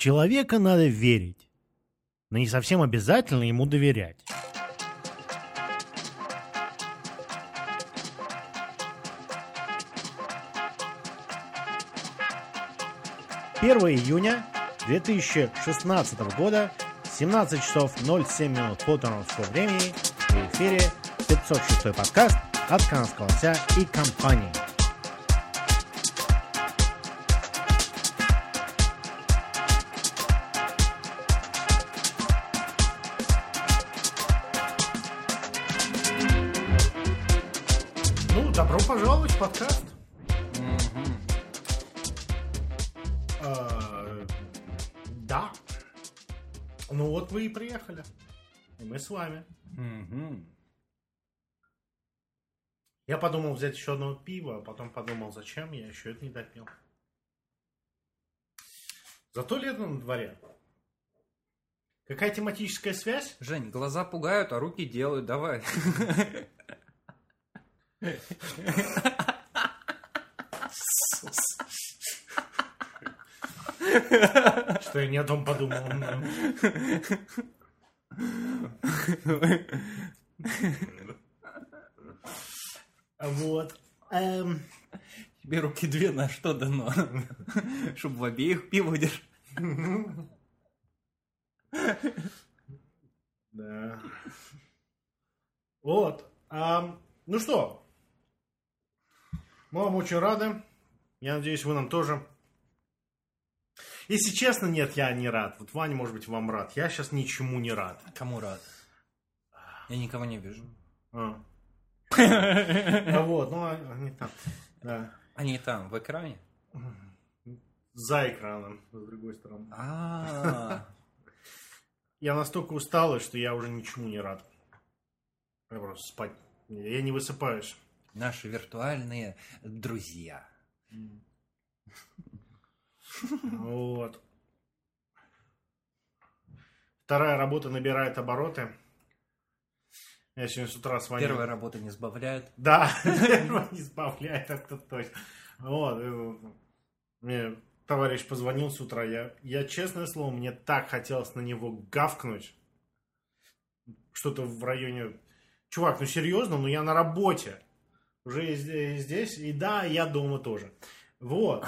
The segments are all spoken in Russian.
человека надо верить, но не совсем обязательно ему доверять. 1 июня 2016 года, 17 часов 07 минут по торонскому времени, в эфире 506 подкаст от Канадского лося и компании. Ну, добро пожаловать в подкаст. Да. Ну вот вы и приехали. И мы с вами. Я подумал взять еще одно пиво, а потом подумал, зачем я еще это не допил. Зато лето на дворе. Какая тематическая связь? Жень, глаза пугают, а руки делают. Давай. Что я не о том подумал. Вот. Тебе руки две на что дано? Чтобы в обеих пиво держать. Да. Вот. Ну что? Мы вам очень рады. Я надеюсь, вы нам тоже. Если честно, нет, я не рад. Вот Ваня, может быть, вам рад. Я сейчас ничему не рад. Кому рад? Я никого не вижу. Вот, ну они там. Да. Они там, в экране? За экраном, с другой стороны. Я настолько усталый, что я уже ничему не рад. Я просто спать. Я не высыпаюсь. Наши виртуальные друзья. Вот. Вторая работа набирает обороты. Я сегодня с утра с Ваней... Первая работа не сбавляет. Да, первая не сбавляет, это точно. Вот. Мне товарищ позвонил с утра. Я, честное слово, мне так хотелось на него гавкнуть. Что-то в районе... Чувак, ну серьезно, ну я на работе. Уже здесь, и да, я дома тоже. Вот.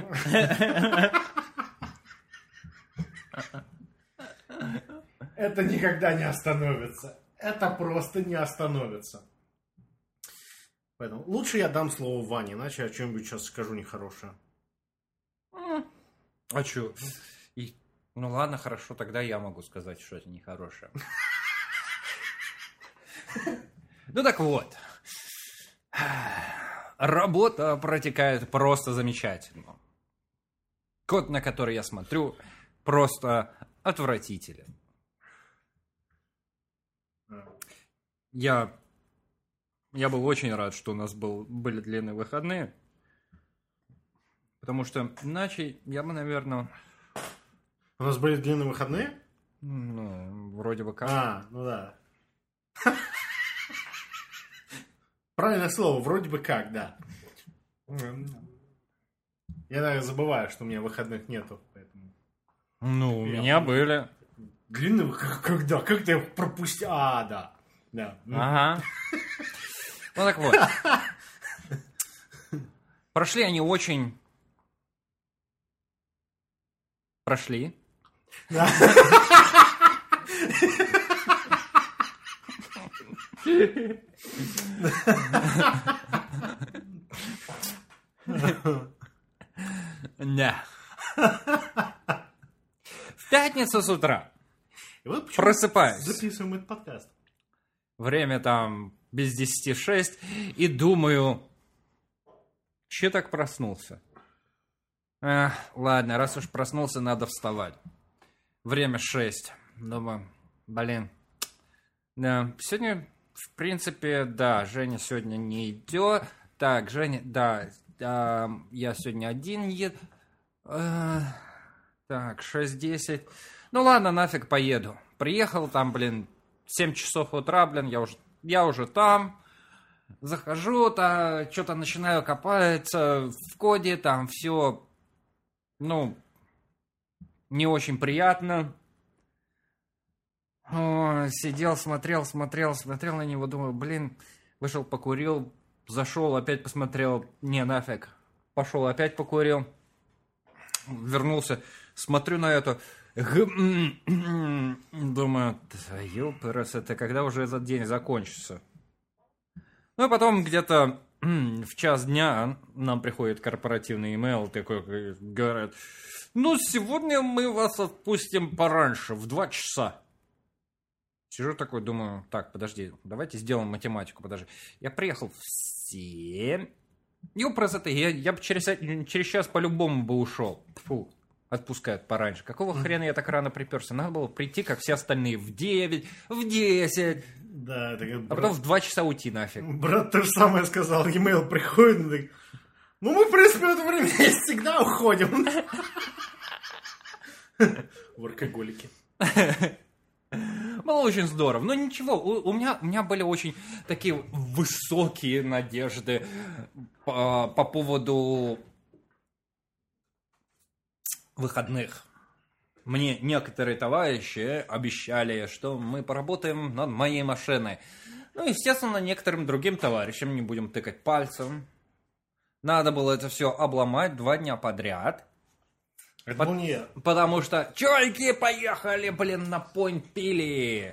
Это никогда не остановится. Это просто не остановится. Поэтому лучше я дам слово Ване, иначе я что-нибудь сейчас скажу нехорошее. А чё? Ну ладно, хорошо, тогда я могу сказать, что это нехорошее. Ну так вот. Работа протекает просто замечательно. Код, на который я смотрю, просто отвратителен. Я был очень рад, что у нас были длинные выходные. Потому что иначе я бы, наверное... У нас были длинные выходные? Ну, вроде бы как. Ну да. Правильное слово, вроде бы как, да. Я, наверное, забываю, что у меня выходных нету. Поэтому... Ну, у меня были. Длинные? Когда? Как ты их пропустил? Да. Да. Ага. Ну так вот. Прошли они очень... Прошли. Да. Да. В пятницу с утра Вот просыпаюсь. Записываем этот подкаст. Время там без 10:06. И думаю, че так проснулся? Ладно, раз уж проснулся, надо вставать. Время 6. Думаю, блин. Да, сегодня, в принципе, да, Женя сегодня не идет. Так, Женя, да, я сегодня один еду. Так, 6:10. Ну ладно, нафиг поеду. Приехал там, блин, 7 часов утра, блин, я уже там. Захожу, что-то начинаю копаться в коде, там все, ну, не очень приятно. Сидел, смотрел на него, думаю, блин, вышел, покурил, зашел, опять посмотрел, не, нафиг, пошел, опять покурил, вернулся, смотрю на это, думаю, ёпрст, это когда уже этот день закончится? Ну и потом где-то в час дня нам приходит корпоративный имейл, такой, говорят, ну сегодня мы вас отпустим пораньше, в 2 часа. Сижу такой, думаю, так, подожди, давайте сделаем математику, подожди. Я приехал в 7. Ёпрст, я бы через час по-любому бы ушел. Фу, отпускают пораньше. Какого хрена я так рано приперся? Надо было прийти, как все остальные, в 9, в 10. Да, это как А потом в 2 часа уйти нафиг. Брат то же самое сказал, e-mail приходит, ну, так, ну мы, в принципе, в это время всегда уходим. Воркоголики. Было очень здорово. Но ничего, у меня были очень такие высокие надежды по поводу выходных. Мне некоторые товарищи обещали, что мы поработаем над моей машиной. Ну, естественно, некоторым другим товарищам, не будем тыкать пальцем, надо было это все обломать 2 дня подряд. Это был не я. Потому что чуваки поехали, блин, на Пойнт-Пилли.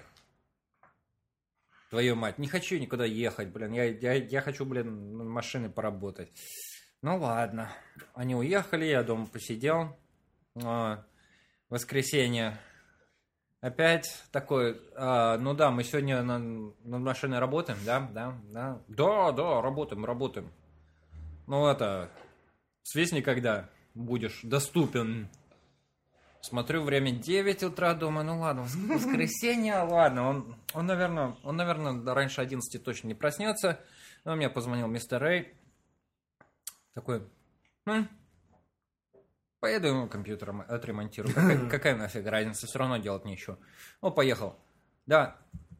Твою мать, не хочу никуда ехать, блин. Я хочу, блин, на машине поработать. Ну ладно. Они уехали, я дома посидел. Воскресенье. Опять такой, ну да, мы сегодня над машиной работаем, да? Да, работаем. Ну это, свистни когда будешь доступен. Смотрю, время 9 утра, думаю, ну ладно, воскресенье, ладно. Он, наверное, раньше 11 точно не проснется. Но мне позвонил мистер Рэй. Такой, поеду ему компьютером отремонтирую. Какая нафиг разница, все равно делать нечего. О, поехал. Да.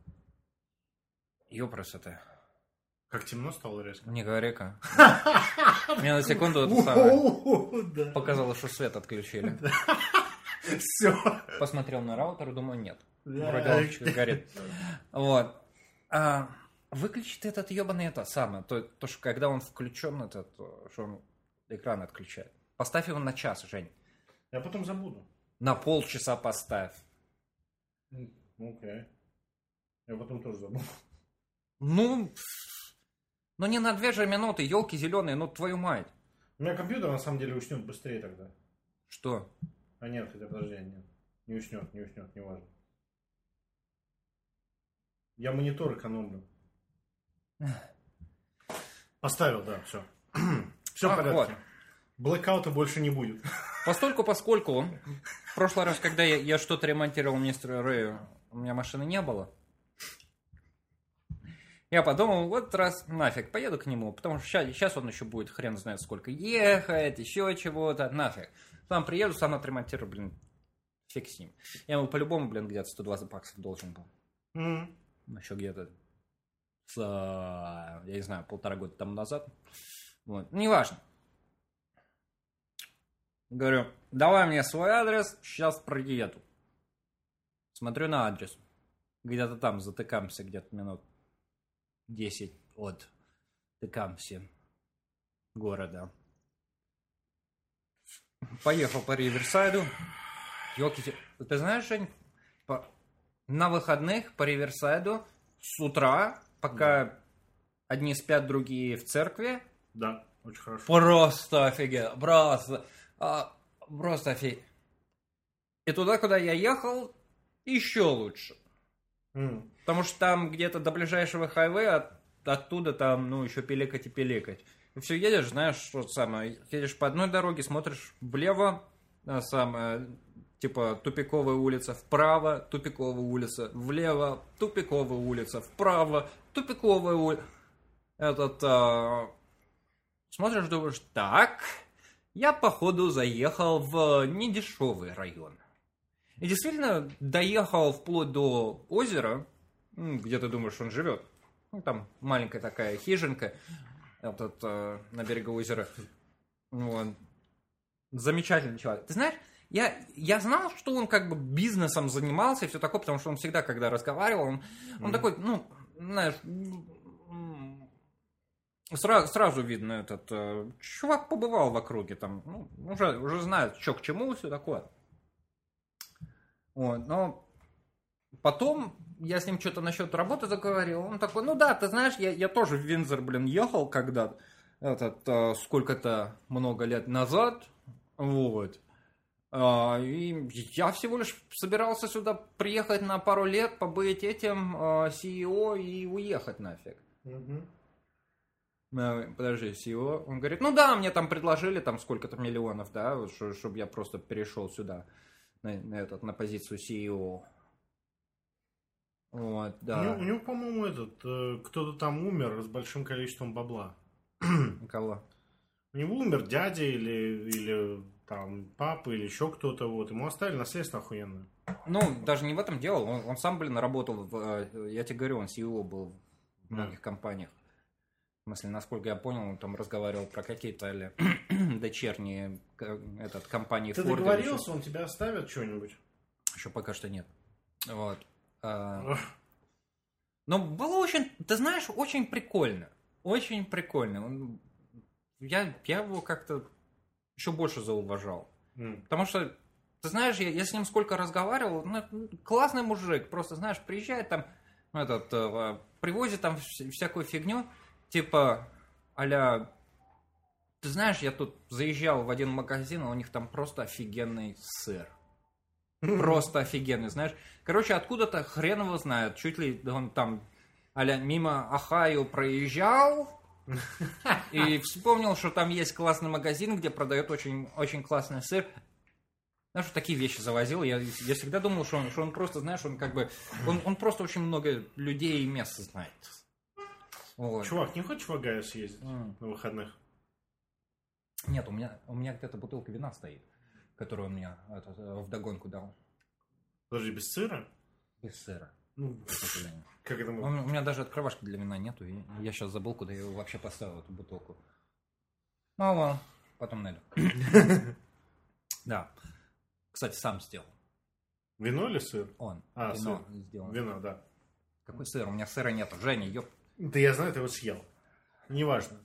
Ёпрст это. Как темно стало резко. Не говори-ка. Мне на секунду это самое показалось, что свет отключили. Все. Посмотрел на раутер, думаю, нет. Вроде лампочка горит. Вот. Выключит этот ебаный это самое. То, что когда он включен, что он экран отключает. Поставь его на час, Жень. Я потом забуду. На полчаса поставь. Окей. Я потом тоже забуду. Ну не на 2 же минуты, елки зеленые, ну твою мать. У меня компьютер на самом деле уснет быстрее тогда. Что? А нет, хотя подожди, нет. Не уснет, не важно. Я монитор экономлю. Поставил, да, все. Все в порядке. Вот. Блэкаута больше не будет. Поскольку, в прошлый раз, когда я что-то ремонтировал мистеру Рэю, у меня машины не было. Я подумал, вот раз нафиг, поеду к нему, потому что сейчас он еще будет хрен знает сколько ехать, еще чего-то, нафиг. Сам приеду, сам отремонтирую, блин, фиг с ним. Я ему по-любому, блин, где-то 120 баксов должен был. Еще где-то, я не знаю, 1,5 года тому назад. Вот, неважно. Говорю, давай мне свой адрес, сейчас приеду. Смотрю на адрес. Где-то там затыкаемся, где-то минут 10 от Тыкамси города. Поехал по Риверсайду. Ёлки, ты знаешь, Жень, на выходных по Риверсайду с утра, пока одни спят, другие в церкви. Да, очень хорошо. Просто офигенно, просто офигенно. И туда, куда я ехал, еще лучше. Потому что там где-то до ближайшего хайвея, оттуда там, ну, еще пиликать и пиликать. И все, едешь, знаешь, что самое, едешь по одной дороге, смотришь влево, самое, типа, тупиковая улица, вправо, тупиковая улица, влево, тупиковая улица, вправо, тупиковая улица. Смотришь, думаешь, так, я, походу, заехал в недешевый район. И действительно, доехал вплоть до озера, где ты думаешь, он живет. Ну, там маленькая такая хижинка на берегу озера. Вот. Замечательный человек. Ты знаешь, Я знал, что он как бы бизнесом занимался и все такое, потому что он всегда, когда разговаривал, он такой, ну, знаешь, сразу видно, этот чувак побывал в округе, там, ну, уже знает, что к чему, все такое. Вот, но потом я с ним что-то насчет работы заговорил, он такой, ну да, ты знаешь, я тоже в Виндзор, ехал когда сколько-то много лет назад, вот. И я всего лишь собирался сюда приехать на пару лет, побыть этим CEO и уехать нафиг. Подожди, CEO, он говорит, ну да, мне там предложили там сколько-то миллионов, да, чтобы я просто перешел сюда, на позицию CEO. Вот, да. У него, по-моему, кто-то там умер с большим количеством бабла. У кого? У него умер дядя или там папа, или еще кто-то, вот. Ему оставили наследство охуенное. Ну, даже не в этом дело. Он сам, работал я тебе говорю, он CEO был в многих компаниях. В смысле, насколько я понял, он там разговаривал про какие-то дочерние компании. Ты договорился, он тебя оставит что-нибудь? Еще пока что нет. Вот. Но было очень, ты знаешь, очень прикольно. Очень прикольно. Я его как-то еще больше зауважал. Потому что, ты знаешь, я с ним сколько разговаривал, классный мужик, просто, знаешь, приезжает там, привозит там всякую фигню, типа, а-ля, ты знаешь, я тут заезжал в один магазин, а у них там просто офигенный сыр. Просто офигенный, знаешь. Короче, откуда-то хрен его знает, чуть ли он там, а-ля, мимо Ohio проезжал, и вспомнил, что там есть классный магазин, где продают очень, очень классный сыр. Знаешь, такие вещи завозил. Я всегда думал, что он просто, знаешь, он как бы... Он просто очень много людей и мест знает. Вот. Чувак, не хочешь в Огайо съездить на выходных? Нет, у меня где-то бутылка вина стоит, которую он мне вдогонку дал. Подожди, без сыра? Без сыра. Как это у меня даже открывашки для вина нету. И я сейчас забыл, куда я его вообще поставил, эту бутылку. Ну ладно, потом найду. Да. Кстати, сам сделал. Вино или сыр? Он. Вино сделал. Вино, да. Какой сыр? У меня сыра нету. Женя, ёп. Да я знаю, ты его съел. Неважно.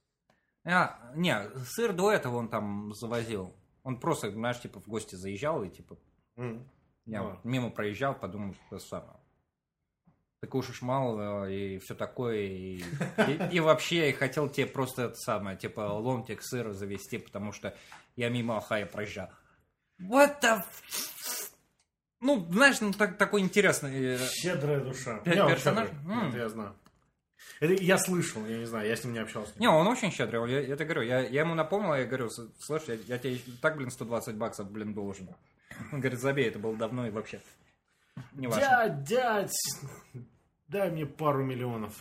Не, сыр до этого он там завозил. Он просто, знаешь, типа в гости заезжал и типа... Я мимо проезжал, подумал, что самое. Ты кушаешь мало и все такое, и вообще я хотел тебе просто это самое, типа ломтик сыра завести, потому что я мимо Ohio проезжал. What the... Ну, знаешь, такой интересный... Щедрая душа. Персонаж. Это я знаю. Это я слышал, я не знаю, я с ним не общался. Не, он очень щедрый, я тебе говорю, я ему напомнил, я говорю, слушай, я тебе так, $120, должен. Он говорит, забей, это было давно и вообще не важно. Дядь, дай мне пару миллионов.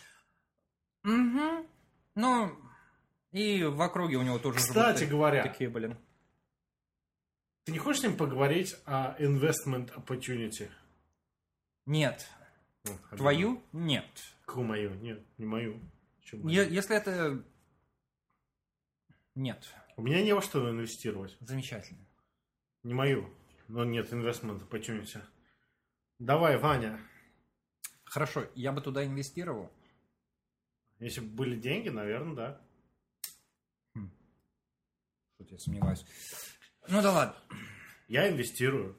Угу. Ну, и в округе у него тоже... Кстати говоря, такие, ты не хочешь с ним поговорить о investment opportunity? Нет. Твою? Нет. Какую мою? Нет, не мою. Если это... Нет. У меня не во что инвестировать. Замечательно. Не мою. Но нет, investment opportunity. Давай, Ваня. Хорошо, я бы туда инвестировал. Если бы были деньги, наверное, да. Тут я сомневаюсь. Ну да ладно. Я инвестирую.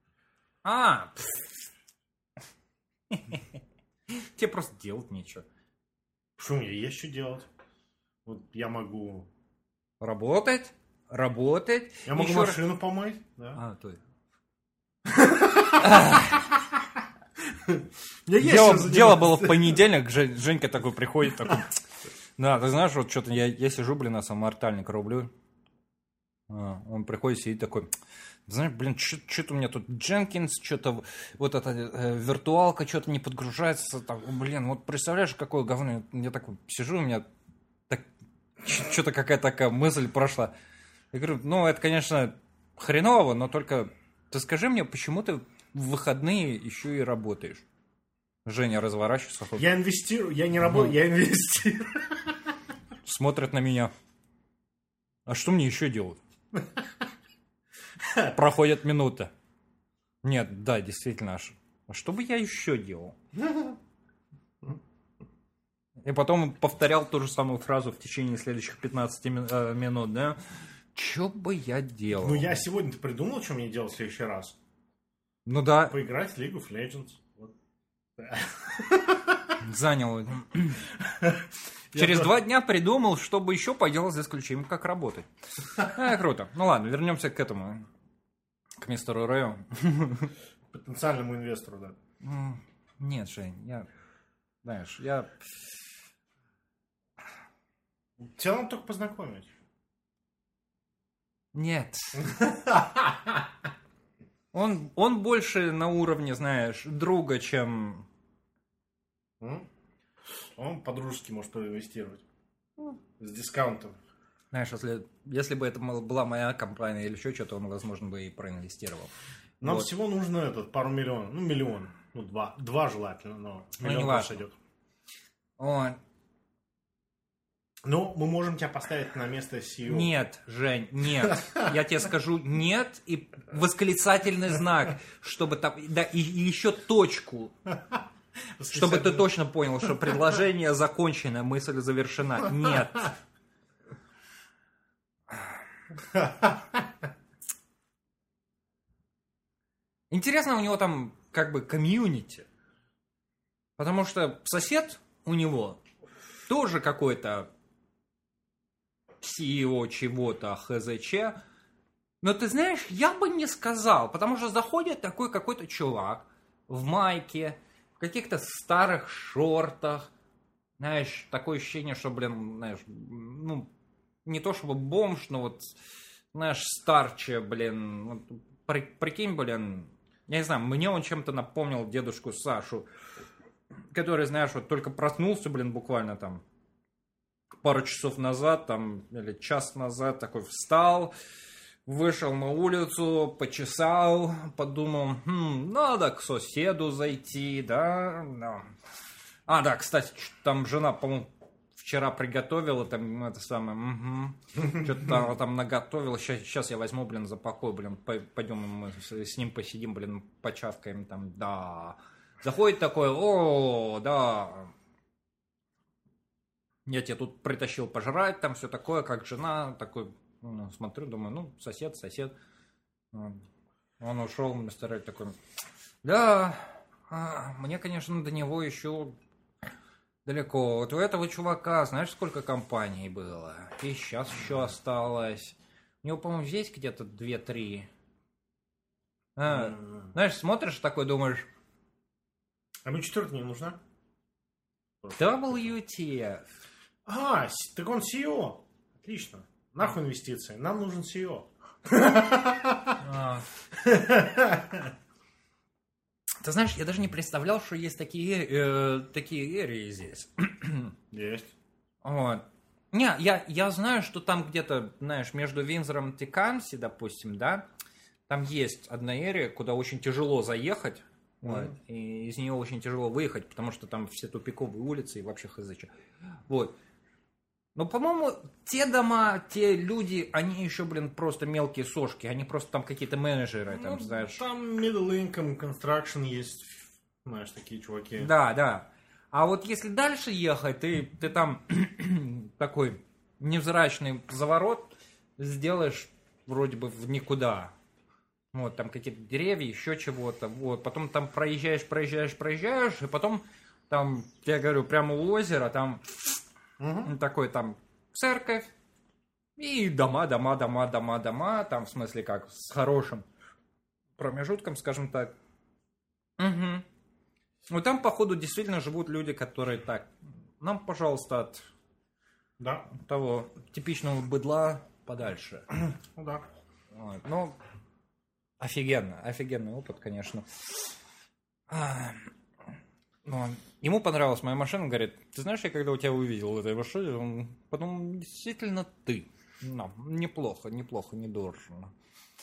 Тебе просто делать нечего. Что мне есть что делать? Вот я могу... Работать. Я могу машину помыть. Да. Дело было в понедельник, Женька такой приходит, такой... Да, ты знаешь, вот что-то я сижу, на самоортальник рублю. Он приходит, сидит такой... Знаешь, что-то у меня тут Jenkins, что-то вот эта виртуалка что-то не подгружается. Так, вот представляешь, какое говно. Я такой сижу, у меня что-то какая-то такая мысль прошла. Я говорю, это, конечно, хреново, но только ты скажи мне, почему ты в выходные еще и работаешь? Женя разворачивается. Я инвестирую, я не работаю, я инвестирую. Смотрит на меня. А что мне еще делать? Проходит минута. Нет, да, действительно. А что бы я еще делал? И потом повторял ту же самую фразу в течение следующих 15 минут, да? Что бы я делал? Ну, я сегодня-то придумал, что мне делать в следующий раз. Ну да. Поиграть в League of Legends. Вот. Занял. Через 2 дня придумал, чтобы еще поделать, за исключением, как работать. Круто. Ну ладно, вернемся к этому. К мистеру Рэю. Потенциальному инвестору, да. Нет, Жень, знаешь, Тебя надо только познакомить. Нет. Он больше на уровне, знаешь, друга, чем... Он по-дружески может проинвестировать. С дискаунтом. Знаешь, если бы это была моя компания или еще что-то, он, возможно, бы и проинвестировал. Нам всего нужно пару миллионов. Ну, миллион. Ну, два желательно, но миллион тоже идет. Ну, мы можем тебя поставить на место CEO. Нет, Жень, нет. Я тебе скажу нет и восклицательный знак, чтобы там... Да, и еще точку. Чтобы ты точно понял, что предложение закончено, мысль завершена. Нет. Интересно, у него там как бы комьюнити. Потому что сосед у него тоже какой-то CEO чего-то, ХЗЧ. Но ты знаешь, я бы не сказал, потому что заходит такой какой-то чувак в майке, в каких-то старых шортах. Знаешь, такое ощущение, что, знаешь, ну, не то чтобы бомж, но вот, знаешь, старче, вот, прикинь, я не знаю, мне он чем-то напомнил дедушку Сашу, который, знаешь, вот только проснулся, буквально там пару часов назад, там, или час назад, такой встал, вышел на улицу, почесал, подумал, надо к соседу зайти, да. Да, кстати, там жена, по-моему, вчера приготовила, там, это самое, что-то там наготовила, сейчас я возьму, запакую, пойдем мы с ним посидим, почавкаем там, да. Заходит такой, да, я тебе тут притащил пожрать, там все такое, как жена, такой, смотрю, думаю, сосед. Он ушел, мистер Рэй такой, да, мне, конечно, до него еще далеко. Вот у этого чувака, знаешь, сколько компаний было? И сейчас еще осталось. У него, по-моему, есть где-то 2-3. Знаешь, смотришь такой, думаешь... А мне четвертая не нужна? WTF. Так он CEO. Отлично. Нахуй инвестиции. Нам нужен CEO. Ты знаешь, я даже не представлял, что есть такие эрии здесь. Есть. Вот. Не, я знаю, что там где-то, знаешь, между Виндзором и Текамси, допустим, да, там есть одна эрия, куда очень тяжело заехать, вот, и из нее очень тяжело выехать, потому что там все тупиковые улицы и вообще хз. Вот. Но, по-моему, те дома, те люди, они еще, просто мелкие сошки. Они просто там какие-то менеджеры, там, знаешь. Там middle income construction есть, знаешь, такие чуваки. Да. А вот если дальше ехать, ты там такой невзрачный заворот сделаешь вроде бы в никуда. Вот, там какие-то деревья, еще чего-то. Вот, потом там проезжаешь, и потом там, я говорю, прямо у озера, там... Такой там церковь и дома, там, в смысле, как, с хорошим промежутком, скажем так. Ну, там, походу, действительно живут люди, которые так, нам, пожалуйста, от того типичного быдла подальше. Ну, да. Вот. Ну, офигенный опыт, конечно. Ему понравилась моя машина, говорит, ты знаешь, я когда у тебя увидел в этой машине, он подумал, действительно ты. Неплохо, недорого.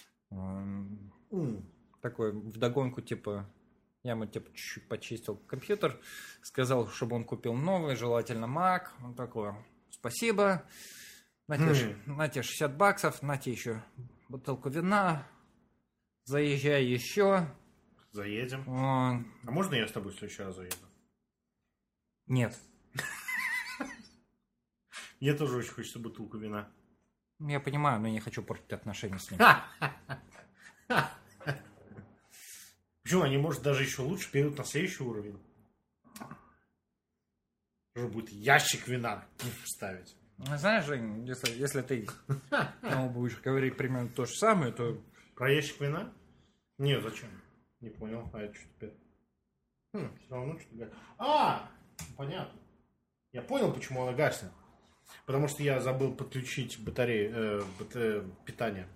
Такой вдогонку, типа, я ему чуть-чуть почистил компьютер, сказал, чтобы он купил новый, желательно Mac. Он такой, спасибо, на тебе $60, на тебе еще бутылку вина, Заезжай еще. Заедем. А можно я с тобой в следующий раз заеду? Нет. Мне тоже очень хочется бутылку вина. Я понимаю, но я не хочу портить отношения с ним. Почему? Они, может, даже еще лучше перейдут на следующий уровень. Уже будет ящик вина ставить. Знаешь, Жень, если ты будешь говорить примерно то же самое, то... Про ящик вина? Нет, зачем? Не понял. А это что теперь? Все равно что-то... понятно. Я понял, почему она гаснет. Потому что я забыл подключить батарею, питание.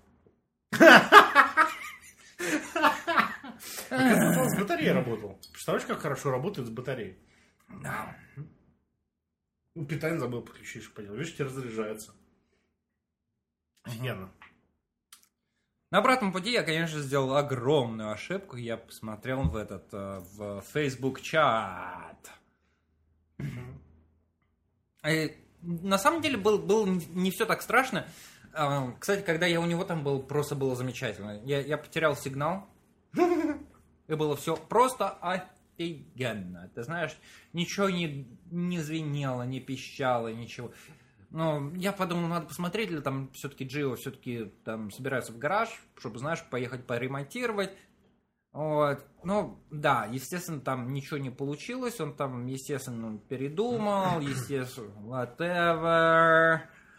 С батареей работал. Представляешь, как хорошо работает с батареей? Да. Питание забыл подключить, что понял. Видишь, тебе разряжается. Офигенно. На обратном пути я, конечно, сделал огромную ошибку. Я посмотрел в Facebook чат. И на самом деле было не все так страшно. Кстати, когда я у него там был, просто было замечательно. Я потерял сигнал. И было все просто офигенно. Ты знаешь, ничего не звенело, не пищало, ничего. Но я подумал, надо посмотреть, или там все-таки Джио все-таки там собирается в гараж, чтобы, знаешь, поехать поремонтировать. Вот. Ну, да, естественно, там ничего не получилось. Он там, естественно, передумал, естественно, whatever.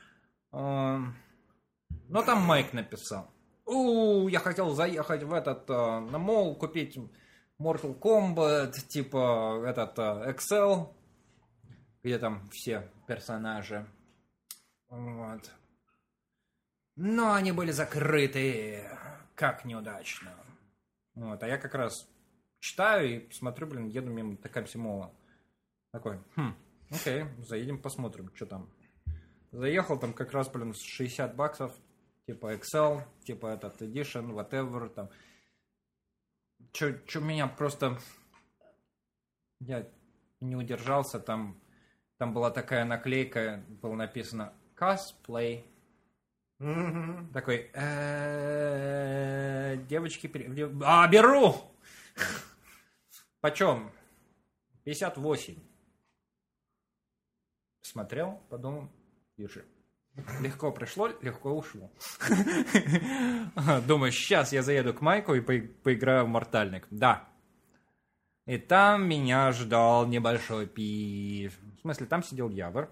Но там Майк написал. Я хотел заехать в на молл, купить Mortal Kombat, типа Excel, где там все персонажи. Вот. Но они были закрыты. Как неудачно. Вот. А я как раз читаю и смотрю, еду мимо Текамси Молла. Такой, окей, заедем посмотрим, что там. Заехал, там как раз, $60, типа Excel, типа Edition, whatever, там. Чё меня просто... Я не удержался, там была такая наклейка, было написано cosplay. Такой, девочки, беру! Почем? 58. Смотрел, подумал, держи. Легко пришло, легко ушло. Думаю, сейчас я заеду к Майку и поиграю в Мортальник. Да. И там меня ждал небольшой пив. В смысле, там сидел Явор.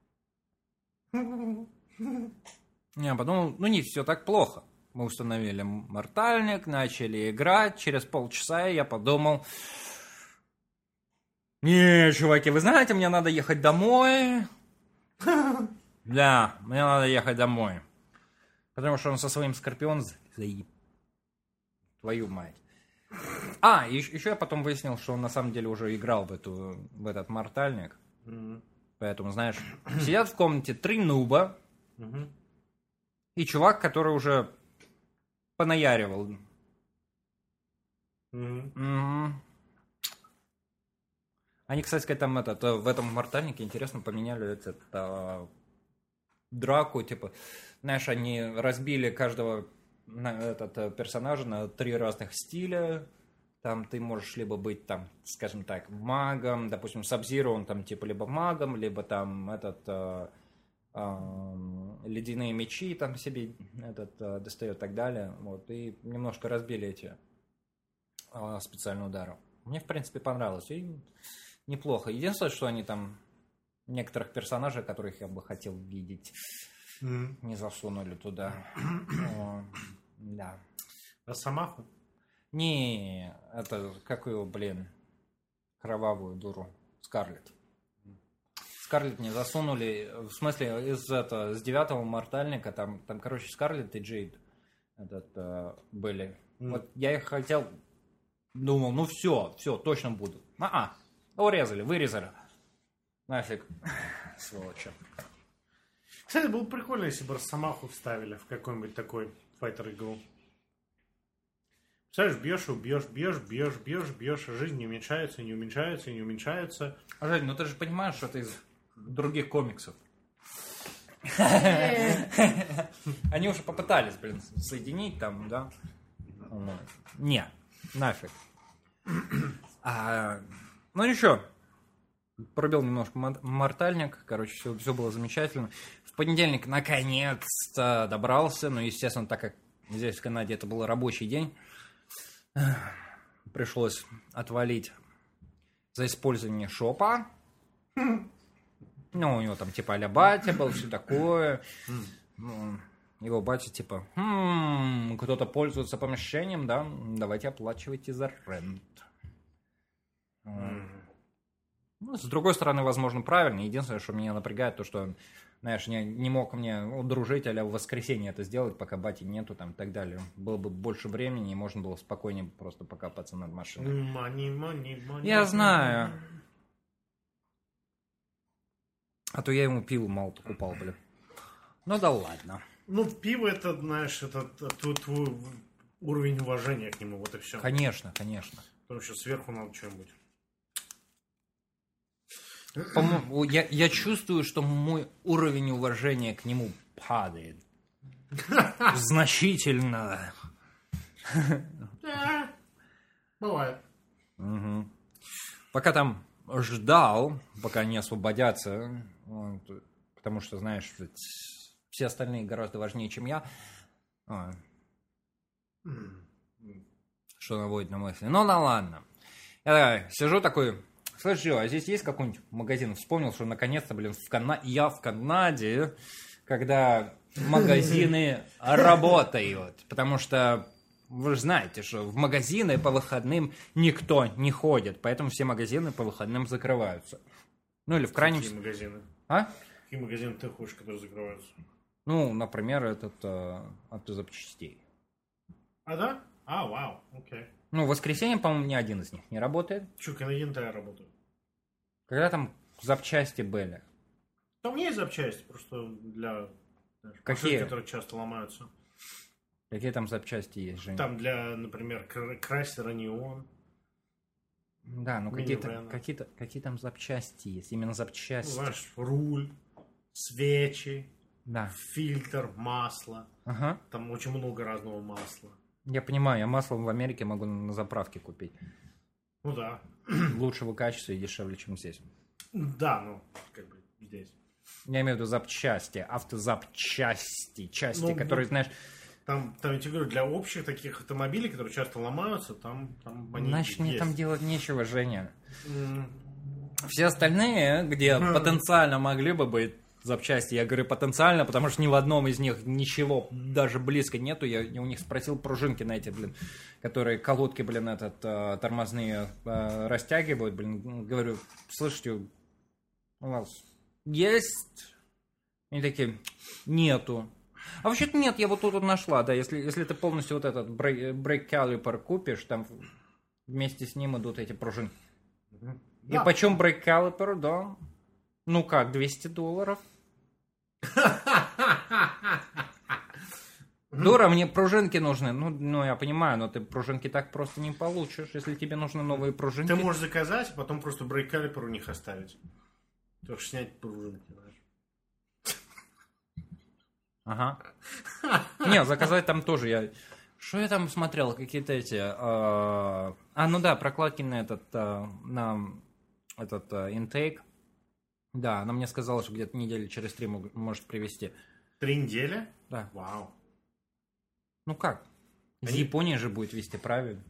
Я подумал, не все так плохо. Мы установили Мортальник, начали играть. Через полчаса я подумал... Не, чуваки, вы знаете, мне надо ехать домой. Да, мне надо ехать домой. Потому что он со своим Скорпион твою мать. Еще я потом выяснил, что он на самом деле уже играл в этот Мортальник. Поэтому, знаешь, сидят в комнате 3 нуба и чувак, который уже понаяривал. Они, кстати, там в этом Мортальнике, интересно, поменяли драку, типа, знаешь, они разбили каждого персонажа на 3 разных стиля. Там ты можешь либо быть, там, скажем так, магом, допустим, Саб-Зиро, он там, типа, либо магом, либо там ледяные мечи там себе достает и так далее. Вот, и немножко разбили эти специальные удары. Мне, в принципе, понравилось. И неплохо. Единственное, что они там некоторых персонажей, которых я бы хотел видеть, не засунули туда. Да. Росомаху? Не, это какую, кровавую дуру. Скарлетт. Скарлетт не засунули. В смысле, с 9-го Мортальника там, короче, Скарлетт и Джейд были. Вот я их хотел, думал, все, точно будут. Урезали, вырезали. Нафиг. Сволочи. Кстати, было бы прикольно, если бы Росомаху вставили в какой-нибудь такой файтер-игру. Представляешь, бьешь, а жизнь не уменьшается, не уменьшается, не уменьшается. Жень, ты же понимаешь, что это из других комиксов. Они уже попытались, соединить там, да? Не, нафиг. Ну ничего. Пробил немножко мортальник. Короче, все было замечательно. В понедельник наконец-то добрался. Ну, естественно, так как здесь в Канаде это был рабочий день, пришлось отвалить за использование шопа. Ну, у него там типа а-ля батя был, все такое. Его батя типа, кто-то пользуется помещением, да, давайте оплачивайте за рент. Ну, с другой стороны, возможно, правильно. Единственное, что меня напрягает, то, что, знаешь, не мог мне дружить, а в воскресенье это сделать, пока бати нету, там, и так далее. Было бы больше времени, и можно было спокойнее просто покопаться над машиной. Money. Я знаю. А то я ему пиво мало покупал, блин. Ну да ладно. Ну, пиво это, знаешь, это твой уровень уважения к нему, вот и все. Конечно. Потому что сверху надо что-нибудь. По-моему, я чувствую, что мой уровень уважения к нему падает. Значительно. Бывает. Угу. Пока там ждал, пока не освободятся, вот, потому что, знаешь, все остальные гораздо важнее, чем я. Что наводит на мысли. Ну да ладно. Я сижу такой... Слышь, а здесь есть какой-нибудь магазин? Вспомнил, что наконец-то, блин, я в Канаде, когда магазины работают. Потому что вы же знаете, что в магазины по выходным никто не ходит. Поэтому все магазины по выходным закрываются. Ну или в крайнем... Какие магазины? А? Какие магазины ты хочешь, которые закрываются? Ну, например, этот автозапчастей. А, да? А, вау, окей. Ну, в воскресенье, по-моему, ни один из них не работает. Че, Canadian работают? Когда там запчасти были? Там есть запчасти, просто для Какие? машин, которые часто ломаются. Какие там запчасти есть, Женя? Там для, например, крайслера неон. Да, ну какие там запчасти есть? Именно запчасти. Знаешь, руль, свечи, да. Фильтр, масло. Ага. Там очень много разного масла. Я понимаю, я масло в Америке могу на заправке купить. Ну да. Лучшего качества и дешевле, чем здесь. Да, ну, как бы здесь. Я имею в виду запчасти, автозапчасти, части, которые, знаешь... Там, я тебе говорю, для общих таких автомобилей, которые часто ломаются, там они значит, есть. мне там делать нечего, Женя. Все остальные, где потенциально могли бы быть запчасти, я говорю потенциально, потому что ни в одном из них ничего даже близко нету. Я у них спросил пружинки на эти, блин, которые колодки, блин, тормозные растягивают, блин. Говорю, слышите, у вас есть? Они такие, нету. А вообще-то нет, я вот тут вот нашла, да, если ты полностью вот этот брейк калипер купишь, там вместе с ним идут эти пружинки. И Да. почем брейк калипер, да? Ну как, $200? Дура, мне пружинки нужны. Ну, я понимаю, но ты пружинки так просто не получишь, если тебе нужны новые пружинки. Ты можешь заказать, а потом просто брейк-калипер у них оставить. Только снять пружинки, знаешь. Ага. Не, заказать там тоже я... Что я там смотрел? Какие-то эти... ну да, прокладки на этот интейк. Да, она мне сказала, что где-то недели через 3 может привезти. 3 недели? Да. Вау. Ну как? Из Японии же будет везти, правильно?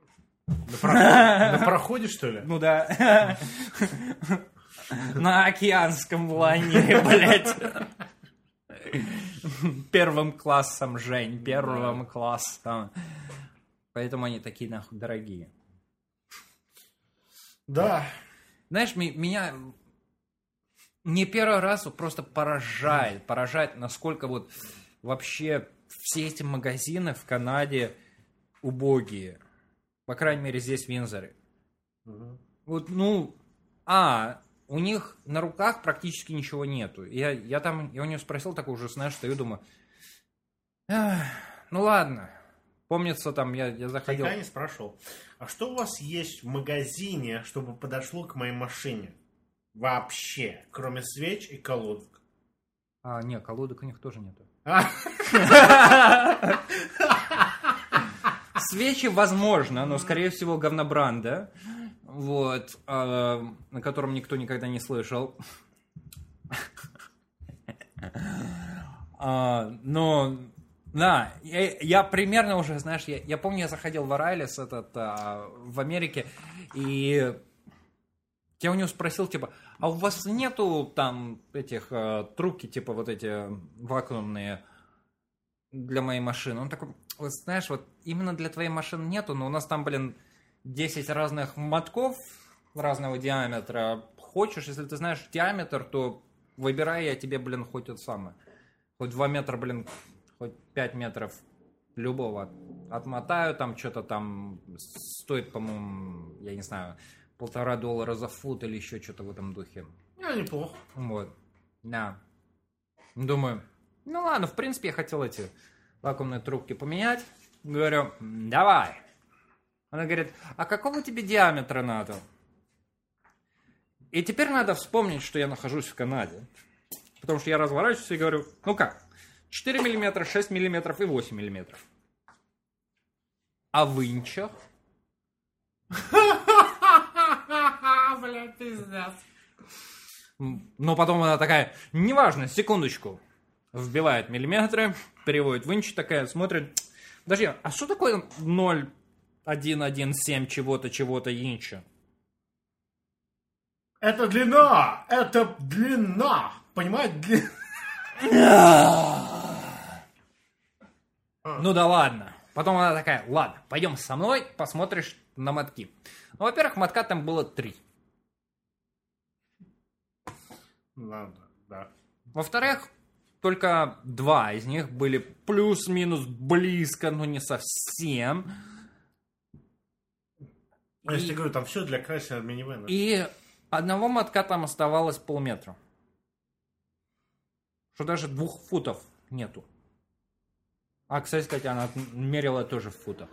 На проходе, что ли? Ну да. На океанском лайнере, блядь. Первым классом, Жень, первым классом. Поэтому они такие, нахуй, дорогие. Да. Знаешь, меня не первый раз просто поражает, насколько вот вообще все эти магазины в Канаде убогие. По крайней мере, здесь, в Виндзоре. Вот, у них на руках практически ничего нету. Я у нее спросил, такой уже, знаешь, стою, думаю, ну ладно. Помнится, там я заходил... Я не спрашивал. А что у вас есть в магазине, чтобы подошло к моей машине? Вообще. Кроме свеч и колодок. Нет, колодок у них тоже нету. Свечи, возможно, но, скорее всего, говнобранда. Вот. На котором никто никогда не слышал. Но... Да, я примерно уже, знаешь, я помню, я заходил в Арайлис в Америке, и я у него спросил, типа, а у вас нету там этих трубки, типа вот эти вакуумные для моей машины? Он такой, вот знаешь, вот именно для твоей машины нету, но у нас там, 10 разных мотков разного диаметра. Хочешь, если ты знаешь диаметр, то выбирай, я тебе, хоть это самое, хоть 2 метра, хоть 5 метров любого отмотаю, там что-то там стоит, по-моему, я не знаю, $1,5 за фут или еще что-то в этом духе. Неплохо. Вот, да. Думаю, ну ладно, в принципе, я хотел эти вакуумные трубки поменять. Говорю, давай. Она говорит, а какого тебе диаметра надо? И теперь надо вспомнить, что я нахожусь в Канаде. Потому что я разворачиваюсь и говорю, ну как? 4 миллиметра, 6 миллиметров и 8 миллиметров. А в инчах? Бля, пиздец. Но потом она такая, неважно, секундочку. Вбивает миллиметры, переводит в инчи, такая, смотрит. Подожди, а что такое 0,117 чего-то инча? Это длина! Это длина! Понимаете? Ну да ладно. Потом она такая, ладно, пойдем со мной, посмотришь на мотки. Ну, во-первых, мотка там было 3. Ладно, да. Во-вторых, только 2 из них были плюс-минус близко, но не совсем. Я тебе говорю, там все для красивого минивэна. И одного мотка там оставалось полметра. Что даже 2 футов нету. А, кстати сказать, она мерила тоже в футах.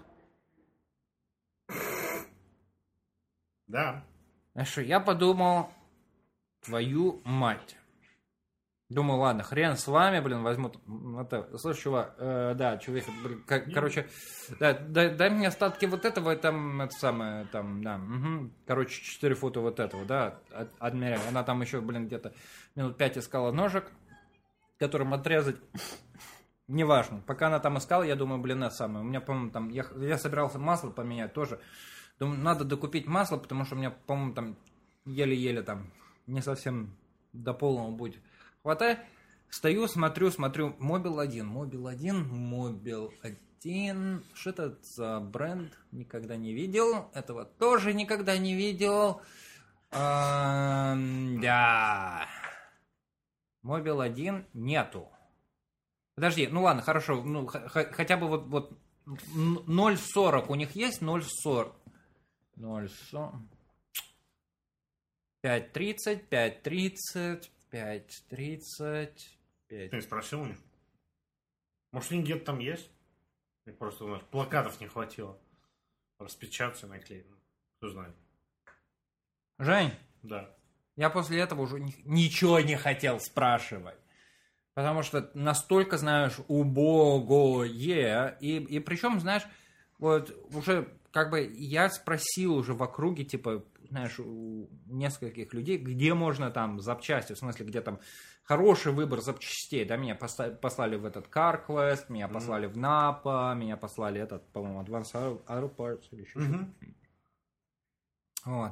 Да. Знаешь что, я подумал, твою мать. Думаю, ладно, хрен с вами, возьму... Слушай, чувак, да, чувак, короче, да, дай мне остатки вот этого, там, это самое, там, да, короче, 4 фута вот этого, да, отмеряю. Она там еще, где-то минут 5 искала ножик, которым отрезать. Неважно. Пока она там искала, я думаю, это самое. У меня, по-моему, там... Я собирался масло поменять тоже. Думаю, надо докупить масло, потому что у меня, по-моему, там еле-еле там не совсем до полного будет хватает. Стою, смотрю. Mobil 1. Что это за бренд? Никогда не видел. Этого тоже никогда не видел. Да. Mobil 1 нету. Подожди, ну ладно, хорошо, ну хотя бы вот 0,40 у них есть? 0,40. 0,40. 5,30, 5,30, 5,30, 5. Ты не спросил у них? Может, они где-то там есть? Или просто у нас плакатов не хватило. Распечататься, наклеить. Кто знает. Жень? Да. Я после этого уже ничего не хотел спрашивать. Потому что настолько, знаешь, убогое. И причем, знаешь, вот уже как бы я спросил уже в округе, типа, знаешь, у нескольких людей, где можно там запчасти, в смысле, где там хороший выбор запчастей, да, меня послали в этот CarQuest, меня послали в Napa, меня послали по-моему, Advanced Auto Parts или еще что-то. Вот.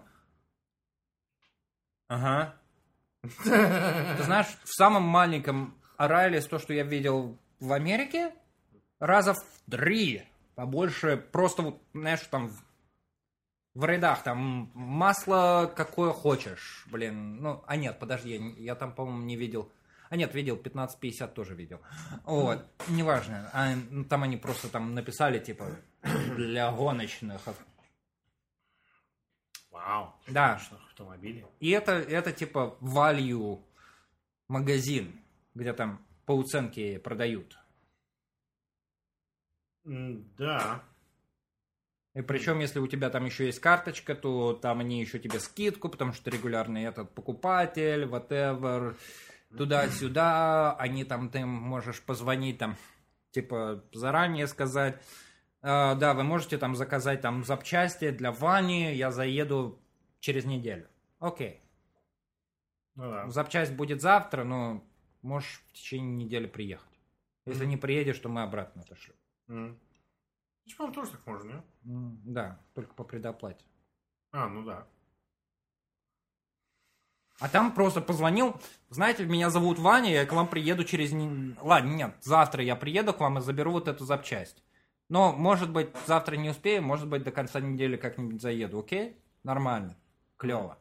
Ага. Ты знаешь, в самом маленьком Арайлис, то, что я видел в Америке, раза в 3 побольше, просто вот, знаешь, там в рядах, там масло какое хочешь, ну, а нет, подожди, я там, по-моему, не видел, видел, 1550 тоже видел, вот, неважно, там они просто там написали, типа, для гоночных. Вау. Да. Автомобили. И это типа value магазин, где там по уценке продают. Да. И причем, если у тебя там еще есть карточка, то там они еще тебе скидку, потому что регулярный этот покупатель, whatever, туда-сюда, они там, ты можешь позвонить там, типа, заранее сказать, Да, вы можете там заказать там запчасти для Вани, я заеду через неделю. Окей. Ну да. Запчасть будет завтра, но можешь в течение недели приехать. Если не приедешь, то мы обратно отошли. По-моему, тоже так можно, нет? Да, только по предоплате. Ну да. А там просто позвонил, знаете, меня зовут Ваня, я к вам приеду через... Ладно, нет, завтра я приеду к вам и заберу вот эту запчасть. Но, может быть, завтра не успею, может быть, до конца недели как-нибудь заеду, окей? Нормально, клево.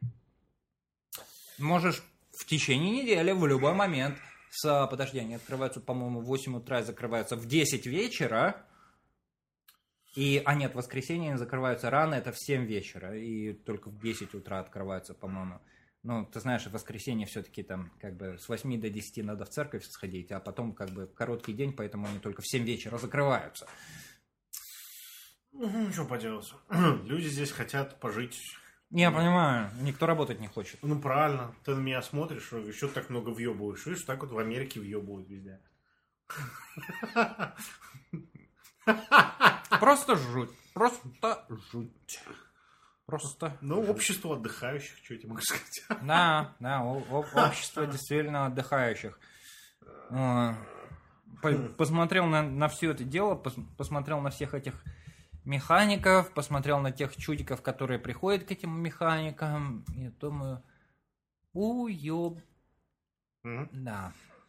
Можешь в течение недели, в любой момент, подожди, они открываются, по-моему, в 8 утра и закрываются в 10 вечера. Нет, в воскресенье они закрываются рано, это в 7 вечера, и только в 10 утра открываются, по-моему. Ну, ты знаешь, в воскресенье все-таки там как бы с 8 до 10 надо в церковь сходить, а потом как бы короткий день, поэтому они только в 7 вечера закрываются. Что поделать. Люди здесь хотят пожить. Я понимаю, никто работать не хочет. Ну, правильно. Ты на меня смотришь, еще так много въебываешь. Видишь, так вот в Америке въебывают везде. Просто жуть. Просто жуть. Просто. Ну, общество отдыхающих, что я тебе могу сказать. Да, общество действительно отдыхающих. Посмотрел на все это дело, посмотрел на всех этих механиков, посмотрел на тех чудиков, которые приходят к этим механикам, и думаю, да.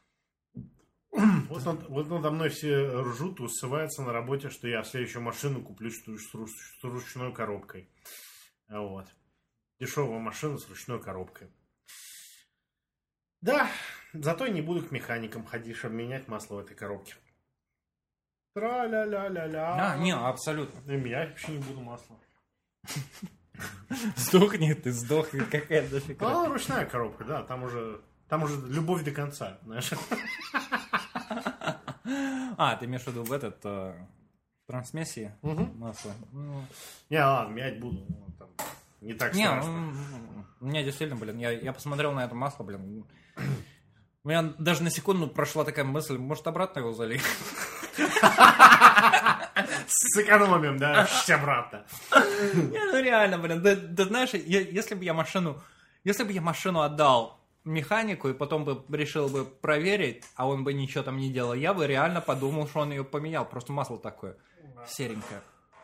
Вот надо мной все ржут, усываются на работе, что я следующую машину куплю с ручной коробкой. Вот. Дешевая машина с ручной коробкой. Да, зато не буду к механикам ходить, чтобы менять масло в этой коробке. Тра-ля-ля-ля-ля. Не, абсолютно. И менять вообще не буду масло. Сдохнет, какая дофиг. Ручная коробка, да, там уже любовь до конца, знаешь. Ты имеешь в виду в трансмиссии масло? Не, ладно, менять буду. Там, не так страшно. У меня действительно, я посмотрел на это масло, у меня даже на секунду прошла такая мысль, может, обратно его залить? Сэкономим, да, обратно. Не, реально, да знаешь, если бы я машину отдал механику и потом бы решил бы проверить, а он бы ничего там не делал, я бы реально подумал, что он ее поменял. Просто масло такое серенькое.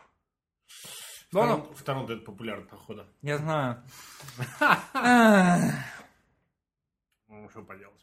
В Торонто это популярно, походу. Я знаю. Ну, что поделать.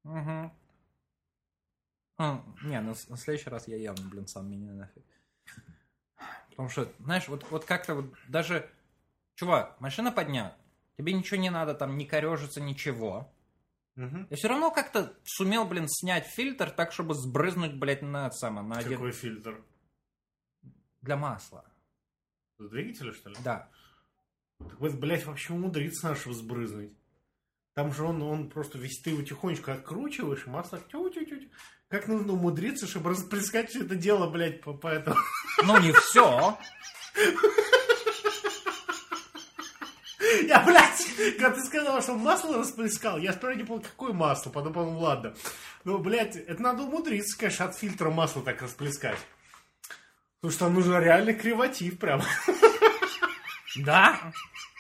Не, в следующий раз я явно, сам меняю нафиг. Потому что, знаешь, вот как-то вот даже... Чувак, машина поднята. Тебе ничего не надо, там, не корежиться, ничего. Я все равно как-то сумел, снять фильтр так, чтобы сбрызнуть, на один... Какой фильтр? Для масла. С двигателя, что ли? Да. Так вот, вообще умудриться нашего сбрызнуть. Там же он просто весь, ты его тихонечко откручиваешь, и масло тю-тю-тю. Как нужно умудриться, чтобы расплескать все это дело, по этому... Ну, не все. Я, когда ты сказал, что масло расплескал, я сперва не понял, какое масло, потом подумал, ладно. Ну, это надо умудриться, конечно, от фильтра масло так расплескать. Потому что там нужен реально креатив прям. Да?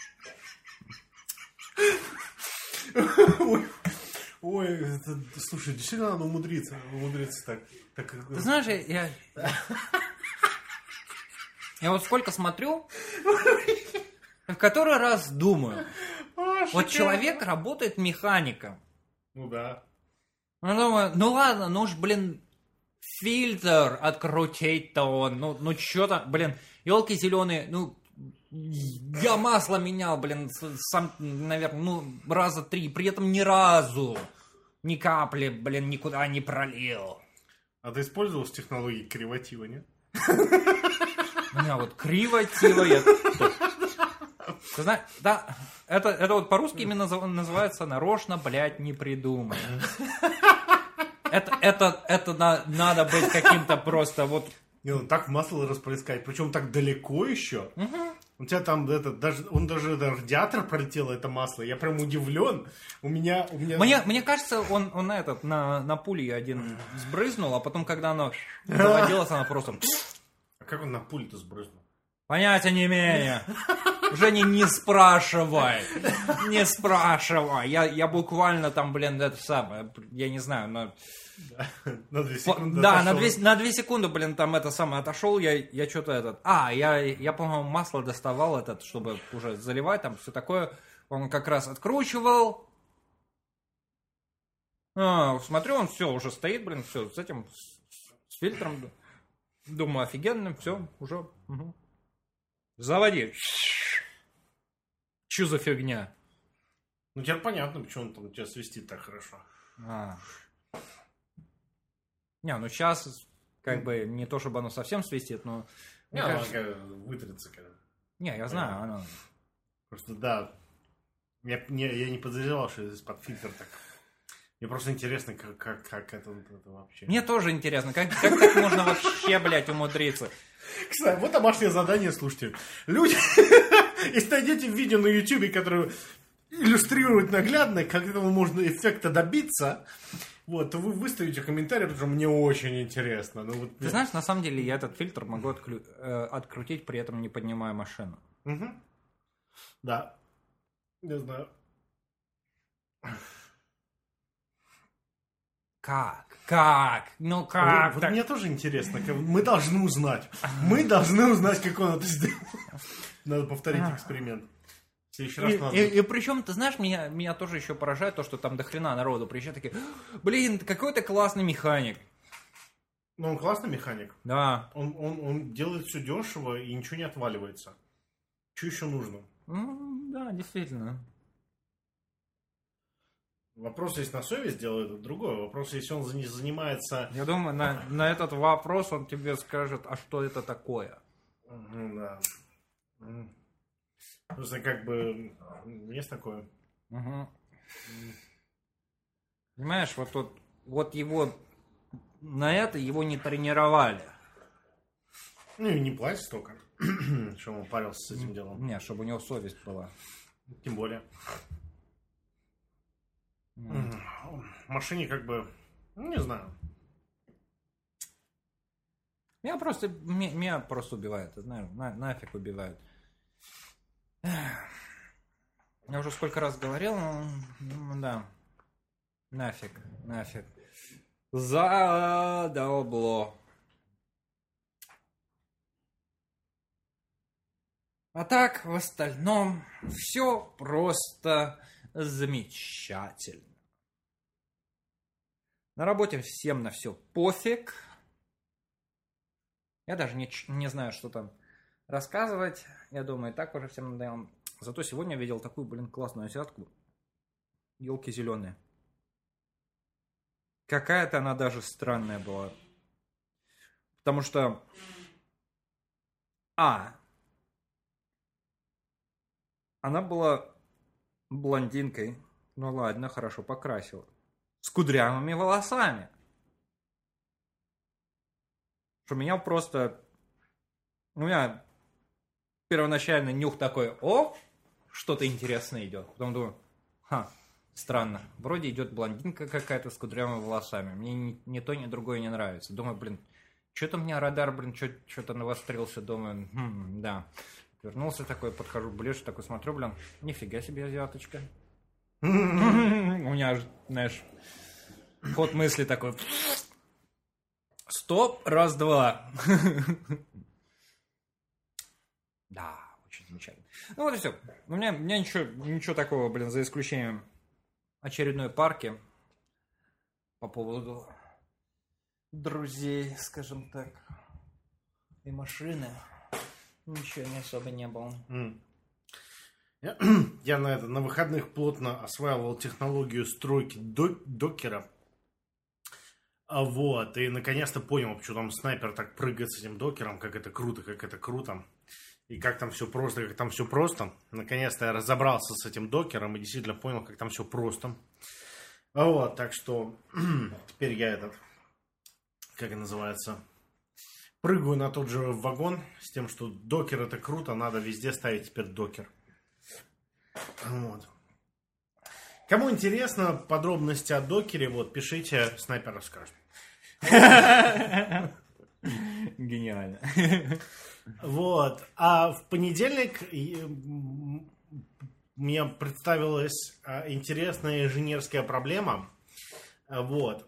Ой, слушай, действительно надо умудриться так. Ты знаешь, я вот сколько смотрю, в который раз думаю, вот человек работает механиком. Ну да. Я думаю, ну ладно, ну уж, фильтр открутить-то он, ну что там, елки зеленые, я масло менял, сам, наверное, раза 3, при этом ни разу, ни капли, никуда не пролил. А ты использовал технологии креатива, нет? У меня вот креатива, ты знаешь, да, это вот по-русски именно называется нарочно, не придумай. Это надо быть каким-то просто вот... Так масло расплескать, причем так далеко еще. У тебя там даже радиатор пролетело, это масло. Я прям удивлен. Мне кажется, он на пуле один сбрызнул, а потом, когда оно доводилось, оно просто... А как он на пульт сбрызнул? Понятия не имею. Женя, не спрашивай. Не спрашивай. Я буквально там, блин, это самое, я не знаю, но... На 2 секунды Да, отошел. на 2 секунды, блин, там это самое отошел, я что-то этот... я, по-моему, масло доставал чтобы уже заливать, там все такое. Он как раз откручивал. Смотрю, он все уже стоит, блин, все с этим, с фильтром. Думаю, офигенно, все, уже. Угу. Заводи. Че за фигня? Ну, теперь понятно, почему он там у тебя свистит так хорошо. Не, ну сейчас, как бы, не то чтобы оно совсем свистит, но... Не, мне кажется... она вытрется когда. Не, я знаю, оно... Просто, да, я не подозревал, что это из-под фильтра так. Мне просто интересно, как это вообще. Мне тоже интересно, как так можно вообще, блядь, умудриться? Кстати, вот домашнее задание, слушайте. Люди, если найдете видео на YouTube, которое иллюстрирует наглядно, как этого можно эффекта добиться, вот, то вы выставите комментарий, потому что мне очень интересно. Ну, вот, Ты знаешь, на самом деле я этот фильтр могу открутить, при этом не поднимая машину. Угу. Да. Не знаю. Как? Ну как? Вот так? мне тоже интересно. Мы должны узнать. Мы должны узнать, как он это сделал. Надо повторить эксперимент. В следующий раз надо... И причем, ты знаешь, меня тоже еще поражает то, что там до хрена народу приезжает такие, блин, какой ты классный механик. Ну, он классный механик. Да. Он делает все дешево и ничего не отваливается. Что еще нужно? Да, действительно. Вопрос, если на совесть делает, это другой. Вопрос, если он занимается... Я думаю, на этот вопрос он тебе скажет, а что это такое? Ну, да. Просто как бы есть такое. Угу. Понимаешь, вот его на это его не тренировали. Ну и не платит столько, что он парился с этим делом. Не, чтобы у него совесть была. Тем более. В машине как бы, ну, не знаю. Меня просто убивает, ты знаешь, нафиг убивает. Я уже сколько раз говорил, ну да. Нафиг. Задолбло. А так, в остальном, все просто замечательно. На работе всем на все пофиг. Я даже не знаю, что там рассказывать. Я думаю, и так уже всем надоело. Зато сегодня я видел такую, блин, классную азиатку. Елки зеленые. Какая-то она даже странная была. Потому что... Она была блондинкой. Ну ладно, хорошо, покрасила. С кудрявыми волосами. Что меня просто... У меня первоначально нюх такой, что-то интересное идет. Потом думаю, странно. Вроде идет блондинка какая-то с кудрявыми волосами. Мне ни то, ни другое не нравится. Думаю, блин, что-то у меня радар, блин, что-то навострился. Думаю, да. Вернулся такой, подхожу ближе, такой смотрю, блин, нифига себе азиаточка. У меня, знаешь, ход мысли такой. Стоп, раз, два. Да, очень замечательно. Ну вот и все. У меня ничего такого, блин, за исключением очередной парки по поводу друзей, скажем так, и машины. Ничего не особо не было. Я на выходных плотно осваивал технологию стройки докера. Вот, и наконец-то понял, почему там снайпер так прыгает с этим докером, как это круто. И как там все просто, Наконец-то я разобрался с этим докером и действительно понял, как там все просто. Вот, так что теперь я как это называется, прыгаю на тот же вагон с тем, что докер это круто, надо везде ставить теперь докер. Вот. Кому интересно подробности о докере, вот, пишите, снайпер расскажет. Гениально. Вот. А в понедельник мне представилась интересная инженерская проблема. Вот.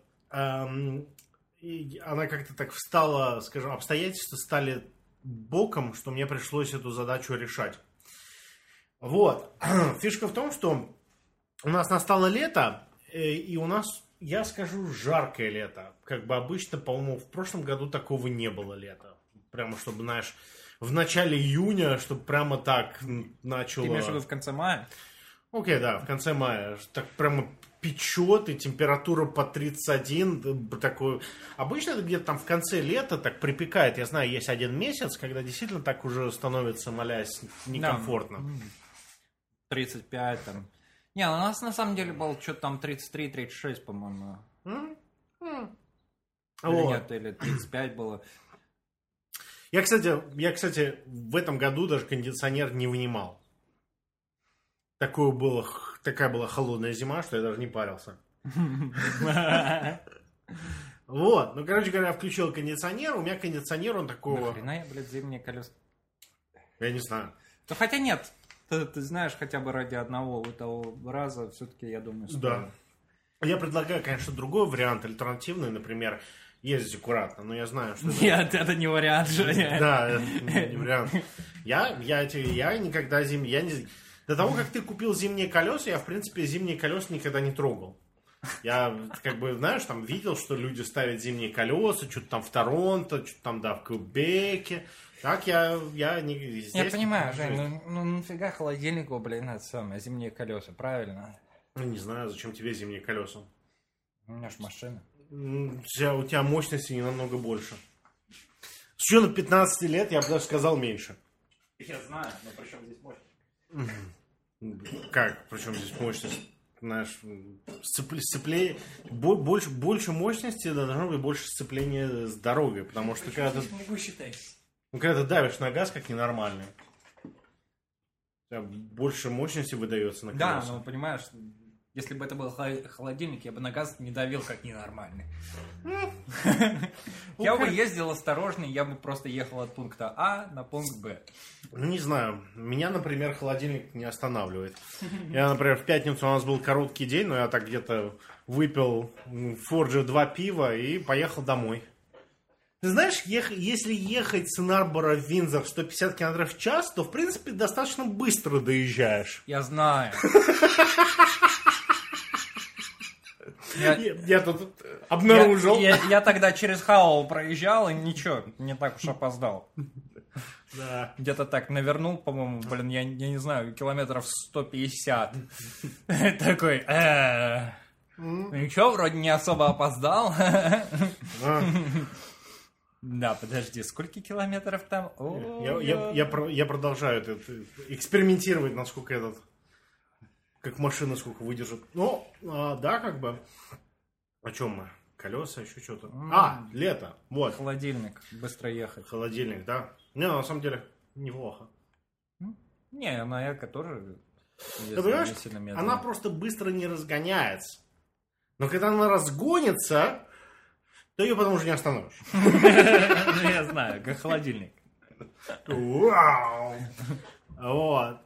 И она как-то так встала, скажем, обстоятельства стали боком, что мне пришлось эту задачу решать. Вот. Фишка в том, что у нас настало лето, и у нас, я скажу, жаркое лето. Как бы обычно, по-моему, в прошлом году такого не было лета. Прямо, чтобы, знаешь, в начале июня, чтобы прямо так начало... Ты имеешь в виду в конце мая? Окей, да, в конце мая. Так прямо печет, и температура по 31. Такой... Обычно это где-то там в конце лета так припекает. Я знаю, есть один месяц, когда действительно так уже становится, молясь, некомфортно. Да. 35 там. Не, у нас на самом деле было что-то там 33-36, по-моему. Или Вот. нет, или 35 было. Я, кстати, в этом году даже кондиционер не вынимал. Такая была холодная зима, что я даже не парился. Вот, ну, короче говоря, я включил кондиционер, у меня кондиционер, он такого... Нахрена я, блядь, зимние колеса? Я не знаю. Ну, хотя нет, ты знаешь, хотя бы ради одного того раза, все-таки, я думаю, стоит. Да. Я предлагаю, конечно, другой вариант, альтернативный, например, ездить аккуратно, но я знаю, что... Нет, это не вариант, Женя. Да, это не вариант. Я никогда До того, как ты купил зимние колеса, я, в принципе, зимние колеса никогда не трогал. Я, как бы, знаешь, там видел, что люди ставят зимние колеса, что-то там в Торонто, что-то там, да, в Квебеке. Так я не... Здесь... Я понимаю, Жень, ну нафига холодильнику, блин, это самое, зимние колеса, правильно? Ну, не знаю, зачем тебе зимние колеса. У меня ж машина. У тебя мощности не намного больше. С учетом 15 лет, я бы даже сказал, меньше. Я знаю, но при чем здесь мощность? Как? Причем здесь мощность? Знаешь, сцепление... Больше мощности, должно быть больше сцепления с дорогой. Потому что когда ты давишь на газ, как ненормальный, у тебя больше мощности выдается на колеса. Да, ну понимаешь, если бы это был холодильник, я бы на газ не давил как ненормальный. Я бы ездил осторожно, я бы просто ехал от пункта А на пункт Б. Ну, не знаю. Меня, например, холодильник не останавливает. Я, например, в пятницу у нас был короткий день, но я так где-то выпил в Фордже 2 пива и поехал домой. Ты знаешь, если ехать с Нарбора в Виндзор 150 км в час, то, в принципе, достаточно быстро доезжаешь. Я знаю. Я тут обнаружил. Я тогда через Хауэлл проезжал и ничего, не так уж опоздал. Да. Где-то так навернул, по-моему, блин, я не знаю, километров 150. Такой, ничего, вроде не особо опоздал. Да, подожди, сколько километров там? Я продолжаю экспериментировать, насколько как машина сколько выдержит. Ну, да, как бы. О чем мы? Колеса, еще что-то. Лето. Вот. Холодильник. Быстро ехать. Холодильник, да. Не, на самом деле, неплохо. Не, на Эко тоже. Ты понимаешь, она просто быстро не разгоняется. Но когда она разгонится, то ее потом уже не остановишь. Я знаю, как холодильник. Вау! Вот.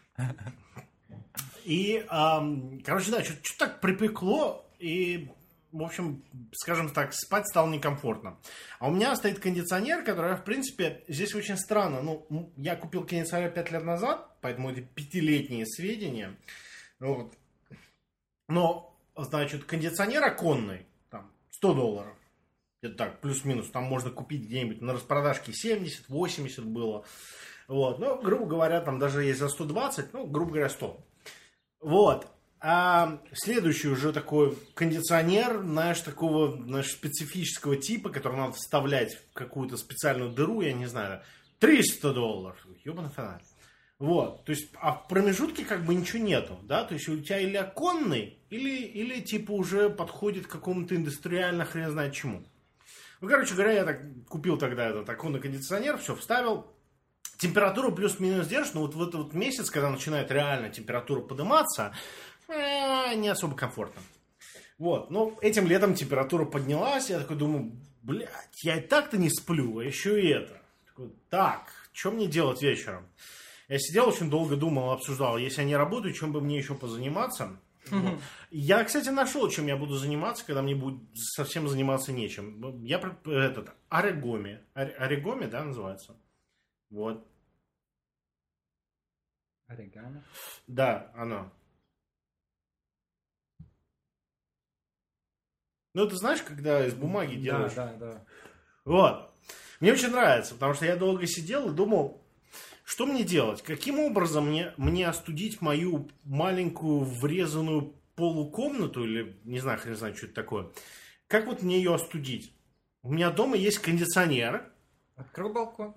И, короче, да, что-то так припекло, и, в общем, скажем так, спать стало некомфортно. А у меня стоит кондиционер, который, в принципе, здесь очень странно. Ну, я купил кондиционер 5 лет назад, поэтому это 5-летние сведения. Вот. Но, значит, кондиционер оконный, там, $100. Это так, плюс-минус. Там можно купить где-нибудь на распродажке 70-80 было. Вот. Ну, грубо говоря, там даже есть за 120, ну, грубо говоря, 100. Вот. А следующий уже такой кондиционер, такого специфического типа, который надо вставлять в какую-то специальную дыру, я не знаю, $300. Ёбаный фонарь. Вот. То есть, а в промежутке как бы ничего нету, да? То есть, у тебя или оконный, или типа уже подходит к какому-то индустриально хрен знает чему. Ну, короче говоря, я так купил тогда этот оконный кондиционер, все вставил. Температуру плюс-минус держишь, но вот в этот месяц, когда начинает реально температура подниматься, не особо комфортно. Вот, но этим летом температура поднялась, я такой думаю, блядь, я и так-то не сплю, а еще и это. Такой, так, что мне делать вечером? Я сидел очень долго, думал, обсуждал, если я не работаю, чем бы мне еще позаниматься. Вот. Я, кстати, нашел, чем я буду заниматься, когда мне будет совсем заниматься нечем. Я оригами. Оригами, да, называется? Вот. Оригами? Да, оно. Ну, ты знаешь, когда из бумаги делаешь? Да. Вот. Мне очень нравится, потому что я долго сидел и думал, что мне делать? Каким образом мне остудить мою маленькую врезанную полукомнату, или не знаю, хрен знает, что это такое. Как вот мне ее остудить? У меня дома есть кондиционер. Открой балкон.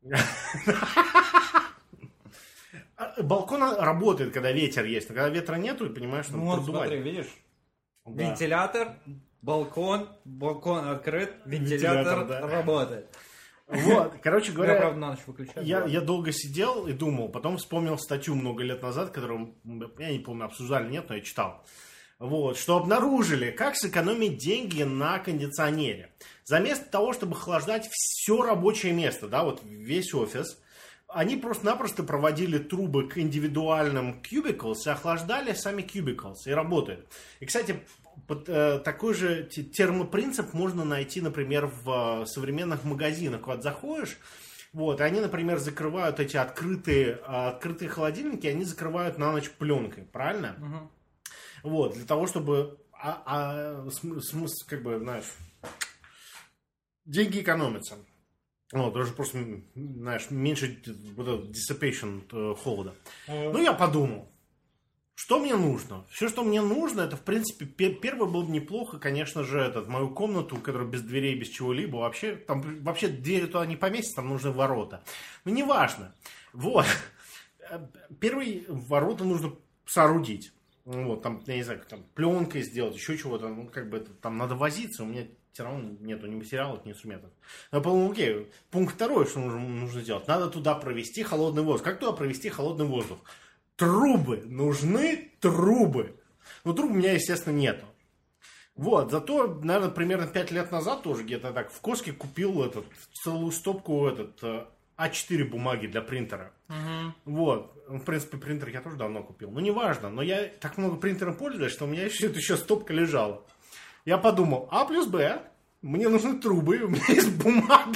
Балкон работает, когда ветер есть, но когда ветра нету, и понимаешь, что вот смотри, видишь? Да. Вентилятор, балкон открыт, вентилятор да. работает. Вот, короче говоря, я, правда, на ночь выключаю, я долго сидел и думал, потом вспомнил статью много лет назад, которую, я не помню, обсуждали, нет, но я читал. Вот, что обнаружили, как сэкономить деньги на кондиционере. Заместо того, чтобы охлаждать все рабочее место, да, вот весь офис, они просто-напросто проводили трубы к индивидуальным cubicles и охлаждали сами cubicles, и работает. И, кстати, такой же термопринцип можно найти, например, в современных магазинах. Куда заходишь, вот, и они, например, закрывают эти открытые холодильники, они закрывают на ночь пленкой, правильно? Угу. Вот, для того, чтобы, как бы, знаешь, деньги экономятся. Вот, даже просто, знаешь, меньше вот этот dissipation холода. Ну, я подумал. Что мне нужно? Все, что мне нужно, это, в принципе, первое было бы неплохо, конечно же, мою комнату, которая без дверей, без чего-либо, вообще двери туда не поместятся, там нужны ворота. Но неважно. Вот. Первые ворота нужно соорудить. Вот, там, я не знаю, там, пленкой сделать, еще чего-то, ну, как бы, это, там надо возиться, у меня все равно нету ни материалов, ни инструментов. Я подумал, окей, пункт второй, что нужно сделать, надо туда провести холодный воздух. Как туда провести холодный воздух? Трубы. Нужны трубы. Но труб у меня, естественно, нету. Вот. Зато, наверное, примерно 5 лет назад тоже где-то так в Коске купил целую стопку А4 бумаги для принтера. Угу. Вот. В принципе, принтер я тоже давно купил. Но неважно. Но я так много принтером пользуюсь, что у меня еще стопка лежала. Я подумал, А плюс Б. Мне нужны трубы. У меня есть бумага.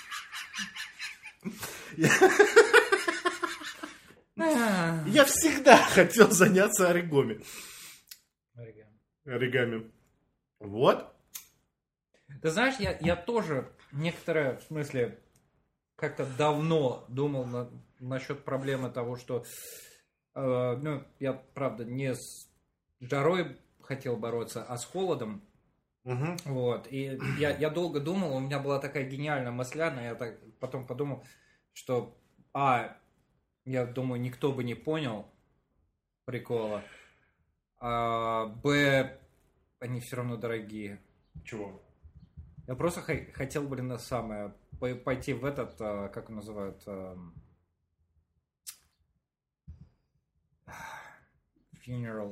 Я всегда хотел заняться оригами. Оригами. Вот. Ты знаешь, я тоже некоторое, в смысле, как-то давно думал насчет проблемы того, что я, правда, не с жарой хотел бороться, а с холодом. Угу. Вот. И я долго думал, у меня была такая гениальная мысля, но я так потом подумал, что я думаю, никто бы не понял прикола. Б, они все равно дорогие. Чего? Я просто хотел, пойти в этот, как его называют, funeral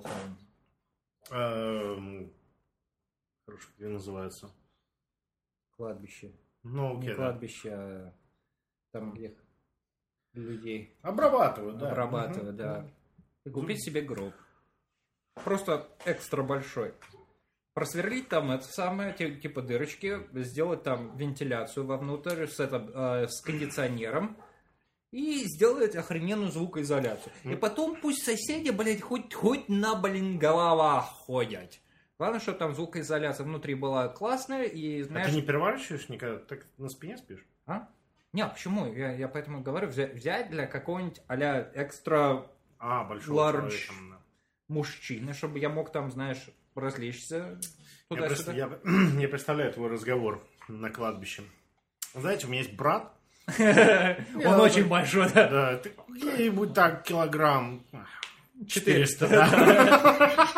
home. Хорошо, как называется? Кладбище. Ну, окей, не кладбище, а там, где людей обрабатывают, да. И купить себе гроб. Просто экстра большой. Просверлить там это самое, типа дырочки, сделать там вентиляцию вовнутрь с кондиционером и сделать охрененную звукоизоляцию. И потом пусть соседи, блядь, хоть на, головах ходят. Главное, чтобы там звукоизоляция внутри была классная и, знаешь... А ты не переворачиваешь никогда? Так на спине спишь? А? Не, почему? Я поэтому говорю, взять для какого-нибудь а-ля экстра large мужчины, чтобы я мог там, знаешь, развлечься туда-сюда. Я представляю твой разговор на кладбище. Знаете, у меня есть брат. Он очень большой, да? Да, где-нибудь так килограмм 400, да.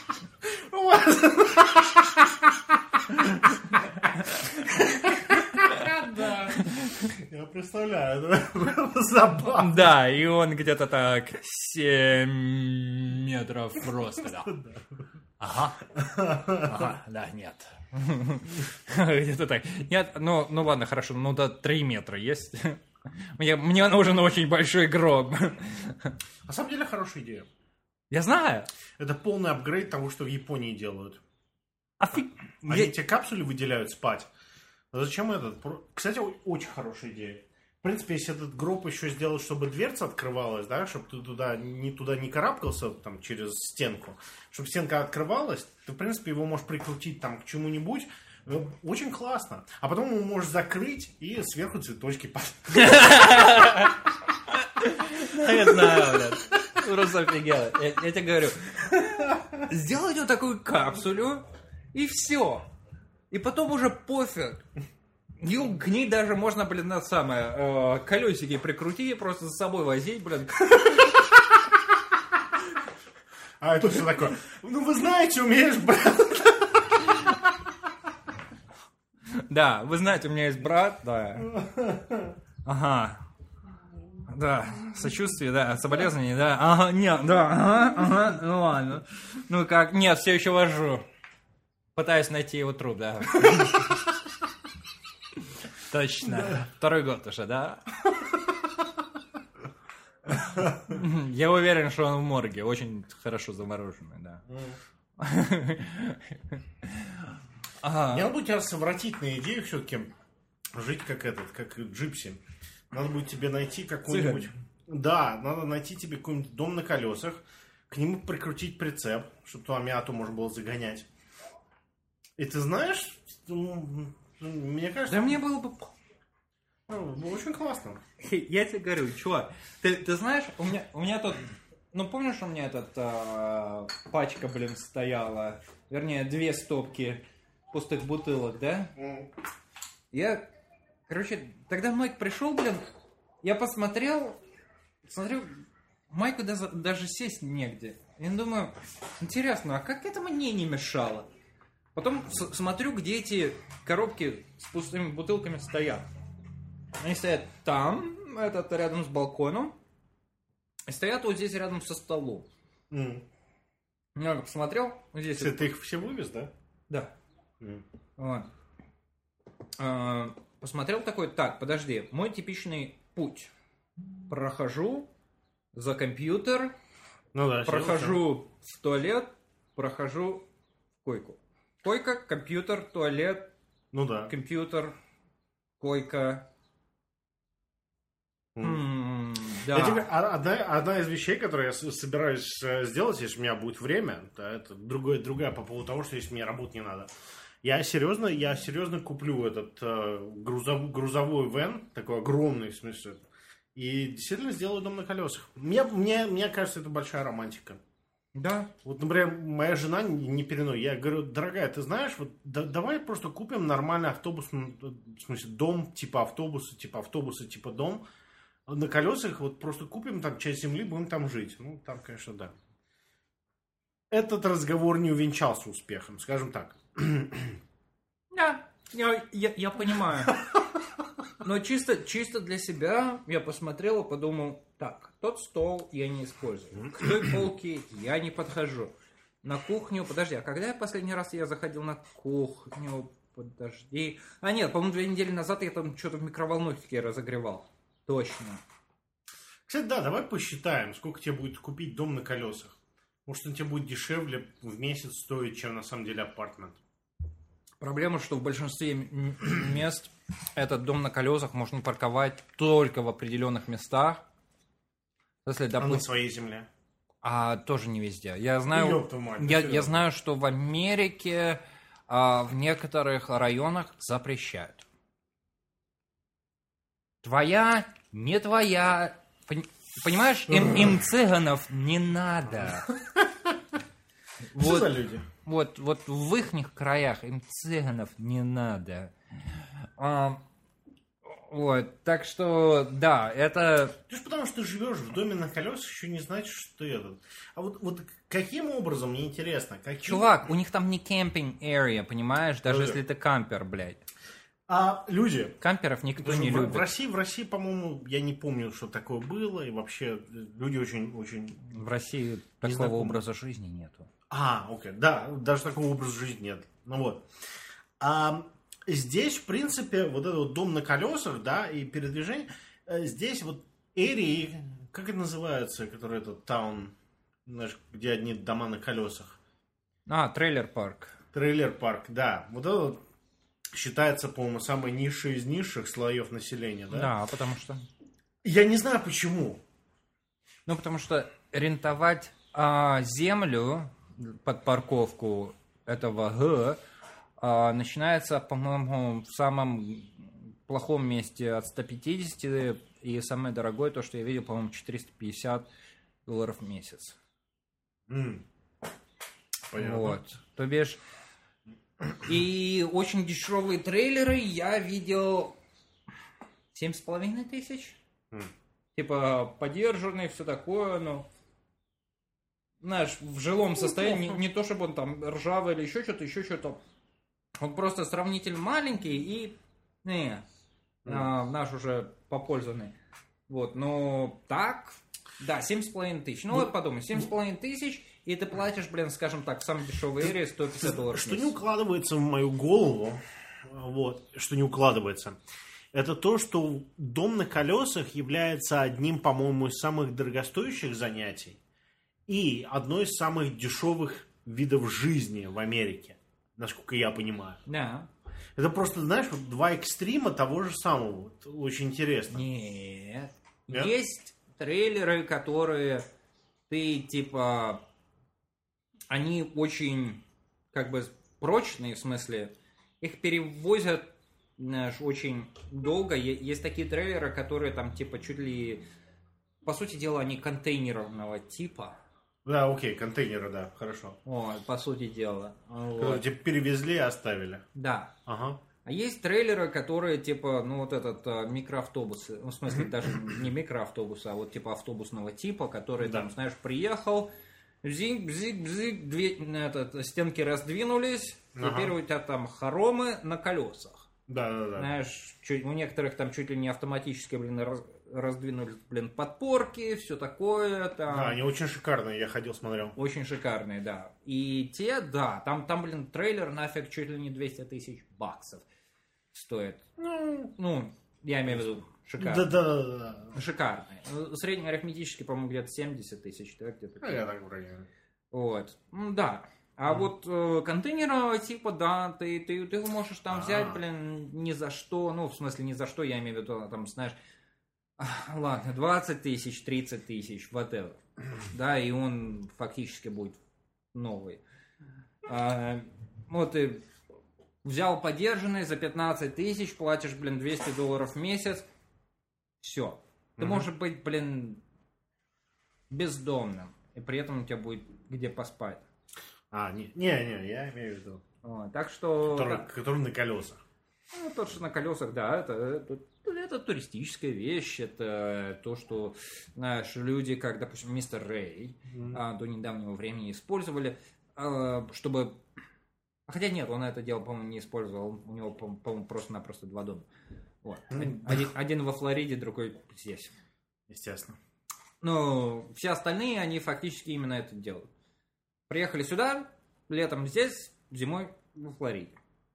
Я представляю, это забавно. Да, и он где-то так 7 метров роста, да. Ага, да, нет. Где-то так. Нет, ну ладно, хорошо, ну да, 3 метра есть. Мне нужен очень большой гроб. На самом деле, хорошая идея. Я знаю. Это полный апгрейд того, что в Японии делают. Они эти капсулы выделяют спать. А зачем этот? Кстати, очень хорошая идея. В принципе, если этот гроб еще сделать, чтобы дверца открывалась, да, чтобы ты туда не карабкался там, через стенку, чтобы стенка открывалась, ты, в принципе, его можешь прикрутить там к чему-нибудь. Очень классно. А потом его можешь закрыть и сверху цветочки поставить. Я знаю, блядь. Просто офигел. Я тебе говорю. Сделать вот такую капсулю, и все. И потом уже пофиг. К ней даже можно, блин, на самое, колесики прикрутить и просто за собой возить, блин. А это что такое? Ну вы знаете, умеешь, брат. Да, вы знаете, у меня есть брат, да. Ага. Да, сочувствие, да, соболезнования, да. Ага, нет, да, ага, ну ладно. Ну как, нет, все еще вожу. Пытаюсь найти его труп, да. Точно. 2-й год уже, да? Я уверен, что он в морге. Очень хорошо замороженный, да. Мне надо будет тебя совратить на идею все-таки жить как джипси. Надо будет тебе найти какой-нибудь... Да, надо найти тебе какой-нибудь дом на колесах, к нему прикрутить прицеп, чтобы туда Миату можно было загонять. И ты знаешь, мне кажется... Да мне было бы... Было очень классно. Я тебе говорю, чувак, ты знаешь, у меня тут... Ну, помнишь, у меня пачка, блин, стояла, вернее, 2 стопки пустых бутылок, да? Я, короче, тогда Майк пришел, блин, я посмотрел, смотрю, Майку даже сесть негде. Я думаю, интересно, а как это мне не мешало? Потом смотрю, где эти коробки с пустыми бутылками стоят. Они стоят там, рядом с балконом, и стоят вот здесь рядом со столом. Я посмотрел, вот здесь... Ты их все вывез, да? Да. Вот. Посмотрел такой, так, подожди, мой типичный путь. Прохожу за компьютер, ну, да, прохожу в туалет, прохожу в койку. Койка, компьютер, туалет, ну да. Компьютер, койка. Да. Одна из вещей, которые я собираюсь сделать, если у меня будет время, да, это другая по поводу того, что если мне работать не надо. Я серьезно куплю этот грузовой вэн, такой огромный, в смысле, и действительно сделаю дом на колесах. Мне кажется, это большая романтика. Да. Вот, например, моя жена не переносит. Я говорю, дорогая, ты знаешь, вот давай просто купим нормальный автобус, в смысле, дом типа автобуса, типа дом. На колесах вот просто купим там часть земли, будем там жить. Ну, там, конечно, да. Этот разговор не увенчался успехом, скажем так. Да, я понимаю. Но чисто для себя я посмотрел и подумал, так, тот стол я не использую, к той полке я не подхожу. На кухню, подожди, а когда я последний раз заходил на кухню, подожди. А нет, по-моему, 2 недели назад я там что-то в микроволновке разогревал. Точно. Кстати, да, давай посчитаем, сколько тебе будет купить дом на колесах. Может, он тебе будет дешевле в месяц стоить, чем на самом деле апартмент. Проблема, что в большинстве мест этот дом на колесах можно парковать только в определенных местах. Если, допустим, на своей земле. А тоже не везде. Я знаю, я знаю, что в Америке в некоторых районах запрещают. Твоя, не твоя. Понимаешь, им цыганов не надо. Что за люди? Вот в их краях им цыганов не надо. Вот, так что, да, это... Ты же потому что ты живешь в доме на колесах, еще не значит, что ты этот... А вот каким образом, мне интересно, Чувак, у них там не кемпинг area, понимаешь? Даже если ты кампер, блядь. А люди... Камперов никто не любит. В России, по-моему, я не помню, что такое было, и вообще люди очень... В России такого образа жизни нету. Окей, да, даже такого образа жизни нет. Ну вот. Здесь, в принципе, вот этот вот дом на колесах, да, и передвижение, здесь вот Эри, как это называется, который этот таун, знаешь, где одни дома на колесах? Трейлер-парк. Трейлер-парк, да. Вот это вот считается, по-моему, самой низшей из низших слоев населения, да? Да, потому что... Я не знаю, почему. Ну, потому что рентовать землю под парковку этого начинается, по-моему, в самом плохом месте от 150, и самое дорогое, то, что я видел, по-моему, $450 в месяц. Понятно. Вот. То бишь, и очень дешевые трейлеры я видел 7,5 тысяч. Типа, подержанный, все такое, но... Знаешь, в жилом состоянии, не то чтобы он там ржавый или еще что-то. Он просто сравнительно маленький и наш уже попользованный. Вот, но так, да, 7,5 тысяч. Ну вот подумай, 7,5 тысяч, и ты платишь, скажем так, в самой дешевой эре $150. Что не укладывается в мою голову, вот, что не укладывается, это то, что дом на колесах является одним, по-моему, из самых дорогостоящих занятий и одной из самых дешевых видов жизни в Америке, насколько я понимаю. Да. Это просто, знаешь, вот два экстрима того же самого. Вот, очень интересно. Нет. Есть трейлеры, которые ты, типа, они очень, как бы, прочные, в смысле, их перевозят, знаешь, очень долго. Есть такие трейлеры, которые там, типа, чуть ли, по сути дела, они контейнерного типа. Да, окей, контейнеры, да, хорошо. По сути дела. Которые типа перевезли и оставили. Да. Ага. А есть трейлеры, которые, типа, ну, вот этот микроавтобус, ну, в смысле, даже не микроавтобус, а вот, типа, автобусного типа, который, там, знаешь, приехал, зиг-зиг-зиг, стенки раздвинулись, теперь у тебя там хоромы на колесах. Да. Знаешь, у некоторых там чуть ли не автоматически, раздвинулись, подпорки, все такое. Там. Да, они очень шикарные, я ходил, смотрел. Очень шикарные, да. И те, да, там трейлер нафиг чуть ли не $200 тысяч стоит. Ну, я имею в виду шикарный. Да. Шикарный. Среднеарифметически, по-моему, где-то 70 тысяч, да, где-то. Я так вроде. Вот. Да. А вот контейнерного типа, да, ты можешь там взять, ни за что, ну, в смысле, ни за что, я имею в виду, там, знаешь, ладно, 20 тысяч, 30 тысяч, whatever. Да, и он фактически будет новый. Вот ты взял подержанный за 15 тысяч, платишь, $200 в месяц. Все. Ты можешь быть, бездомным. И при этом у тебя будет где поспать. Не, я имею в виду. Так что... Который на колесах. Ну, тот, что на колесах, да, это туристическая вещь, это то, что, знаешь, люди, как, допустим, мистер Рэй, до недавнего времени использовали, чтобы... Хотя нет, он это дело, по-моему, не использовал, у него, по-моему, просто-напросто два дома. Вот. Один во Флориде, другой здесь. Естественно. Но все остальные, они фактически именно это делают. Приехали сюда, летом здесь, зимой во Флориде.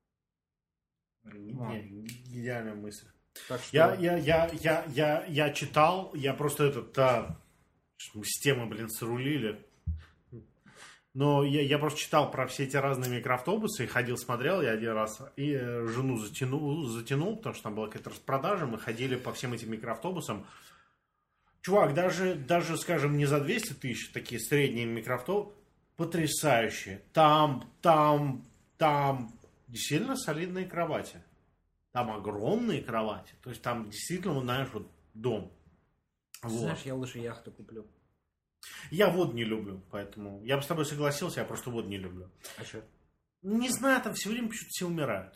Идеальная мысль. Так что... Я читал, я просто с темы, срулили. Но я просто читал про все эти разные микроавтобусы, ходил, смотрел, я один раз и жену затянул, потому что там была какая-то распродажа, мы ходили по всем этим микроавтобусам. Чувак, даже, скажем, не за 200 тысяч, такие средние микроавтобусы, потрясающие. Там действительно солидные кровати. Там огромные кровати. То есть там действительно, знаешь, вот дом. Знаешь, я лучше яхту куплю. Я воду не люблю, поэтому я бы с тобой согласился, я просто воду не люблю. А что? Не знаю, там все время почему-то все умирают.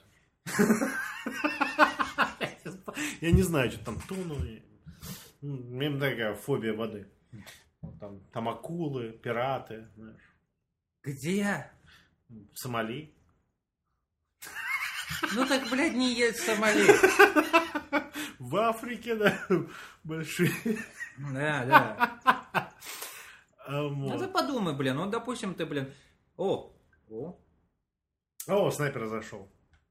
Я не знаю, что там тонули. У меня такая фобия воды. Там акулы, пираты, знаешь. Где? В Сомали. Ну так, не есть в Сомали. В Африке, да, большие. Да. Ну ты подумай, допустим, ты, О! О, снайпер зашел.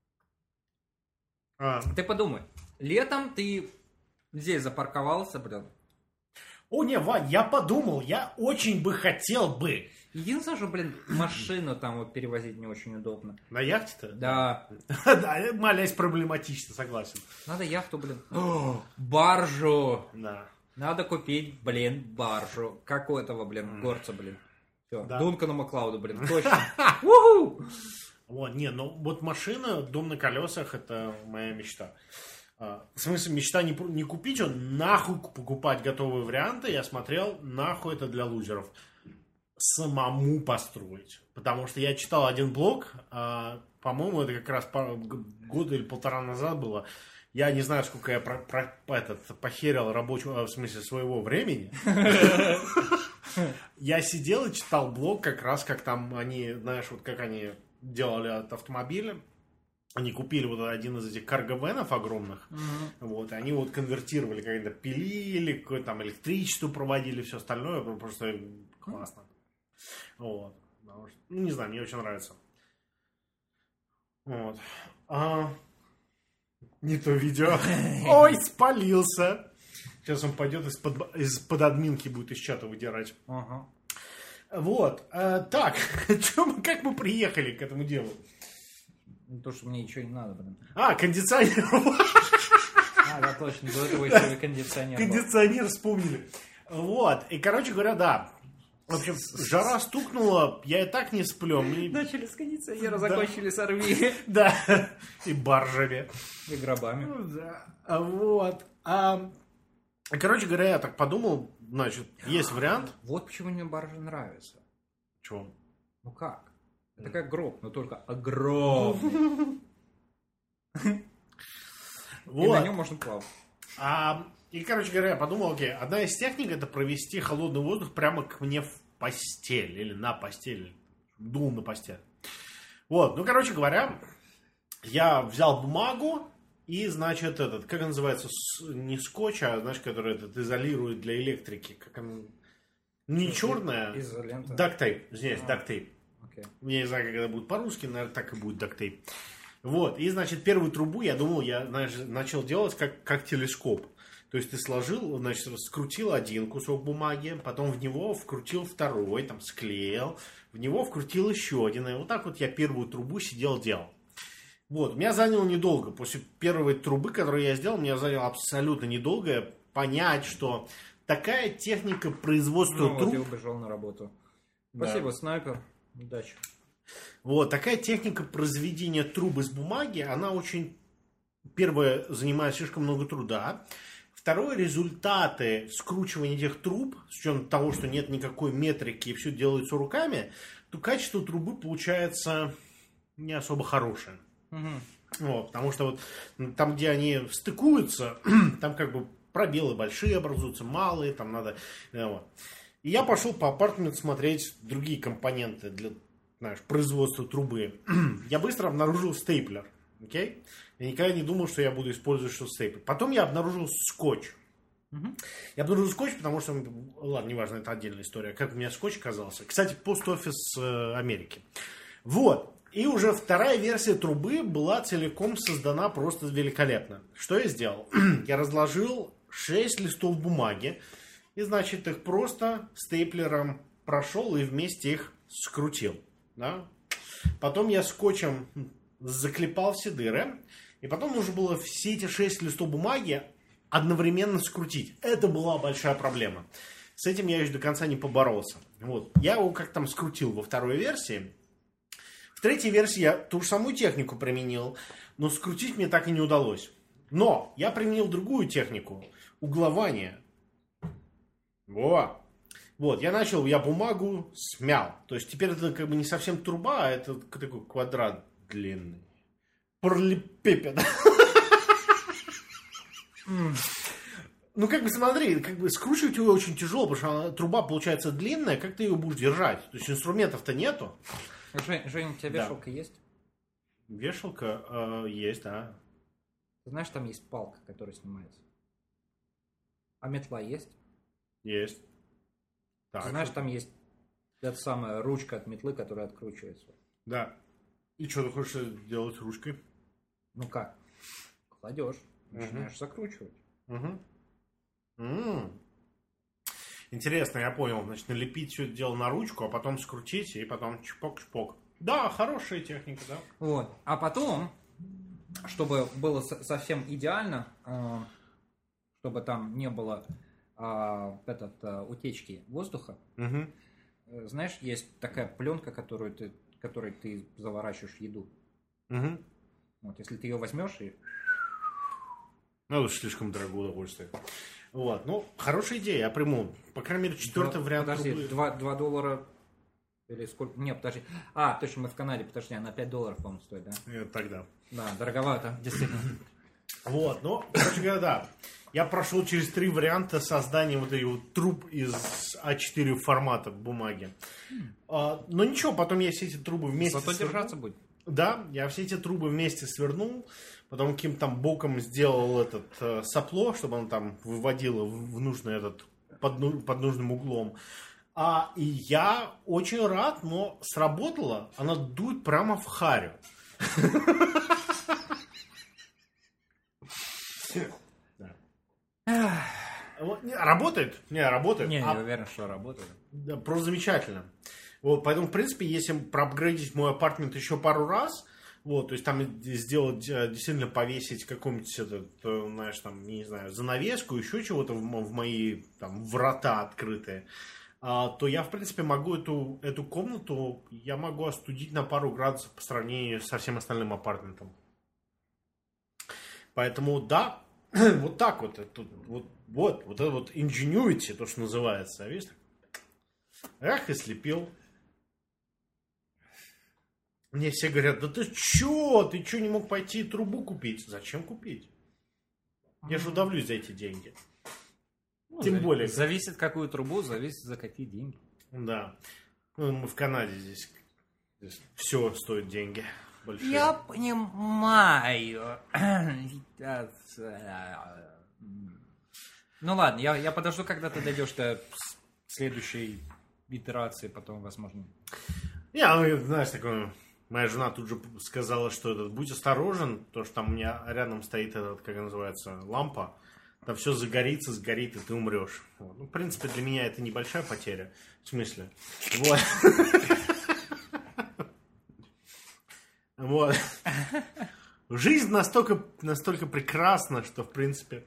Ты подумай, летом ты здесь запарковался, блин. О, не, Вань, я подумал, я очень бы хотел бы. Единственное, что, блин, машину там вот перевозить не очень удобно. На яхте-то? Да. Да, малясь проблематично, согласен. Надо яхту, блин. Баржу. Да. Надо купить, блин, баржу. Как у этого, блин, горца, блин. Все, Да. Дункана Маклауда, блин, точно. Уху! Вот, не, ну вот машина, дом на колесах, это моя мечта. В смысле, мечта не купить, нахуй покупать готовые варианты. Я смотрел, нахуй это для лузеров. Самому построить. Потому что я читал один блог, по-моему, это как раз года или полтора назад было. Я не знаю, сколько я похерил рабочего, в смысле, своего времени. Я сидел и читал блог, как раз как там они, знаешь, вот как они делали от автомобиля. Они купили вот один из этих карго-венов огромных, вот, и они вот конвертировали, когда пилили, какое-то там электричество проводили, все остальное, просто классно. Вот. Ну, не знаю, мне очень нравится. Вот. Не то видео. Ой, спалился. Сейчас он пойдет из-под админки, будет из чата выдирать. Ага. Вот. Так, как мы приехали к этому делу? То, что мне ничего не надо, блин. Кондиционер. Да, точно, до этого еще и кондиционер. Кондиционер вспомнили. Вот. И, короче говоря, да. В общем, жара стукнула, я и так не сплю. Начали с кондиционера, закончили с РВ. Да. И баржами. И гробами. Да. Вот. Короче говоря, я так подумал, значит, есть вариант. Вот почему мне баржа нравится. Чего? Ну как? Это как гроб, но только огромный. И на нем можно плавать. И, короче говоря, я подумал, окей, одна из техник это провести холодный воздух прямо к мне в постель. Или на постель. Дул на постель. Вот, ну, короче говоря, я взял бумагу и, значит, как он называется, не скотч, а, знаешь, который изолирует для электрики. Как он... Не черная. Изолента. Дактейп. Здесь дактейп. Okay. Я не знаю, как это будет по-русски, наверное, так и будет дактейп. Вот, и, значит, первую трубу, я думал, я, знаешь, начал делать как телескоп. То есть ты сложил, значит, скрутил один кусок бумаги, потом в него вкрутил второй, там, склеил, в него вкрутил еще один. И вот так вот я первую трубу сидел, делал. Вот, меня заняло недолго. После первой трубы, которую я сделал, меня заняло абсолютно недолго понять, что такая техника производства труб... Вот я убежал на работу. Спасибо, снайпер. Удачи. Вот, такая техника произведения труб из бумаги, она очень, первое, занимает слишком много труда. Второе, результаты скручивания этих труб, с учетом того, что нет никакой метрики и все делается руками, то качество трубы получается не особо хорошее. Вот, потому что вот там, где они стыкуются, там как бы пробелы большие образуются, малые, там надо... Вот. И я пошел по апартаменту смотреть другие компоненты для, знаешь, производства трубы. Я быстро обнаружил стейплер. Okay? Я никогда не думал, что я буду использовать что стейплер. Потом я обнаружил скотч. Я обнаружил скотч, потому что... Ладно, неважно, это отдельная история. Как у меня скотч оказался. Кстати, пост-офис Америки. Вот. И уже вторая версия трубы была целиком создана просто великолепно. Что я сделал? Я разложил 6 листов бумаги. И, значит, их просто стейплером прошел и вместе их скрутил. Да? Потом я скотчем заклепал все дыры. И потом нужно было все эти 6 листов бумаги одновременно скрутить. Это была большая проблема. С этим я еще до конца не поборолся. Вот. Я его как там скрутил во второй версии. В третьей версии я ту же самую технику применил. Но скрутить мне так и не удалось. Но я применил другую технику. Углование. Вот, я бумагу смял. То есть теперь это как бы не совсем труба, а это такой квадрат длинный. Параллелепипед. Ну, как бы смотри, как бы скручивать его очень тяжело, потому что труба получается длинная, как ты ее будешь держать? То есть инструментов-то нету. Жень, у тебя вешалка есть? Вешалка есть, да. Ты знаешь, там есть палка, которая снимается. А метла есть? Есть. Так, ты знаешь, там есть Это самая ручка от метлы, которая откручивается. Да. И что ты хочешь делать ручкой? Ну как? Кладешь, начинаешь закручивать. Интересно, я понял. Значит, налепить все это дело на ручку, а потом скрутить, и потом чпок-чпок. Да, хорошая техника, да. Вот. А потом, чтобы было совсем идеально, чтобы там не было утечки воздуха, знаешь, есть такая пленка, которой ты заворачиваешь еду. Вот, если ты ее возьмешь и... Ну, это слишком дорогое удовольствие. Вот, ну, хорошая идея, я приму. По крайней мере, четвертый вариант. Подожди, $2 или сколько? Нет, подожди. Точно, мы в Канаде, подожди, она $5, по-моему, стоит, да? Тогда. Да, дороговато, действительно. Вот, ну, короче говоря, да. Я прошел через 3 варианта создания вот этих вот труб из А4 формата бумаги. Но ничего, потом я все эти трубы вместе Зато держаться будет. Да, я все эти трубы вместе свернул, потом каким-то там боком сделал сопло, чтобы оно там выводило в нужный под нужным углом. И я очень рад, но сработало, она дует прямо в харю. Работает? Не, работает. Не, я уверен, что работает. Да, просто замечательно. Вот, поэтому, в принципе, если проапгрейдить мой апартмент еще пару раз, вот, то есть там сделать, действительно повесить какую-нибудь, знаешь, там, не знаю, занавеску, еще чего-то в мои там врата открытые, то я, в принципе, могу эту комнату, я могу остудить на пару градусов по сравнению со всем остальным апартментом. Поэтому, да, вот так вот, вот это вот ingenuity, то, что называется, видишь? Эх, и слепил. Мне все говорят, да ты чё не мог пойти трубу купить? Зачем купить? Я же удавлюсь за эти деньги. Тем более. Зависит, какую трубу, зависит, за какие деньги. Да. Ну, мы в Канаде здесь все стоит деньги. Большие. Я понимаю. Ну ладно, я подожду, когда ты дойдешь до следующей итерации, потом, возможно. Знаешь, такое... Моя жена тут же сказала, что будь осторожен, потому что там у меня рядом стоит как называется, лампа. Там все загорит, и ты умрешь. Вот. Ну, в принципе, для меня это небольшая потеря. В смысле? Вот. Вот. Жизнь настолько прекрасна, что, в принципе,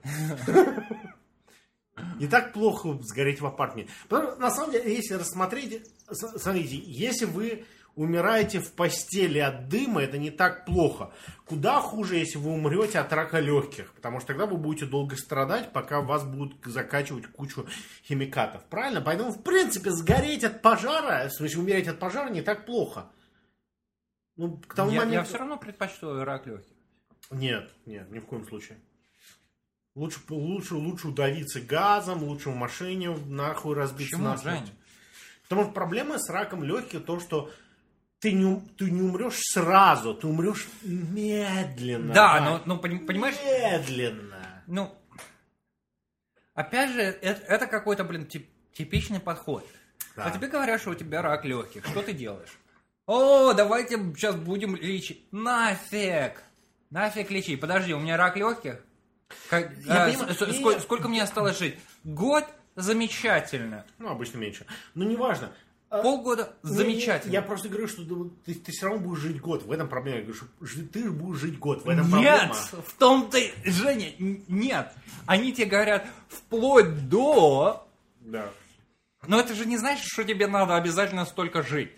не так плохо сгореть в апартаменте. На самом деле, если рассмотреть, смотрите, если вы умираете в постели от дыма, это не так плохо. Куда хуже, если вы умрете от рака легких, потому что тогда вы будете долго страдать, пока вас будут закачивать кучу химикатов. Правильно? Поэтому, в принципе, сгореть от пожара, в смысле, умереть от пожара не так плохо. Ну, к тому моменту... Я все равно предпочту рак легких. Нет, ни в коем случае. Лучше удавиться газом, лучше в машине нахуй разбиться. Почему, Жень? Потому что проблема с раком легких то, что ты не умрешь сразу, ты умрешь медленно. Да, но понимаешь... Медленно. Ну, опять же, это какой-то, типичный подход. Да. А тебе говорят, что у тебя рак легких. Что ты делаешь? О, давайте сейчас будем лечить. Нафиг лечить. Подожди, у меня рак легких? Сколько мне осталось жить? Год? Замечательно. Ну, обычно меньше. Но неважно. Полгода замечательно. Я просто говорю, что ты все равно будешь жить год. В этом проблема. Я говорю, что ты будешь жить год. В этом проблема. Нет, в том-то, Женя, нет. Они тебе говорят вплоть до... Да. Но это же не значит, что тебе надо обязательно столько жить.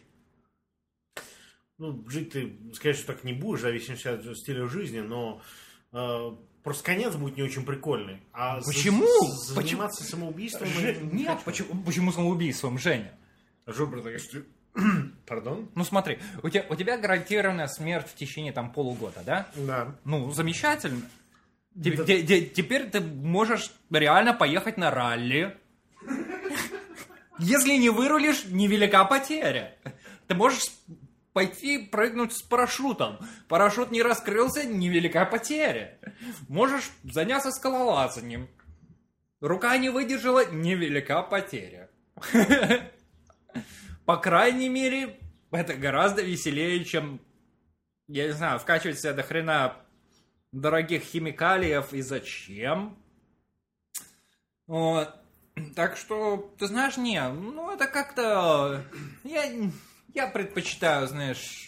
Ну, жить ты, конечно, так не будешь, в зависимости от стиля жизни, но просто конец будет не очень прикольный. А почему? Заниматься самоубийством... Нет, почему самоубийством, Женя? Пардон? Ну смотри, у тебя гарантированная смерть в течение полугода, да? Да. Ну, замечательно. Теперь ты можешь реально поехать на ралли. Если не вырулишь, невелика потеря. Ты можешь пойти прыгнуть с парашютом. Парашют не раскрылся, невелика потеря. Можешь заняться скалолазанием. Рука не выдержала, невелика потеря. по крайней мере, это гораздо веселее, чем, я не знаю, вкачивать себе до хрена дорогих химикалиев и зачем. Вот. Так что, ты знаешь, это как-то... Я предпочитаю, знаешь...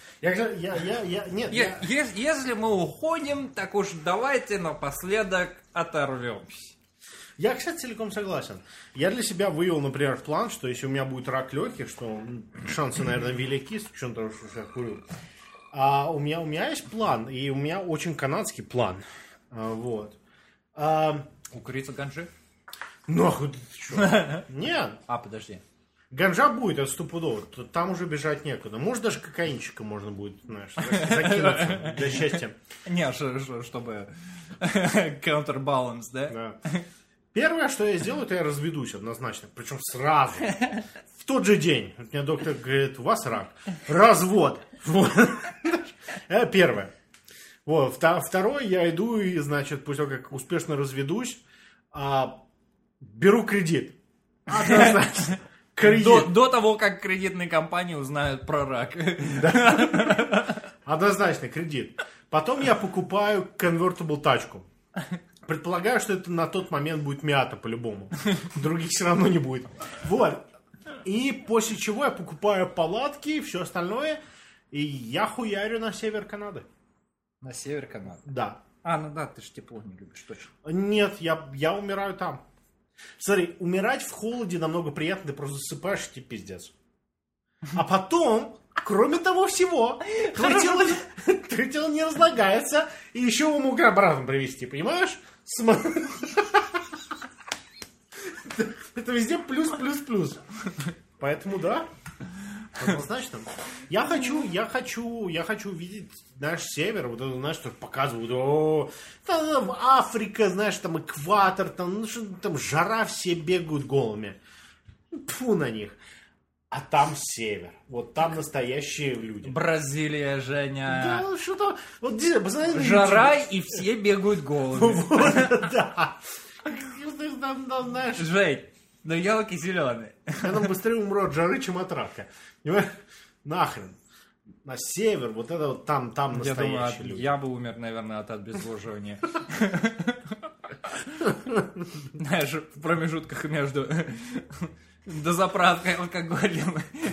Если мы уходим, так уж давайте напоследок оторвемся. Я, кстати, целиком согласен. Я для себя вывел, например, план, что если у меня будет рак легких, что шансы, наверное, велики, с учетом того, что я курю. А у меня есть план, и у меня очень канадский план. Вот. Укуриться ганджи? Нахуй ты что? Нет. Подожди. Ганджа будет, это стопудово. Там уже бежать некуда. Может, даже кокаинчика можно будет, знаешь, закинуться для счастья. Не, чтобы counterbalance, да? Да. Первое, что я сделаю, это я разведусь однозначно. Причем сразу. В тот же день. У меня доктор говорит, у вас рак. Развод. Это первое. Вот. Второе, я иду и, значит, после того, как успешно разведусь, беру кредит. Однозначно. Кредит. До того, как кредитные компании узнают про рак. Да. Однозначно, кредит. Потом я покупаю convertible тачку. Предполагаю, что это на тот момент будет Миата по-любому. Других все равно не будет. Вот. И после чего я покупаю палатки и все остальное. И я хуярю на север Канады. На север Канады? Да. Ну да, ты же тепло не любишь, точно. Нет, я умираю там. Смотри, умирать в холоде намного приятнее, ты просто засыпаешь, и тебе пиздец. А потом, кроме того всего, твое тело не разлагается, и еще его могут обратно привезти, понимаешь? Это везде плюс. Поэтому да, однозначно. Я хочу видеть наш север, вот это, знаешь, что показывают, там Африка, знаешь, там экватор, там жара, все бегают голыми. Тьфу на них. А там север. Вот там настоящие люди. Бразилия, Женя. Да, что-то... Вот, посмотри, жара, и все бегают голыми. Да. Знаешь... Жень, но елки зеленые. Я там быстрее умру от жары, чем от рака. Понимаешь? Нахрен. На север, вот это вот там настоящие люди. Я бы умер, наверное, от обезвоживания. Знаешь, в промежутках между дозаправкой алкоголем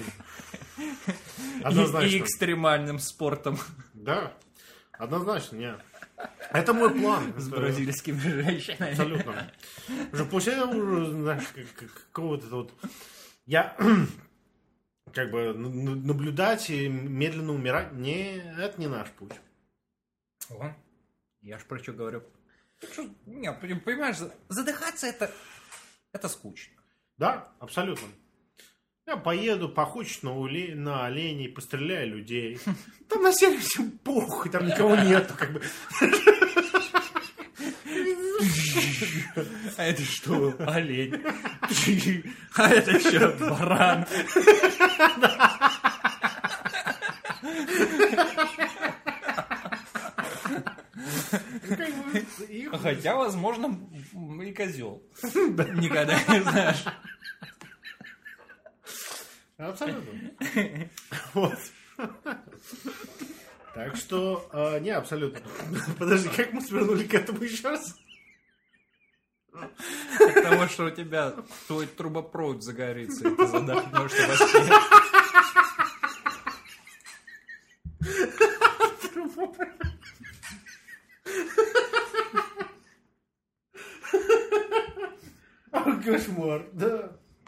и экстремальным спортом. Да, однозначно, нет. Это мой план. С бразильскими женщинами. Абсолютно. Уже после этого, знаешь, какого-то вот... Я... Как бы наблюдать и медленно умирать, это не наш путь. Я ж про что говорю. Нет, понимаешь, задыхаться это скучно. Да, абсолютно. Я поеду, поохочусь на оленей, постреляю людей. Там на севере всем похуй, там никого нету, как бы. А это что, олень? А это что, баран? Хотя, возможно, и козел. Никогда не знаешь. Абсолютно. Вот. Так что, не, абсолютно. Подожди, как мы свернули к этому еще раз? Потому что у тебя твой трубопровод загорится, и ты задохнешься во сне. Кошмар, да.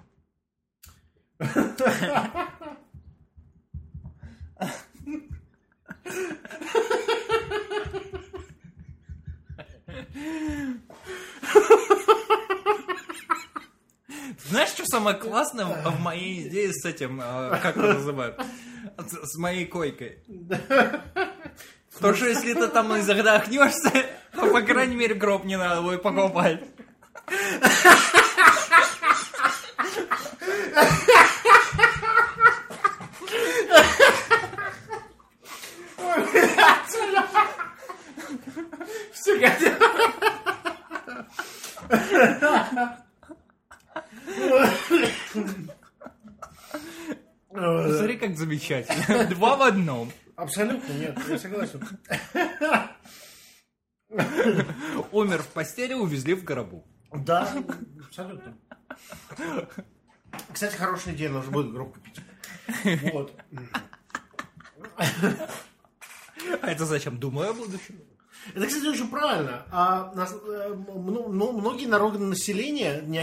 Знаешь, что самое классное в моей идее с этим, как это называют, с моей койкой? То, что если ты там и задохнешься, то, по крайней мере, гроб не надо будет покупать. Все хотят. Смотри, как замечательно. 2 в 1. Абсолютно нет, я согласен. Умер в постели, увезли в гробу. Да, абсолютно. Кстати, хорошая идея, нужно будет гроб купить. Вот. А это зачем? Думаю о будущем. Это, кстати, очень правильно. Многие народы населения не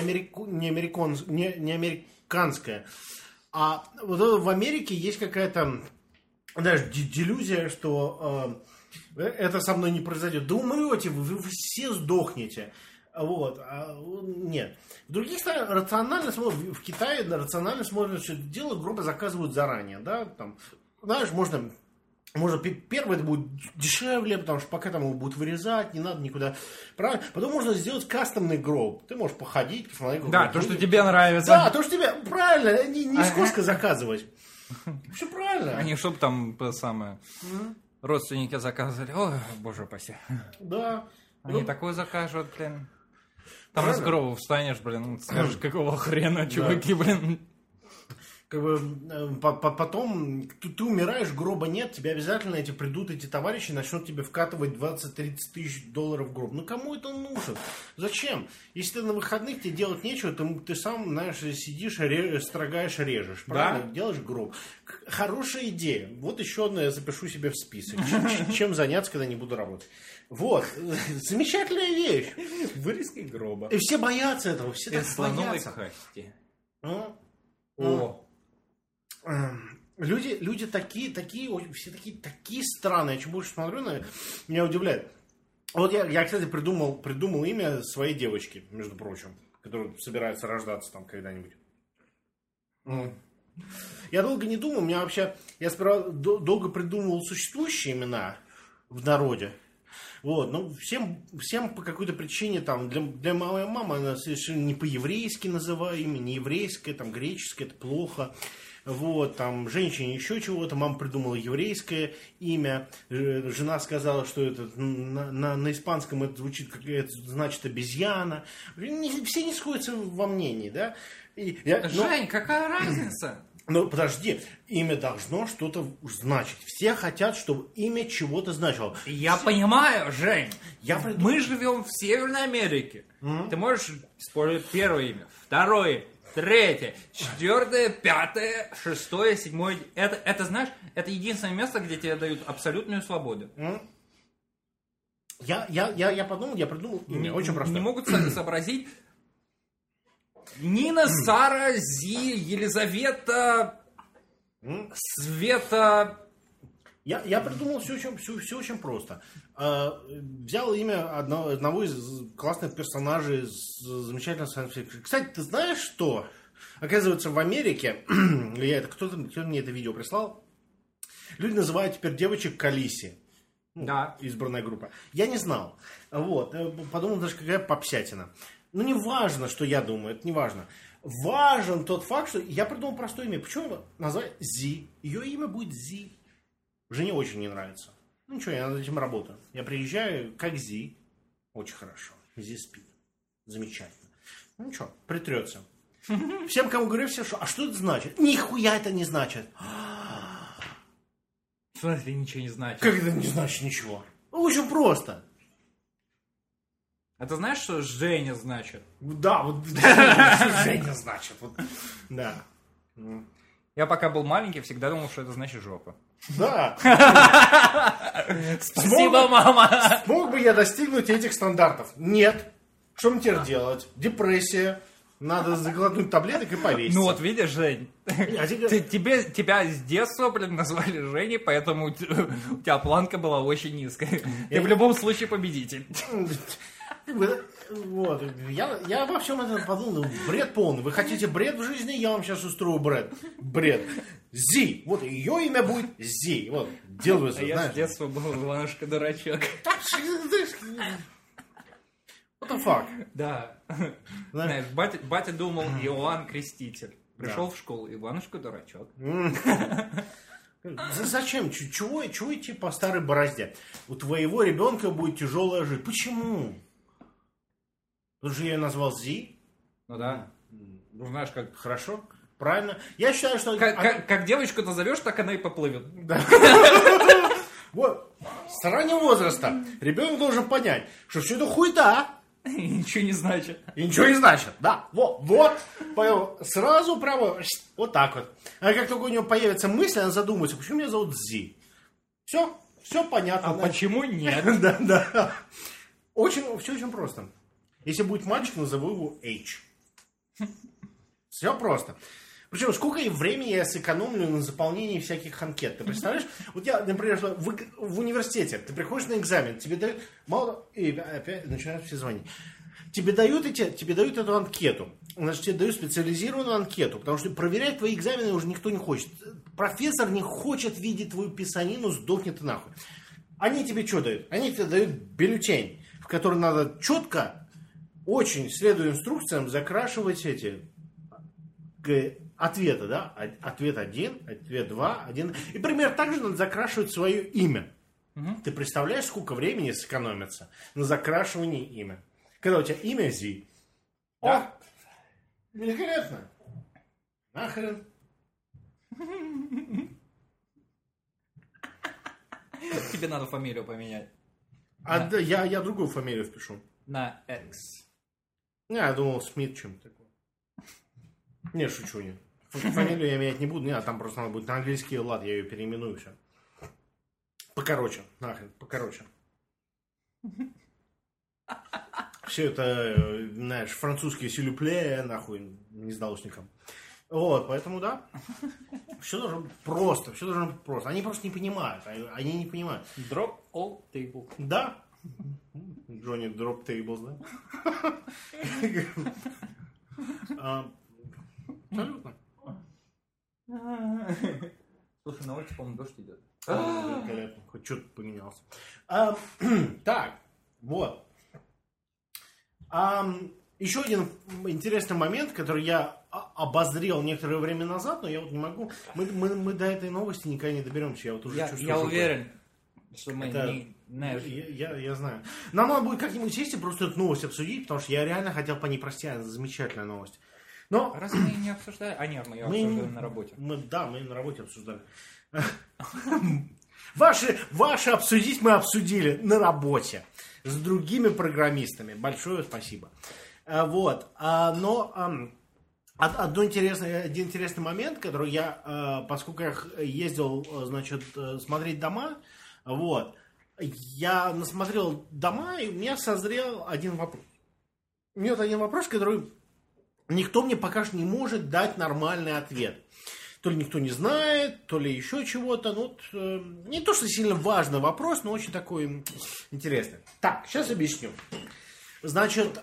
американское. А вот в Америке есть какая-то, знаешь, делюзия, что это со мной не произойдет. Да умрете вы все сдохнете. Вот. Нет. В других странах рационально смотрят, в Китае рационально смотрят, что дело, гробы заказывают заранее. Да? Там, знаешь, можно первое это будет дешевле, потому что пока там его будут вырезать, не надо никуда. Правильно? Потом можно сделать кастомный гроб. Ты можешь походить, посмотреть. Да, то, что тебе нравится. Да, то, что тебе... Правильно, не из Коска заказывать. Все правильно. А не чтобы там самое... Родственники заказывали. Ой, боже упаси. Да. Они такое закажут, блин. Там из гроба встанешь, блин, скажешь, какого хрена, чуваки, блин. Как бы потом ты умираешь, гроба нет, тебе обязательно придут эти товарищи, начнут тебе вкатывать 20-30 тысяч долларов в гроб. Ну кому это нужен? Зачем? Если ты на выходных, тебе делать нечего, ты сам, знаешь, сидишь, строгаешь, режешь. Правильно? Да? Делаешь гроб. Хорошая идея. Вот еще одно я запишу себе в список. Чем заняться, когда не буду работать. Вот. Замечательная вещь. Вырезкой гроба. И все боятся этого. Все так боятся. Кости. О. Люди такие, все такие странные. Я чем больше смотрю на меня удивляет. Вот я, кстати, придумал имя своей девочки, между прочим, которая собирается рождаться там когда-нибудь. Я долго не думал, я сперва долго придумывал существующие имена в народе. Вот, но всем по какой-то причине, там, для моей мамы она совершенно не по-еврейски называю имя, не еврейское, там, греческое, это плохо. Вот, там, женщине еще чего-то, мама придумала еврейское имя, жена сказала, что это на испанском это звучит, как это значит обезьяна. Все не сходятся во мнении, да? Жень, какая разница? Ну, подожди, имя должно что-то значить. Все хотят, чтобы имя чего-то значило. Я понимаю, Жень. Мы живем в Северной Америке. Ты можешь использовать первое имя, второе, третье, четвертое, пятое, шестое, седьмое. Это знаешь, это единственное место, где тебе дают абсолютную свободу. Я придумал имя, очень простое. Не могут сообразить. Нина, Сара, Зи, Елизавета, Света. Я придумал все очень просто. Взял имя одного из классных персонажей из замечательного сайт-фикшн. Кстати, ты знаешь что? Оказывается, в Америке, кто мне это видео прислал, люди называют теперь девочек Калиси. Да. Избранная группа. Я не знал. Вот. Подумал даже, какая попсятина. Ну, не важно, что я думаю, это не важно. Важен тот факт, что я придумал простое имя. Почему назвать Зи? Ее имя будет Зи. Жене очень не нравится. Ну, ничего, я над этим работаю. Я приезжаю, как Зи. Очень хорошо. Зи спит. Замечательно. Ну, ничего, притрется. Всем, кому говорю, все, что, а что это значит? Нихуя это не значит. В смысле ничего не значит? Как это не значит ничего? Очень просто. А ты знаешь, что Женя значит? Да, вот Женя значит. Вот, да. Я пока был маленький, всегда думал, что это значит жопа. Да. Спасибо, мама. Смог бы я достигнуть этих стандартов? Нет. Что мне теперь делать? Депрессия. Надо заглотнуть таблеток и повеситься. Ну вот видишь, Жень, тебя с детства, блин, назвали Женей, поэтому у тебя планка была очень низкая. Ты в любом случае победитель. Вот. Я во всем этом подумал, бред полный. Вы хотите бред в жизни? Я вам сейчас устрою бред. Зи. Вот ее имя будет Зи. Вот. Делаю, знаешь. Я с детства был Иванушка-дурачок. What the fuck? Да. Знаешь, батя думал Иоанн Креститель. Пришел в школу, Иванушка-дурачок. Зачем? Чего идти по старой борозде? У твоего ребенка будет тяжелая жизнь. Почему? Потому что я ее назвал Зи. Ну да. Ну знаешь, как хорошо. Правильно? Я считаю, что... Как девочку назовешь, так она и поплывет. Вот. С раннего возраста ребенок должен понять, что все это хуета. И ничего не значит. И ничего не значит. Да, вот. Понял? Сразу прямо вот так вот. А как только у него появится мысль, она задумается, почему меня зовут Зи. Все понятно. А почему нет? Да. Все очень просто. Если будет мальчик, назову его H. Все просто. Причем, сколько времени я сэкономлю на заполнении всяких анкет. Ты представляешь? Вот я, например, в университете, ты приходишь на экзамен, тебе дают... И опять начинают все звонить. Тебе дают эту анкету. Значит, тебе дают специализированную анкету, потому что проверять твои экзамены уже никто не хочет. Профессор не хочет видеть твою писанину, сдохнет ты нахуй. Они тебе что дают? Они тебе дают бюллетень, в который надо четко, очень следуя инструкциям, закрашивать эти... ответы, да? Ответ 1, ответ 2, 1. И примерно так же надо закрашивать свое имя. Угу. Ты представляешь, сколько времени сэкономится на закрашивании имя? Когда у тебя имя Зи. Да? Великолепно. Нахрен. Тебе надо фамилию поменять. Да, я другую фамилию впишу. На X. Я думал, Смит чем-то такое. Не, шучу, нет. Фамилию я менять не буду, нет, там просто надо будет на английский лад, я ее переименую, все. Покороче, нахрен, покороче. Все это, знаешь, французские силюпле, нахуй, не сдалось никому. Вот, поэтому, да, все должно быть просто, Они просто не понимают, они не понимают. Drop all table. Да. Джонни Drop Tables, да? Абсолютно. Слушай, на улице, по-моему, дождь идет. Великолепно. Хоть что-то поменялся. Так, вот. Еще один интересный момент, который я обозрел некоторое время назад, но я вот не могу. Мы до этой новости никогда не доберемся. Я вот уже чувствую. Я уверен, что мы не... Я знаю. Нам надо будет как-нибудь сесть и просто эту новость обсудить, потому что я реально хотел по ней простить. Это замечательная новость. Но... Разве мы не обсуждали? А нет, мы ее обсуждали на работе. Мы на работе обсуждали. Ваши обсудить мы обсудили на работе с другими программистами. Большое спасибо. Вот. Но один интересный момент, который я, поскольку я ездил, значит, смотреть дома, вот, я насмотрел дома, и у меня созрел один вопрос. У меня вот один вопрос, который никто мне пока что не может дать нормальный ответ. То ли никто не знает, то ли еще чего-то. Ну, не то, что сильно важный вопрос, но очень такой интересный. Так, сейчас объясню. Значит,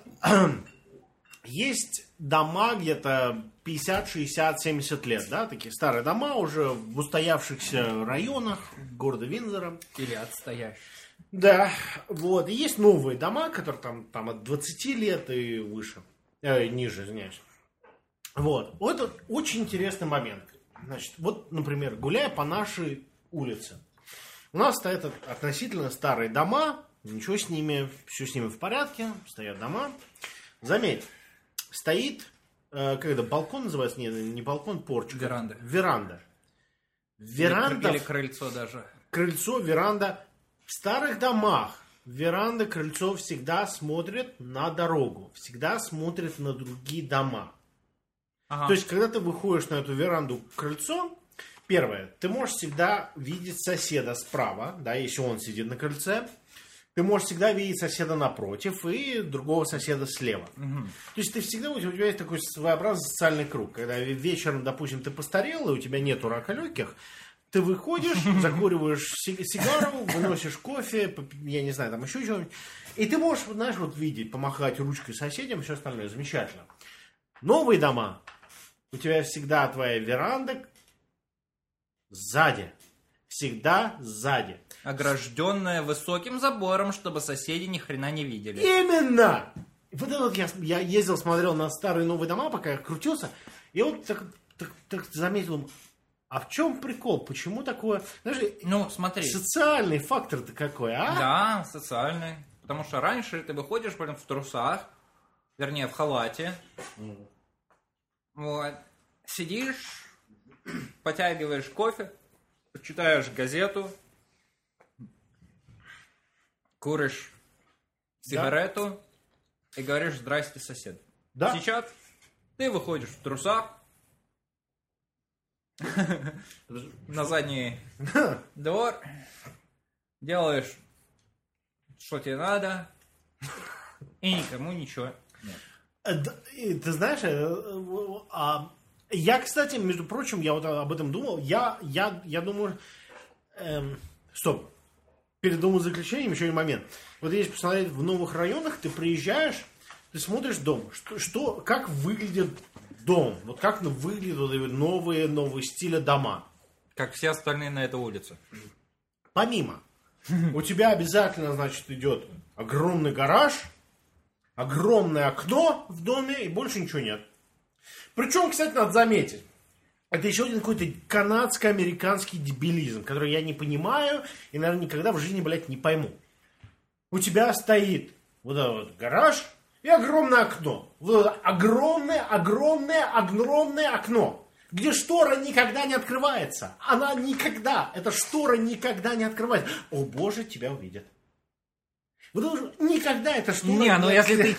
есть дома где-то 50, 60, 70 лет, да, такие старые дома уже в устоявшихся районах города Виндзора. Или отстоящих. Да, вот. И есть новые дома, которые там от 20 лет и выше. Ниже, извиняюсь. Вот. Это очень интересный момент. Значит, вот, например, гуляя по нашей улице, у нас стоят относительно старые дома, ничего с ними, все с ними в порядке, стоят дома. Заметь, стоит, как это, балкон называется? Не балкон, порчик. Веранда. Или крыльцо даже. Крыльцо, веранда. В старых домах веранда, крыльцо всегда смотрят на дорогу, всегда смотрят на другие дома. Ага. То есть, когда ты выходишь на эту веранду, крыльцо, первое, ты можешь всегда видеть соседа справа, да, если он сидит на крыльце. Ты можешь всегда видеть соседа напротив и другого соседа слева. Угу. То есть, ты всегда, у тебя есть такой своеобразный социальный круг. Когда вечером, допустим, ты постарел, и у тебя нету рака легких, ты выходишь, закуриваешь сигару, выносишь кофе, я не знаю, там еще что-нибудь. И ты можешь, знаешь, вот видеть, помахать ручкой соседям, все остальное. Замечательно. Новые дома. У тебя всегда твоя веранда сзади. Всегда сзади. Огражденная высоким забором, чтобы соседи ни хрена не видели. Именно! Вот это вот я ездил, смотрел на старые новые дома, пока я крутился. И вот так заметил, а в чем прикол? Почему такое? Знаешь, ну, смотри. Социальный фактор-то какой, а? Да, социальный. Потому что раньше ты выходишь, в трусах, вернее, в халате. Вот. сидишь, потягиваешь кофе, читаешь газету, куришь сигарету и говоришь «Здрасте, сосед». Да. Сейчас ты выходишь в трусах на задний двор, делаешь, что тебе надо, и никому ничего нет. Ты знаешь, я, кстати, между прочим, я вот об этом думал, я думаю, стоп, перед умозаключением еще один момент. Вот если посмотреть в новых районах, ты приезжаешь, ты смотришь дом, как выглядит дом, вот как выглядят новые стиля дома. Как все остальные на этой улице. Помимо, у тебя обязательно, значит, идет огромный гараж, огромное окно в доме и больше ничего нет. Причем, кстати, надо заметить, это еще один какой-то канадско-американский дебилизм, который я не понимаю и, наверное, никогда в жизни, блядь, не пойму. У тебя стоит вот этот вот гараж и огромное окно. Вот это огромное окно, где штора никогда не открывается. Эта штора никогда не открывается. О боже, тебя увидят. Вот никогда эта штора не если ты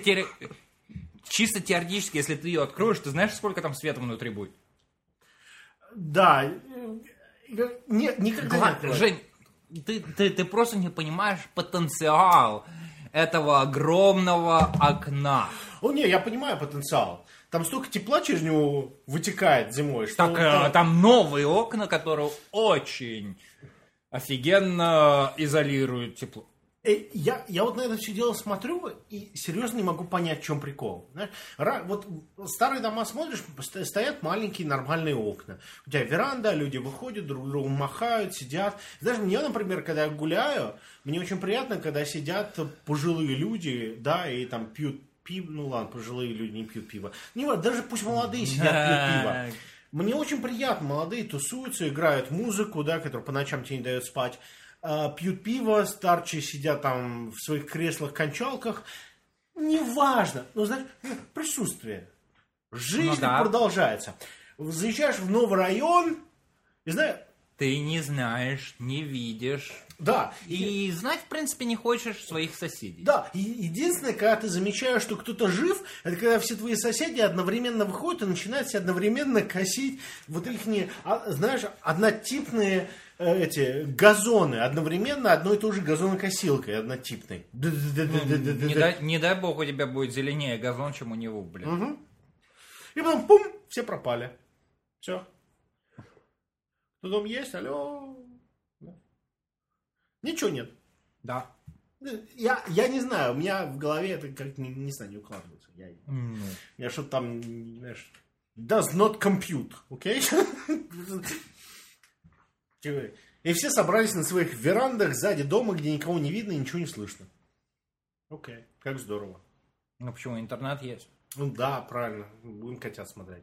чисто теоретически, если ты ее откроешь, ты знаешь, сколько там света внутри будет? Да. Никогда не Жень, ты просто не понимаешь потенциал этого огромного окна. Я понимаю потенциал. Там столько тепла через него вытекает зимой, что... Так, там новые окна, которые очень офигенно изолируют тепло. Я вот на это все дело смотрю и серьезно не могу понять, в чем прикол. Знаешь, вот старые дома смотришь, стоят маленькие нормальные окна. У тебя веранда, люди выходят, друг другу махают, сидят. Знаешь, мне, например, когда я гуляю, мне очень приятно, когда сидят пожилые люди, да, и там пьют пиво. Ну ладно, пожилые люди не пьют пиво. Даже пусть молодые сидят, пьют пиво. Мне очень приятно, молодые тусуются, играют музыку, да, которая по ночам тебе не дает спать. Пьют пиво, старчие сидят там в своих креслах-кончалках. Неважно. Но, знаешь, присутствие. Жизнь продолжается. Заезжаешь в новый район, и знаешь... Ты не знаешь, не видишь. Да. И знать, в принципе, не хочешь своих соседей. Да. И единственное, когда ты замечаешь, что кто-то жив, это когда все твои соседи одновременно выходят и начинают себя одновременно косить вот их, знаешь, однотипные... газоны одновременно одной и той же газонокосилкой однотипной. Не дай бог у тебя будет зеленее газон, чем у него, блин. Угу. И потом, пум, все пропали. Все. Кто дом есть? Алло. Ничего нет. Да. Я не знаю, у меня в голове это как не знаю, не укладывается. Я что-то там, знаешь, does not compute, окей? И все собрались на своих верандах сзади дома, где никого не видно и ничего не слышно. Окей, как здорово. Ну почему, интернет есть? Ну да, правильно. Будем котят смотреть.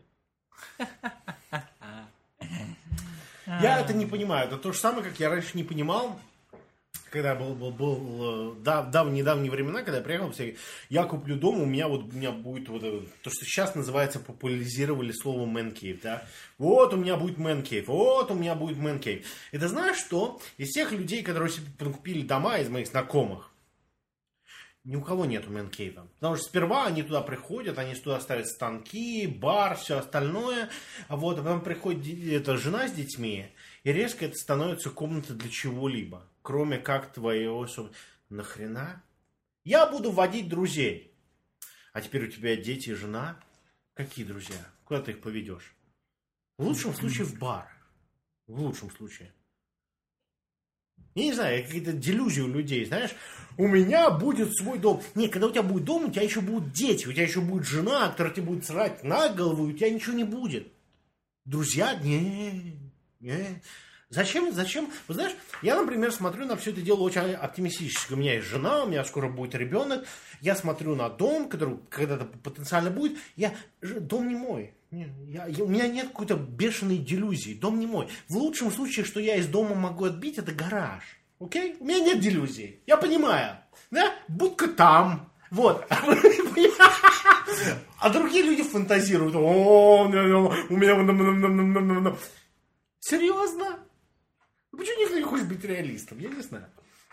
Я это не понимаю. Это то же самое, как я раньше не понимал, когда был недавние времена, когда я приехал, я куплю дом, у меня будет вот это, то, что сейчас называется, популяризировали слово man cave, да? Вот у меня будет man cave, вот у меня будет man cave. Это знаешь что? Из тех людей, которые себе купили дома, из моих знакомых, ни у кого нету man cave. Потому что сперва они туда приходят, они туда ставят станки, бар, все остальное, а потом приходит жена с детьми, и резко это становится комната для чего-либо. Кроме как твоего... Нахрена? Я буду водить друзей. А теперь у тебя дети и жена. Какие друзья? Куда ты их поведешь? В лучшем случае в бар. В лучшем случае. Я не знаю, какие-то делюзии у людей, знаешь. У меня будет свой дом. Нет, когда у тебя будет дом, у тебя еще будут дети. У тебя еще будет жена, которая тебе будет срать на голову, и у тебя ничего не будет. Друзья? Не. Зачем? Вот знаешь, я, например, смотрю на все это дело очень оптимистически. У меня есть жена, у меня скоро будет ребенок. Я смотрю на дом, который когда-то потенциально будет. Дом не мой. У меня нет какой-то бешеной делюзии. Дом не мой. В лучшем случае, что я из дома могу отбить, это гараж. Окей? У меня нет делюзий. Я понимаю. Да? Будка там. Вот. А другие люди фантазируют. О, у меня... Серьезно? Почему никто не хочет быть реалистом? Я не знаю.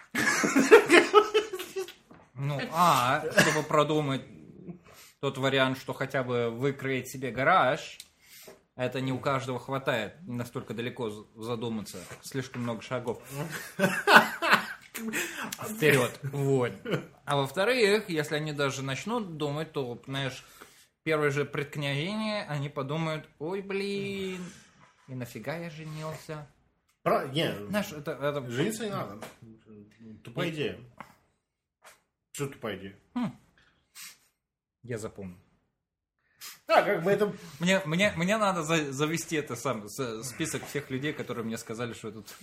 Ну, чтобы продумать тот вариант, что хотя бы выкроить себе гараж, это не у каждого хватает настолько далеко задуматься. Слишком много шагов. Вперед. Вот. А во-вторых, если они даже начнут думать, то, знаешь, первое же преткновение, они подумают, ой, блин, и нафига я женился? Нет, знаешь, это... жениться не надо. Тупая идея. Что тупая идея? Я запомнил. Да, как бы это... Мне надо завести это список всех людей, которые мне сказали, что это...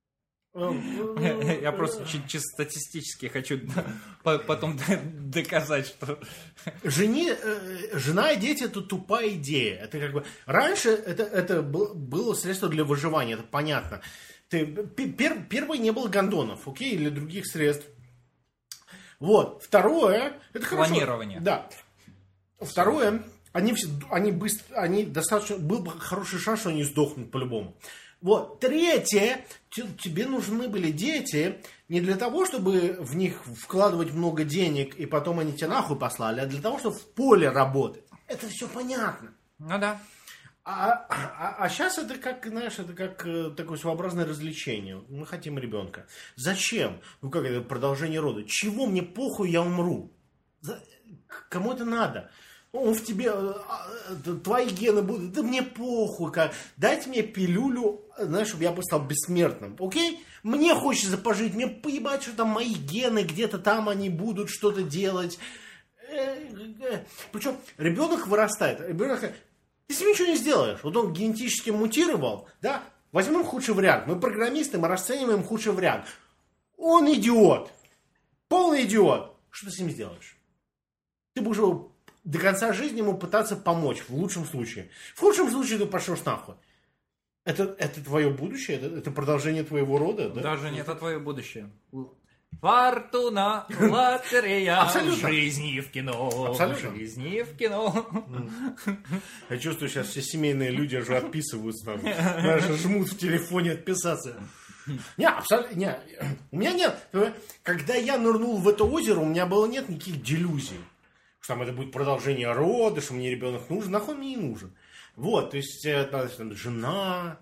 Я просто чисто статистически хочу потом доказать, что... Жена и дети — это тупая идея. Это как бы... Раньше это было средство для выживания, это понятно. Первое, не было гондонов, окей, или других средств. Вот. Второе... Это планирование. Да. Второе... Они достаточно... Был бы хороший шанс, что они сдохнут по-любому. Вот. Третье. Тебе нужны были дети не для того, чтобы в них вкладывать много денег, и потом они тебя нахуй послали, а для того, чтобы в поле работать. Это все понятно. Ну да. А сейчас это как, знаешь, это как такое своеобразное развлечение. Мы хотим ребенка. Зачем? Ну как это продолжение рода? Чего мне похуй, я умру? Кому это надо? Он в тебе, твои гены будут, да мне похуй, дайте мне пилюлю, знаешь, чтобы я стал бессмертным, окей? Мне хочется пожить, мне поебать, что там мои гены, где-то там они будут что-то делать. Причем ребенок вырастает, ты с ним ничего не сделаешь, вот он генетически мутировал, да? Возьмем худший вариант, мы программисты, мы расцениваем худший вариант. Он идиот, полный идиот, что ты с ним сделаешь? Ты будешь его до конца жизни ему пытаться помочь, в лучшем случае. В худшем случае ты пошлешь нахуй. Это твое будущее? Это продолжение твоего рода? Да? Даже не это твое будущее. Фортуна, лотерея, Абсолютно. жизни в кино. Абсолютно. Жизни в кино. Я чувствую, сейчас все семейные люди уже отписываются там. Даже жмут в телефоне отписаться. Не, абсолютно, не. У меня нет. Когда я нырнул в это озеро, у меня было нет никаких делюзий. Что там это будет продолжение рода, что мне ребенок нужен, нахуй мне не нужен. Вот, то есть жена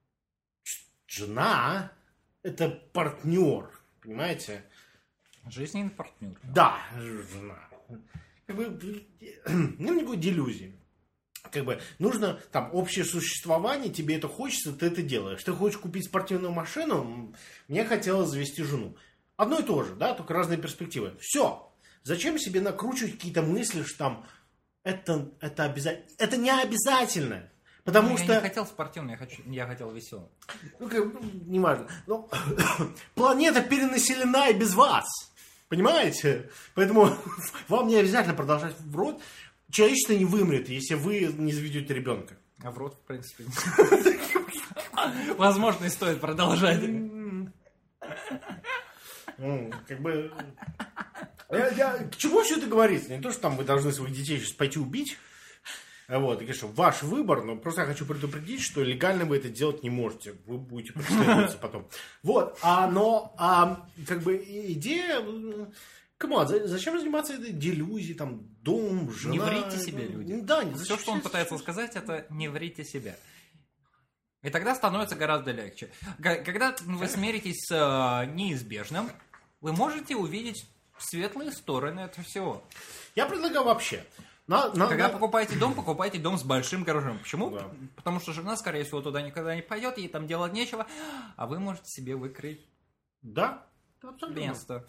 это партнер, понимаете? Жизненный партнер. Да, жена. Как бы, ну, никакой делюзии. Как бы нужно там общее существование, тебе это хочется, ты это делаешь. Ты хочешь купить спортивную машину, мне хотелось завести жену. Одно и то же, да, только разные перспективы. Все. Зачем себе накручивать какие-то мысли, что там это обязательно? Это не обязательно. Потому что... Я не хотел спортивный, я хотел веселый. Ну, не важно. Но планета перенаселена и без вас. Понимаете? Поэтому вам не обязательно продолжать в род. Человечество не вымрет, если вы не заведете ребенка. А в род, в принципе. Возможно, и стоит продолжать. Как бы... К чему все это говорится? Не то, что там вы должны своих детей сейчас пойти убить. Вот, и, конечно, ваш выбор, но просто я хочу предупредить, что легально вы это делать не можете. Вы будете преследоваться потом. Вот, как бы идея... Камон, зачем заниматься этой делюзией, там, дом, жена... Не врите себе, люди. Да, все, что он пытается сказать, это не врите себе. И тогда становится гораздо легче. Когда вы смиритесь с неизбежным, вы можете увидеть светлые стороны этого всего. Я предлагаю вообще. Когда покупаете дом с большим гаражом. Почему? Да. Потому что жена, скорее всего, туда никогда не пойдет, ей там делать нечего, а вы можете себе выкрыть место.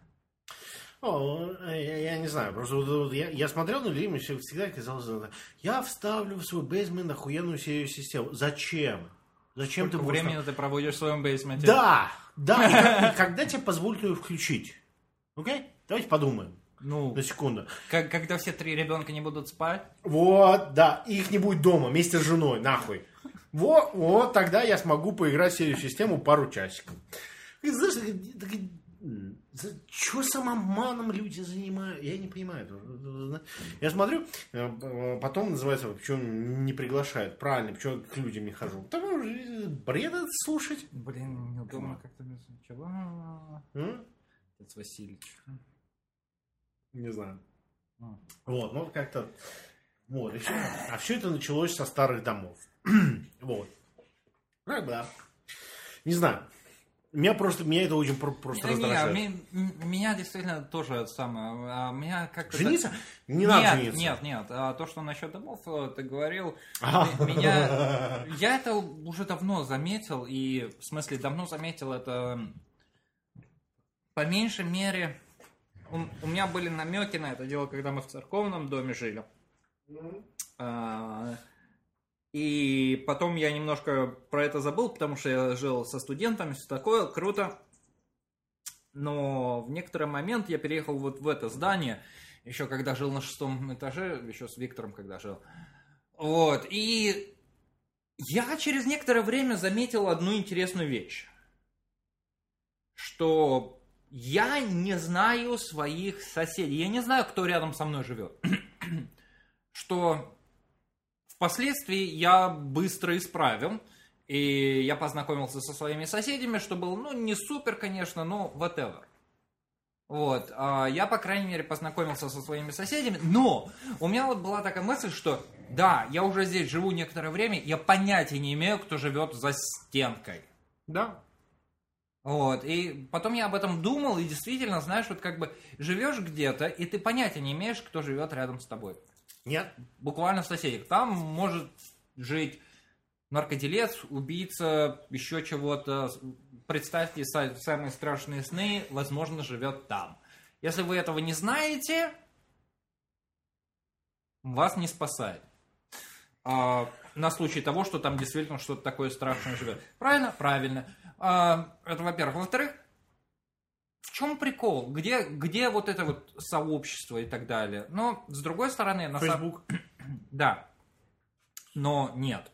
Я не знаю, просто я смотрел на людей, мне всегда казалось, я вставлю в свой бейсмент охуенную серию систему. Зачем? Зачем Сколько времени ты проводишь в своем бейсменте? Да. И когда тебе позволят ее включить? Окей? Давайте подумаем. Ну, на секунду. Когда все 3 ребенка не будут спать? Вот, да. И их не будет дома вместе с женой, нахуй. Вот тогда я смогу поиграть в серию систему пару часиков. Знаешь, Чё самоманом люди занимают? Я не понимаю. Я смотрю, потом называется, почему не приглашают. Правильно, почему к людям не хожу. Потому что бред это слушать. Блин, неудобно как-то без чего. Отец Васильевич. Не знаю. Вот, ну как-то... Вот, и все. А все это началось со старых домов. Вот. Как бы, да. Не знаю. Меня это очень просто раздражает. Меня действительно тоже самое. Меня как-то... Жениться? Не надо жениться. Нет. То, что насчет домов ты говорил, меня... Я это уже давно заметил, и в смысле давно заметил это по меньшей мере... У меня были намеки на это дело, когда мы в церковном доме жили. И потом я немножко про это забыл, потому что я жил со студентами, все такое, круто. Но в некоторый момент я переехал вот в это здание, еще когда жил на 6-м этаже, еще с Виктором когда жил. Вот, и я через некоторое время заметил одну интересную вещь. Что я не знаю своих соседей, я не знаю, кто рядом со мной живет. Что... Впоследствии я быстро исправил, и я познакомился со своими соседями, что было, ну, не супер, конечно, но whatever. Вот, я, по крайней мере, познакомился со своими соседями, но у меня вот была такая мысль, что, да, я уже здесь живу некоторое время, я понятия не имею, кто живет за стенкой. Да. Вот, и потом я об этом думал, и действительно, знаешь, вот как бы живешь где-то, и ты понятия не имеешь, кто живет рядом с тобой. Нет. Буквально в соседях. Там может жить наркоделец, убийца, еще чего-то. Представьте самые страшные сны, возможно, живет там. Если вы этого не знаете, вас не спасает. На случай того, что там действительно что-то такое страшное живет. Правильно? Правильно. Это во-первых. Во-вторых, в чем прикол? Где вот это вот сообщество и так далее? Но, с другой стороны... Facebook? Да. Но нет.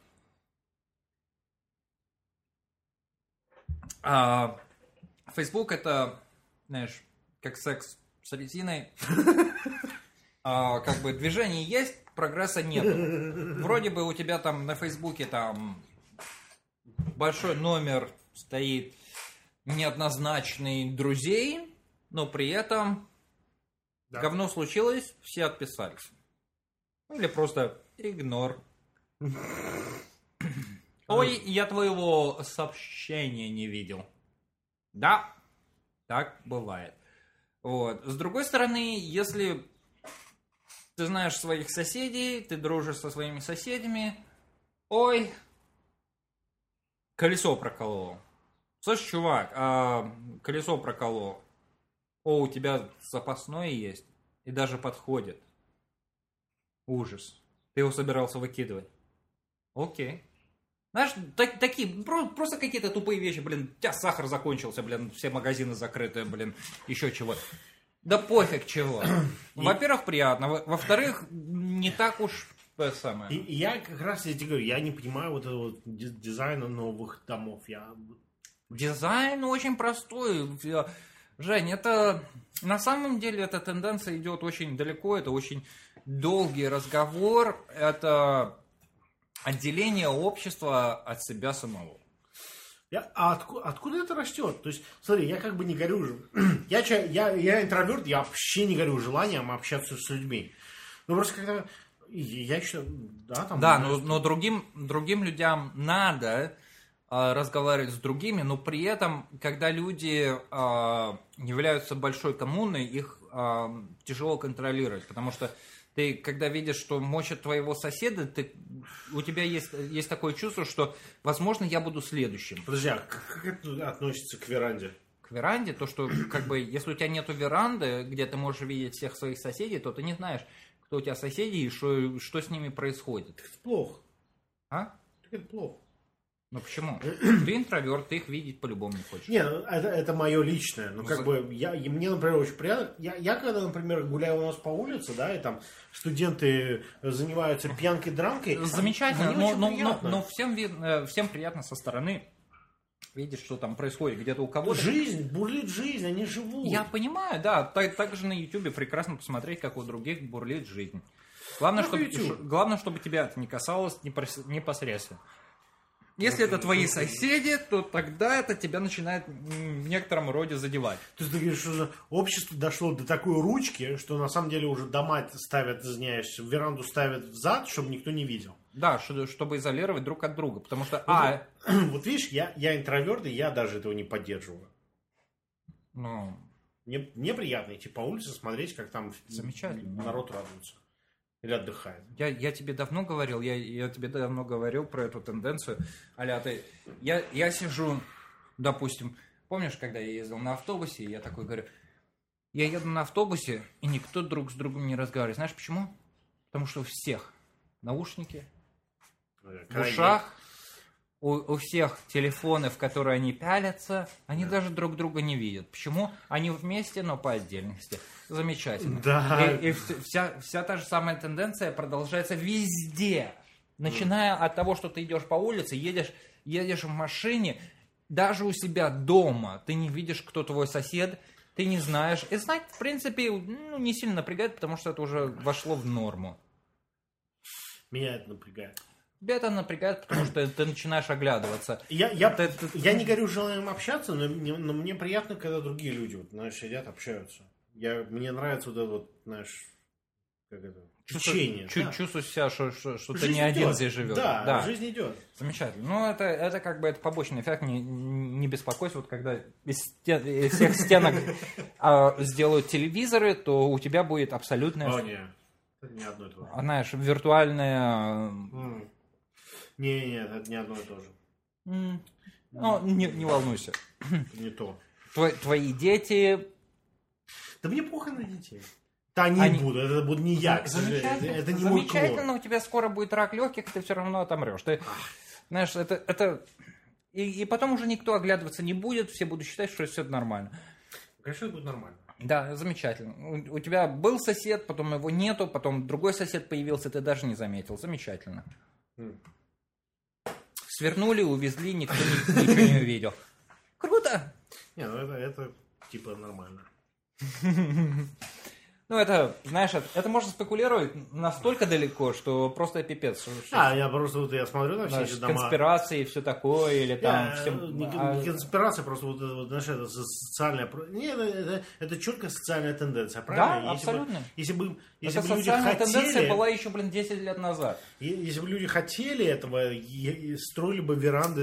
Facebook это, знаешь, как секс с резиной. Как бы движение есть, прогресса нет. Вроде бы у тебя там на Фейсбуке там большой номер стоит неоднозначный друзей, но при этом говно случилось, все отписались. Или просто игнор. Ой, я твоего сообщения не видел. Да, так бывает. Вот. С другой стороны, если ты знаешь своих соседей, ты дружишь со своими соседями, ой, колесо прокололо. Слышь, чувак, колесо прокололо. О, у тебя запасное есть. И даже подходит. Ужас. Ты его собирался выкидывать. Окей. Знаешь, такие, просто какие-то тупые вещи, блин, у тебя сахар закончился, блин, все магазины закрыты, блин, еще чего-то. Да пофиг чего. Во-первых, приятно. Во-вторых, не так уж то самое. И я как раз я тебе говорю, я не понимаю вот этого вот дизайна новых домов. Дизайн очень простой. Жень, это на самом деле эта тенденция идет очень далеко, это очень долгий разговор, это отделение общества от себя самого. Откуда это растет? То есть, смотри, я как бы не горю. Я интроверт, я вообще не горю желанием общаться с людьми. Ну просто когда я считаю, да, там. Да, но другим людям надо разговаривать с другими, но при этом, когда люди являются большой коммуной, их тяжело контролировать, потому что ты, когда видишь, что мочат твоего соседа, у тебя есть такое чувство, что, возможно, я буду следующим. Подожди, а как это относится к веранде? К веранде? То, что, как бы, если у тебя нету веранды, где ты можешь видеть всех своих соседей, то ты не знаешь, кто у тебя соседи и что с ними происходит. Так это плохо. А? Так это плохо. Ну почему? Ты интроверт, ты их видеть по-любому не хочешь. Нет, это мое личное. Ну, как бы, мне, например, очень приятно. Я когда, например, гуляю у нас по улице, да, и там студенты занимаются пьянкой, драмкой. Замечательно, но всем приятно со стороны видеть, что там происходит где-то у кого-то. Жизнь, бурлит жизнь, они живут. Я понимаю, да. Так же на Ютубе прекрасно посмотреть, как у других бурлит жизнь. Главное, чтобы тебя это не касалось непосредственно. Если это твои соседи, то тогда это тебя начинает в некотором роде задевать. То есть ты говоришь, что общество дошло до такой ручки, что на самом деле уже дома ставят, извиняюсь, веранду ставят взад, чтобы никто не видел. Да, чтобы изолировать друг от друга, потому что... Вот видишь, я интроверт, и я даже этого не поддерживаю. Ну... Мне приятно идти по улице, смотреть, как там замечательно. Народ радуется. Или отдыхает. Я тебе давно говорил, я тебе давно говорил про эту тенденцию. Аля, я сижу, допустим, помнишь, когда я ездил на автобусе, и я такой говорю, я еду на автобусе, и никто друг с другом не разговаривает. Знаешь почему? Потому что у всех наушники, в ушах, у всех телефоны, в которые они пялятся, они даже друг друга не видят. Почему? Они вместе, но по отдельности. Замечательно. Да. И вся та же самая тенденция продолжается везде. Начиная от того, что ты идешь по улице, едешь в машине, даже у себя дома. Ты не видишь, кто твой сосед, ты не знаешь. И знать, в принципе, не сильно напрягает, потому что это уже вошло в норму. Меня это напрягает. Тебя это напрягает, потому что ты начинаешь оглядываться. Я не горю желанием общаться, но мне приятно, когда другие люди вот, знаешь, сидят, общаются. Мне нравится вот это вот, знаешь, как это, течение. Чувствую себя, что ты не один здесь живешь. Да, жизнь идет. Замечательно. Ну, это как бы это побочный эффект. Не беспокойся, вот когда из всех стенок сделают телевизоры, то у тебя будет абсолютная... О, нет. Это не одно и то же. Знаешь, виртуальная... Нет, это не одно и то же. Ну, не волнуйся. Не то. Твои дети... Да мне похуй на детей. Да они будут, это будет не я. Это не мой клон. Замечательно, у тебя скоро будет рак легких, ты все равно отомрешь. Ты, знаешь, это... И потом уже никто оглядываться не будет, все будут считать, что все нормально. Конечно, это будет нормально. Да, замечательно. У тебя был сосед, потом его нету, потом другой сосед появился, ты даже не заметил. Замечательно. Свернули, увезли, никто ничего не увидел. Круто! Не, ну это типа нормально. Ну, это, знаешь, это можно спекулировать настолько далеко, что просто пипец. Я смотрю на все эти дома. Конспирации и все такое, или там... Не конспирация, просто вот знаешь, это социальная... Нет, это четкая социальная тенденция, правильно? Да, абсолютно. Если бы люди социальная хотели... тенденция была еще, 10 лет назад. Если бы люди хотели этого, строили бы веранды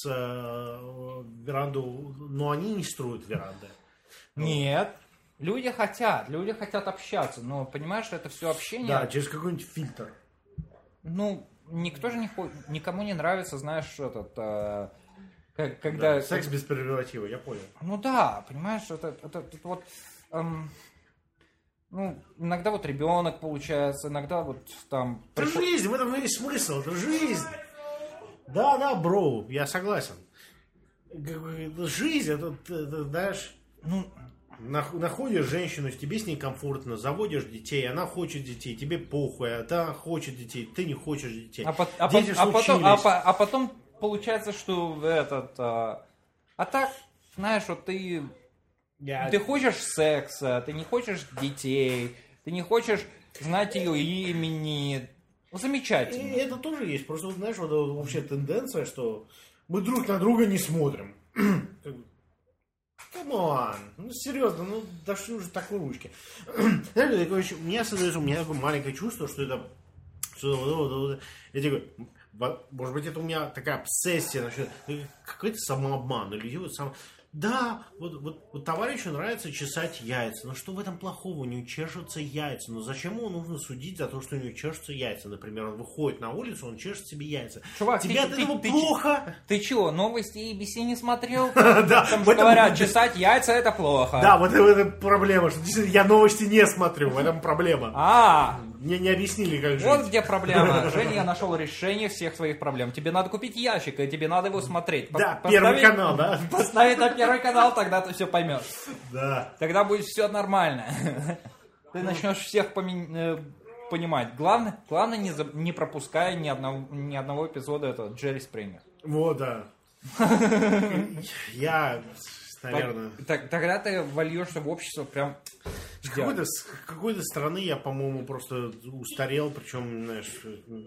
но они не строят веранды. Нет. Люди хотят общаться, но понимаешь, что это все общение... Да, через какой-нибудь фильтр. Ну, никто же никому не нравится, знаешь, когда... Да, секс без презерватива, я понял. Ну да, понимаешь, это вот... иногда вот ребенок получается, иногда вот там... Это жизнь, в этом есть смысл, это жизнь. Да, бро, я согласен. Жизнь, это знаешь... Находишь женщину, тебе с ней комфортно, заводишь детей, она хочет детей, тебе похуй, она хочет детей, ты не хочешь детей. А потом получается, что А так, знаешь, вот ты хочешь секса, ты не хочешь детей, ты не хочешь знать ее имени. Замечательно. И это тоже есть. Просто, знаешь, вот вообще тенденция, что мы друг на друга не смотрим. Камон, серьезно, дошли уже такой ручки. Знаешь, у меня такое маленькое чувство, что это... Я тебе говорю, может быть, это у меня такая обсессия насчет... Какой-то самообман. Или вот Да, вот товарищу нравится чесать яйца. Но что в этом плохого? У него чешутся яйца. Но зачем ему нужно судить за то, что у него чешутся яйца? Например, он выходит на улицу, он чешет себе яйца. Чувак, тебе от этого плохо? Ты чего, новости ABC не смотрел? Там же говорят, чесать яйца это плохо. Да, вот это проблема. Что действительно я новости не смотрю, в этом проблема. Мне не объяснили, как жить. Вот где проблема. Женя, я нашел решение всех твоих проблем. Тебе надо купить ящик, и тебе надо его смотреть. Да, Первый канал, да? Поставить на Первый канал, тогда ты все поймешь. Да. Тогда будет все нормально. Ты начнешь всех понимать. Главное не пропускай ни одного эпизода этого Джерри Спрингер. Вот, да. Я, наверное... Тогда ты вольешься в общество прям... С какой-то стороны я, по-моему, просто устарел, причем, знаешь...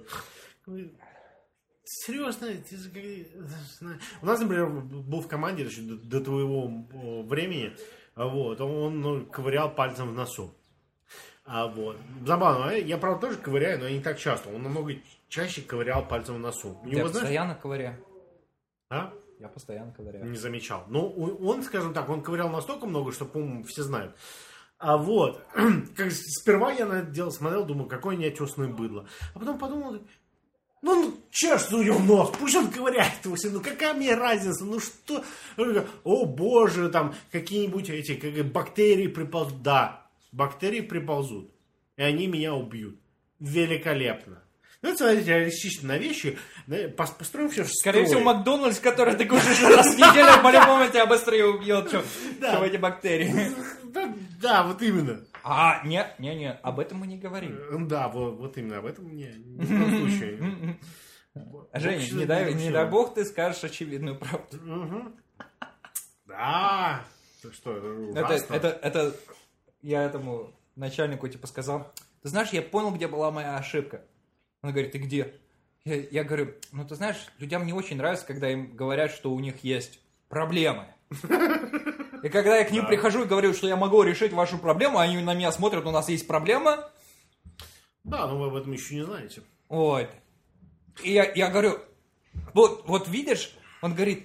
Серьезно, у нас, например, был в команде до твоего времени, вот, он ковырял пальцем в носу. Вот. Забавно, я, правда, тоже ковыряю, но не так часто. Он намного чаще ковырял пальцем в носу. Я постоянно ковыряю. А? Я постоянно ковыряю. Не замечал. Ну, он, скажем так, он ковырял настолько много, что, по-моему, все знают. А вот, как сперва я на это дело смотрел, думаю, какое неотесное быдло. А потом подумал, чешется у него нос, пусть он ковыряет его, ну какая мне разница, ну что, о боже, там какие-нибудь эти бактерии приползут, да, бактерии приползут, и они меня убьют, великолепно. Ну, смотрите, реалистично на вещи, построим все в Скорее всего, Макдональдс, который ты кушаешь раз в неделю, по-любому тебя быстрее убьет, чем эти бактерии. Да, вот именно. Нет, об этом мы не говорим. Да, вот именно, об этом ни в коем случае. Женя, не дай бог ты скажешь очевидную правду. Да. Что, это я этому начальнику типа сказал, ты знаешь, я понял, где была моя ошибка. Он говорит, ты где? Я говорю, ну ты знаешь, людям не очень нравится, когда им говорят, что у них есть проблемы. И когда я к ним прихожу и говорю, что я могу решить вашу проблему, они на меня смотрят, у нас есть проблема. Да, но вы об этом еще не знаете. Вот. И я говорю, вот видишь, он говорит,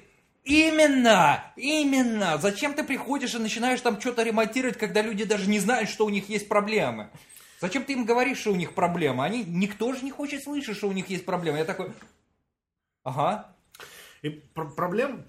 именно, зачем ты приходишь и начинаешь там что-то ремонтировать, когда люди даже не знают, что у них есть проблемы? Зачем ты им говоришь, что у них проблемы? Никто же не хочет слышать, что у них есть проблемы. Я такой, ага. И проблема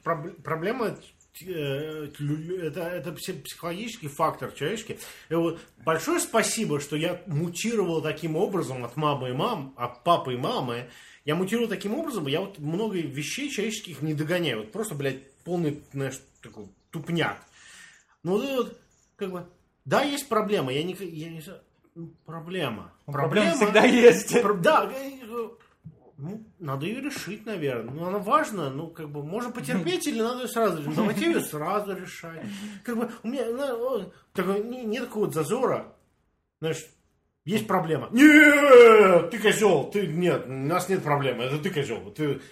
это психологический фактор человеческий. И вот большое спасибо, что я мутировал таким образом от папы и мамы. Я мутировал таким образом, я вот много вещей человеческих не догоняю. Вот просто, блядь, полный, знаешь, такой тупняк. Ну вот, как бы, да, есть проблема. Я не проблема. Проблема всегда есть. Да, надо ее решить, наверное. Ну, она важна, можно потерпеть или надо ее сразу решить. Давайте ее сразу решать. У меня нет такого зазора. Знаешь, есть проблема. Нет, ты козел. Нет, у нас нет проблемы. Это ты козел.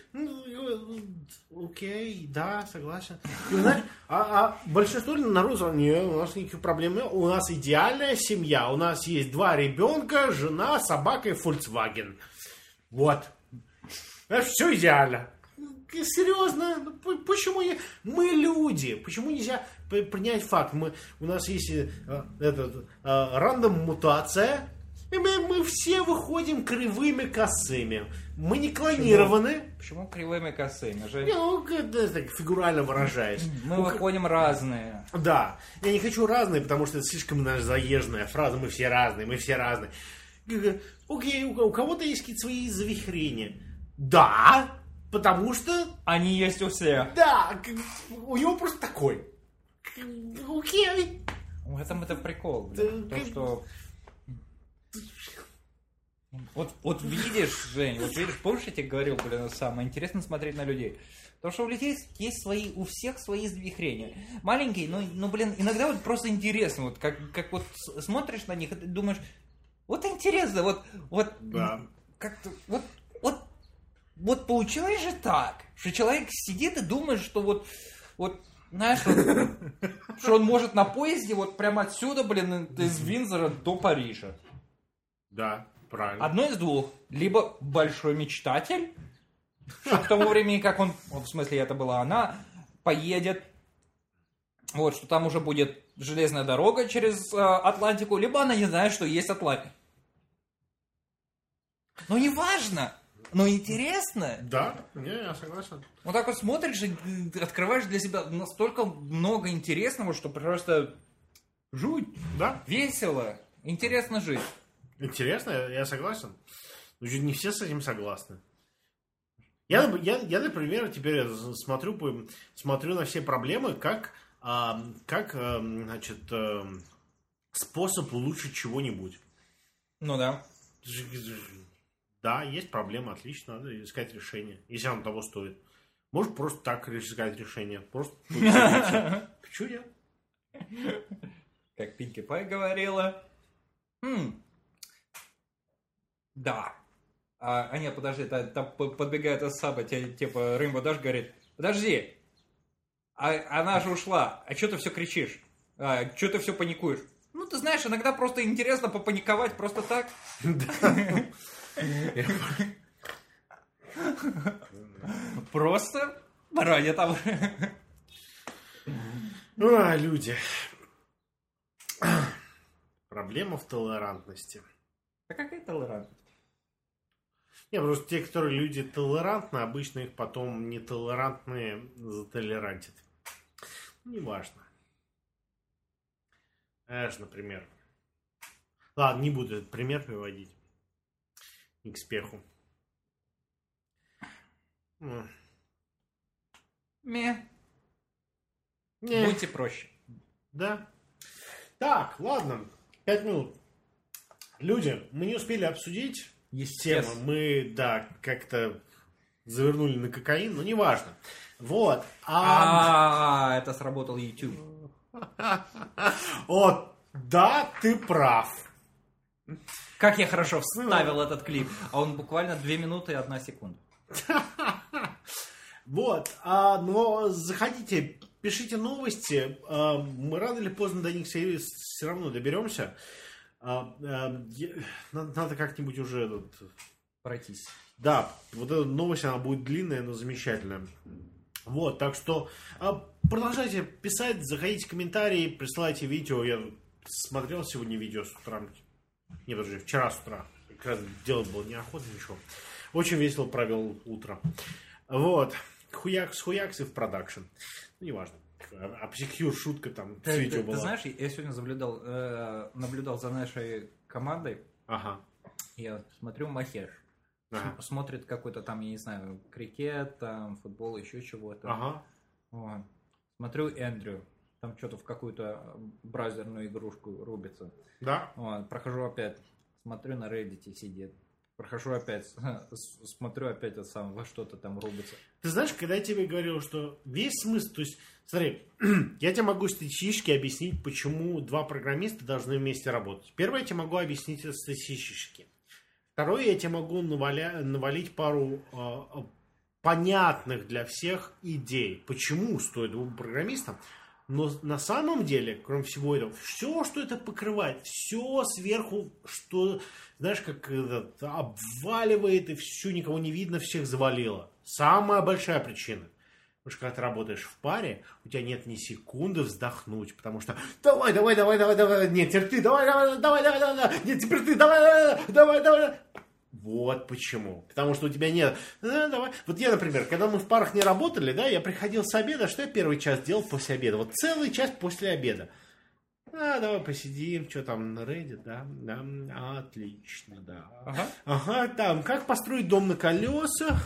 Окей, да, согласен. И, знаешь, большинство народа, нет, у нас никаких проблем нет. У нас идеальная семья. У нас есть 2 ребенка, жена, собака и Volkswagen. Вот. Все идеально. Серьезно? Почему мы люди? Почему нельзя принять факт? У нас есть рандом мутация, и мы все выходим кривыми косыми. Мы не клонированы. Почему кривыми косыми? Так фигурально выражаясь. Мы выходим разные. Да. Я не хочу разные, потому что это слишком заезженная фраза. Мы все разные. Окей, у кого-то есть какие-то свои завихрения. Да, потому что... Они есть у всех. Да, у него просто такой. Окей. В этом это прикол. То, что... Вот видишь, Жень, помнишь, я тебе говорил, самое интересно смотреть на людей. Потому что у людей есть у всех свои завихрения. Маленькие, иногда вот просто интересно, вот как вот смотришь на них и ты думаешь, вот интересно, да. Как-то, вот получилось же так, что человек сидит и думает, что знаешь, что он может на поезде прямо отсюда, из Виндзора до Парижа. Да, правильно. Одно из двух. Либо большой мечтатель, что к тому времени, как он, в смысле, это была она, поедет, что там уже будет железная дорога через Атлантику, либо она не знает, что есть Атлантика. Но не важно. Но интересно. Да, я согласен. Вот так вот смотришь и открываешь для себя настолько много интересного, что просто жуть. Да. Весело. Интересно жить. Интересно, я согласен. Но не все с этим согласны. Я, например, теперь смотрю на все проблемы как способ улучшить чего-нибудь. Ну да. Да, есть проблема, отлично, надо искать решение, если оно того стоит. Может, просто так искать решение. Просто почему нет? Как Пинки Пай говорила. Да. Нет, подожди, там подбегает Асаба, типа Рымбо Даш говорит, подожди, она же ушла, а что ты все кричишь? Что ты все паникуешь? Ну, ты знаешь, иногда просто интересно попаниковать просто так. Просто ради того. Люди. Проблема в толерантности. А какая толерантность? Не, просто те, которые люди толерантны, обычно их потом нетолерантные затолерантят. Неважно. Знаешь, например. Ладно, не буду этот пример приводить. Не к спеху. Будьте проще. Да. Так, ладно. 5 минут. Люди, мы не успели обсудить тему. Мы, да, как-то завернули на кокаин, но неважно. Вот. Это сработал YouTube. Вот, да, ты прав. Как я хорошо вставил этот клип. А он буквально 2 минуты и 1 секунда. Вот, но заходите, пишите новости. Мы рано или поздно до них все равно доберемся. Надо как-нибудь уже пройтись. Да, вот эта новость, она будет длинная, но замечательная. Вот, так что продолжайте писать, заходите в комментарии, присылайте видео. Я смотрел сегодня видео с утра. Не, подожди, вчера с утра. Как раз делать было неохота, ничего. Очень весело провел утро. Вот. Хуякс и в продакшн. Ну, неважно. А психюр, шутка там с видео была. Ты знаешь, я сегодня наблюдал за нашей командой. Ага. Я смотрю, Махеш. Ага. Смотрит какой-то там, я не знаю, крикет, там, футбол, еще чего-то. Ага. Вот. Смотрю Эндрю. Там что-то в какую-то браузерную игрушку рубится. Да. Вот. Прохожу опять. Смотрю, на Reddit сидит. Прохожу опять. Смотрю опять во что-то там рубится. Ты знаешь, когда я тебе говорил, что весь смысл... То есть, смотри, я тебе могу статистически объяснить, почему 2 программиста должны вместе работать. Первое, я тебе могу объяснить это статистически. Второе, я тебе могу навалить пару понятных для всех идей. Почему стоит 2 программистам? Но на самом деле, кроме всего этого, все, что это покрывает, все сверху, что, знаешь, как обваливает, и все, никого не видно, всех завалило. Самая большая причина. Потому что когда ты работаешь в паре, у тебя нет ни секунды вздохнуть, потому что давай, нет, теперь ты, давай, нет, теперь ты, давай. Вот почему. Потому что у тебя нет... давай. Вот я, например, когда мы в парах не работали, да, я приходил с обеда, что я первый час делал после обеда? Вот целый час после обеда. Давай посидим, что там на Reddit, да, отлично, да. Ага, там, как построить дом на колесах,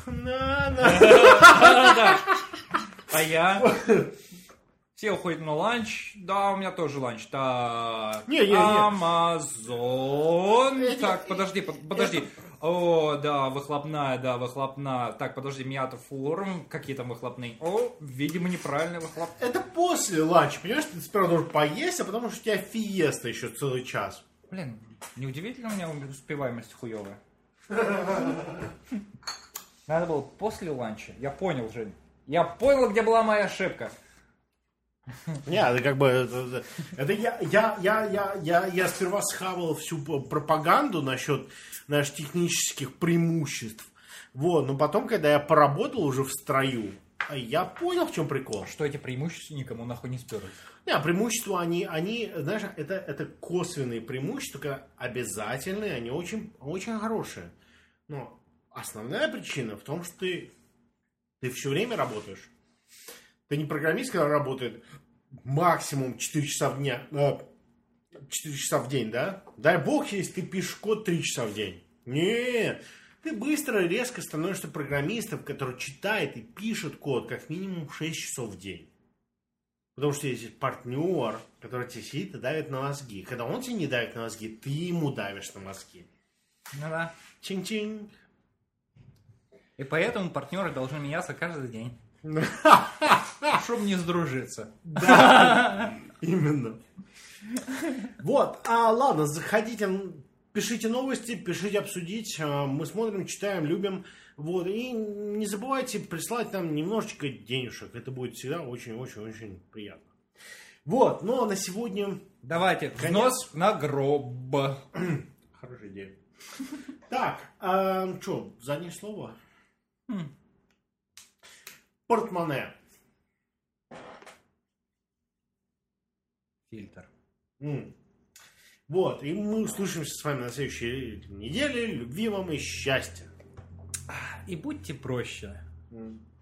А я... Все уходят на ланч. Да, у меня тоже ланч. Так, Амазон. Так, подожди. О, да, выхлопная. Так, подожди, Миата Форум. Какие там выхлопные? О, видимо, неправильный выхлоп. Это после ланча, понимаешь? Ты сперва должен поесть, а потому что у тебя фиеста еще целый час. Блин, неудивительно у меня успеваемость хуевая. Надо было после ланча. Я понял, Жень. Я понял, где была моя ошибка. Не, это как бы... Это я сперва схавал всю пропаганду насчет наших технических преимуществ. Вот, но потом, когда я поработал уже в строю, я понял, в чем прикол. Что эти преимущества никому нахуй не сперли. Не, преимущества, они, знаешь, это косвенные преимущества, когда обязательные, они очень, очень хорошие. Но основная причина в том, что ты все время работаешь. Ты не программист, который работает максимум 4 часа в день, 4 часа в день, да? Дай бог, если ты пишешь код 3 часа в день. Нет, ты быстро и резко становишься программистом, который читает и пишет код как минимум 6 часов в день. Потому что есть партнер, который тебе сидит и давит на мозги. Когда он тебе не давит на мозги, ты ему давишь на мозги. Ну да. Чин-чин. И поэтому партнеры должны меняться каждый день. Чтобы не сдружиться. Да, именно. Вот, ладно, заходите, пишите новости, пишите обсудить. Мы смотрим, читаем, любим. Вот, и не забывайте прислать нам немножечко денежек. Это будет всегда очень-очень-очень приятно. Вот, ну а на сегодня... Давайте, взнос на гроб. Хорошая идея. Так, что, заднее слово? Портмоне. Фильтр. Вот, и мы услышимся с вами на следующей неделе. Любви вам и счастья. И будьте проще.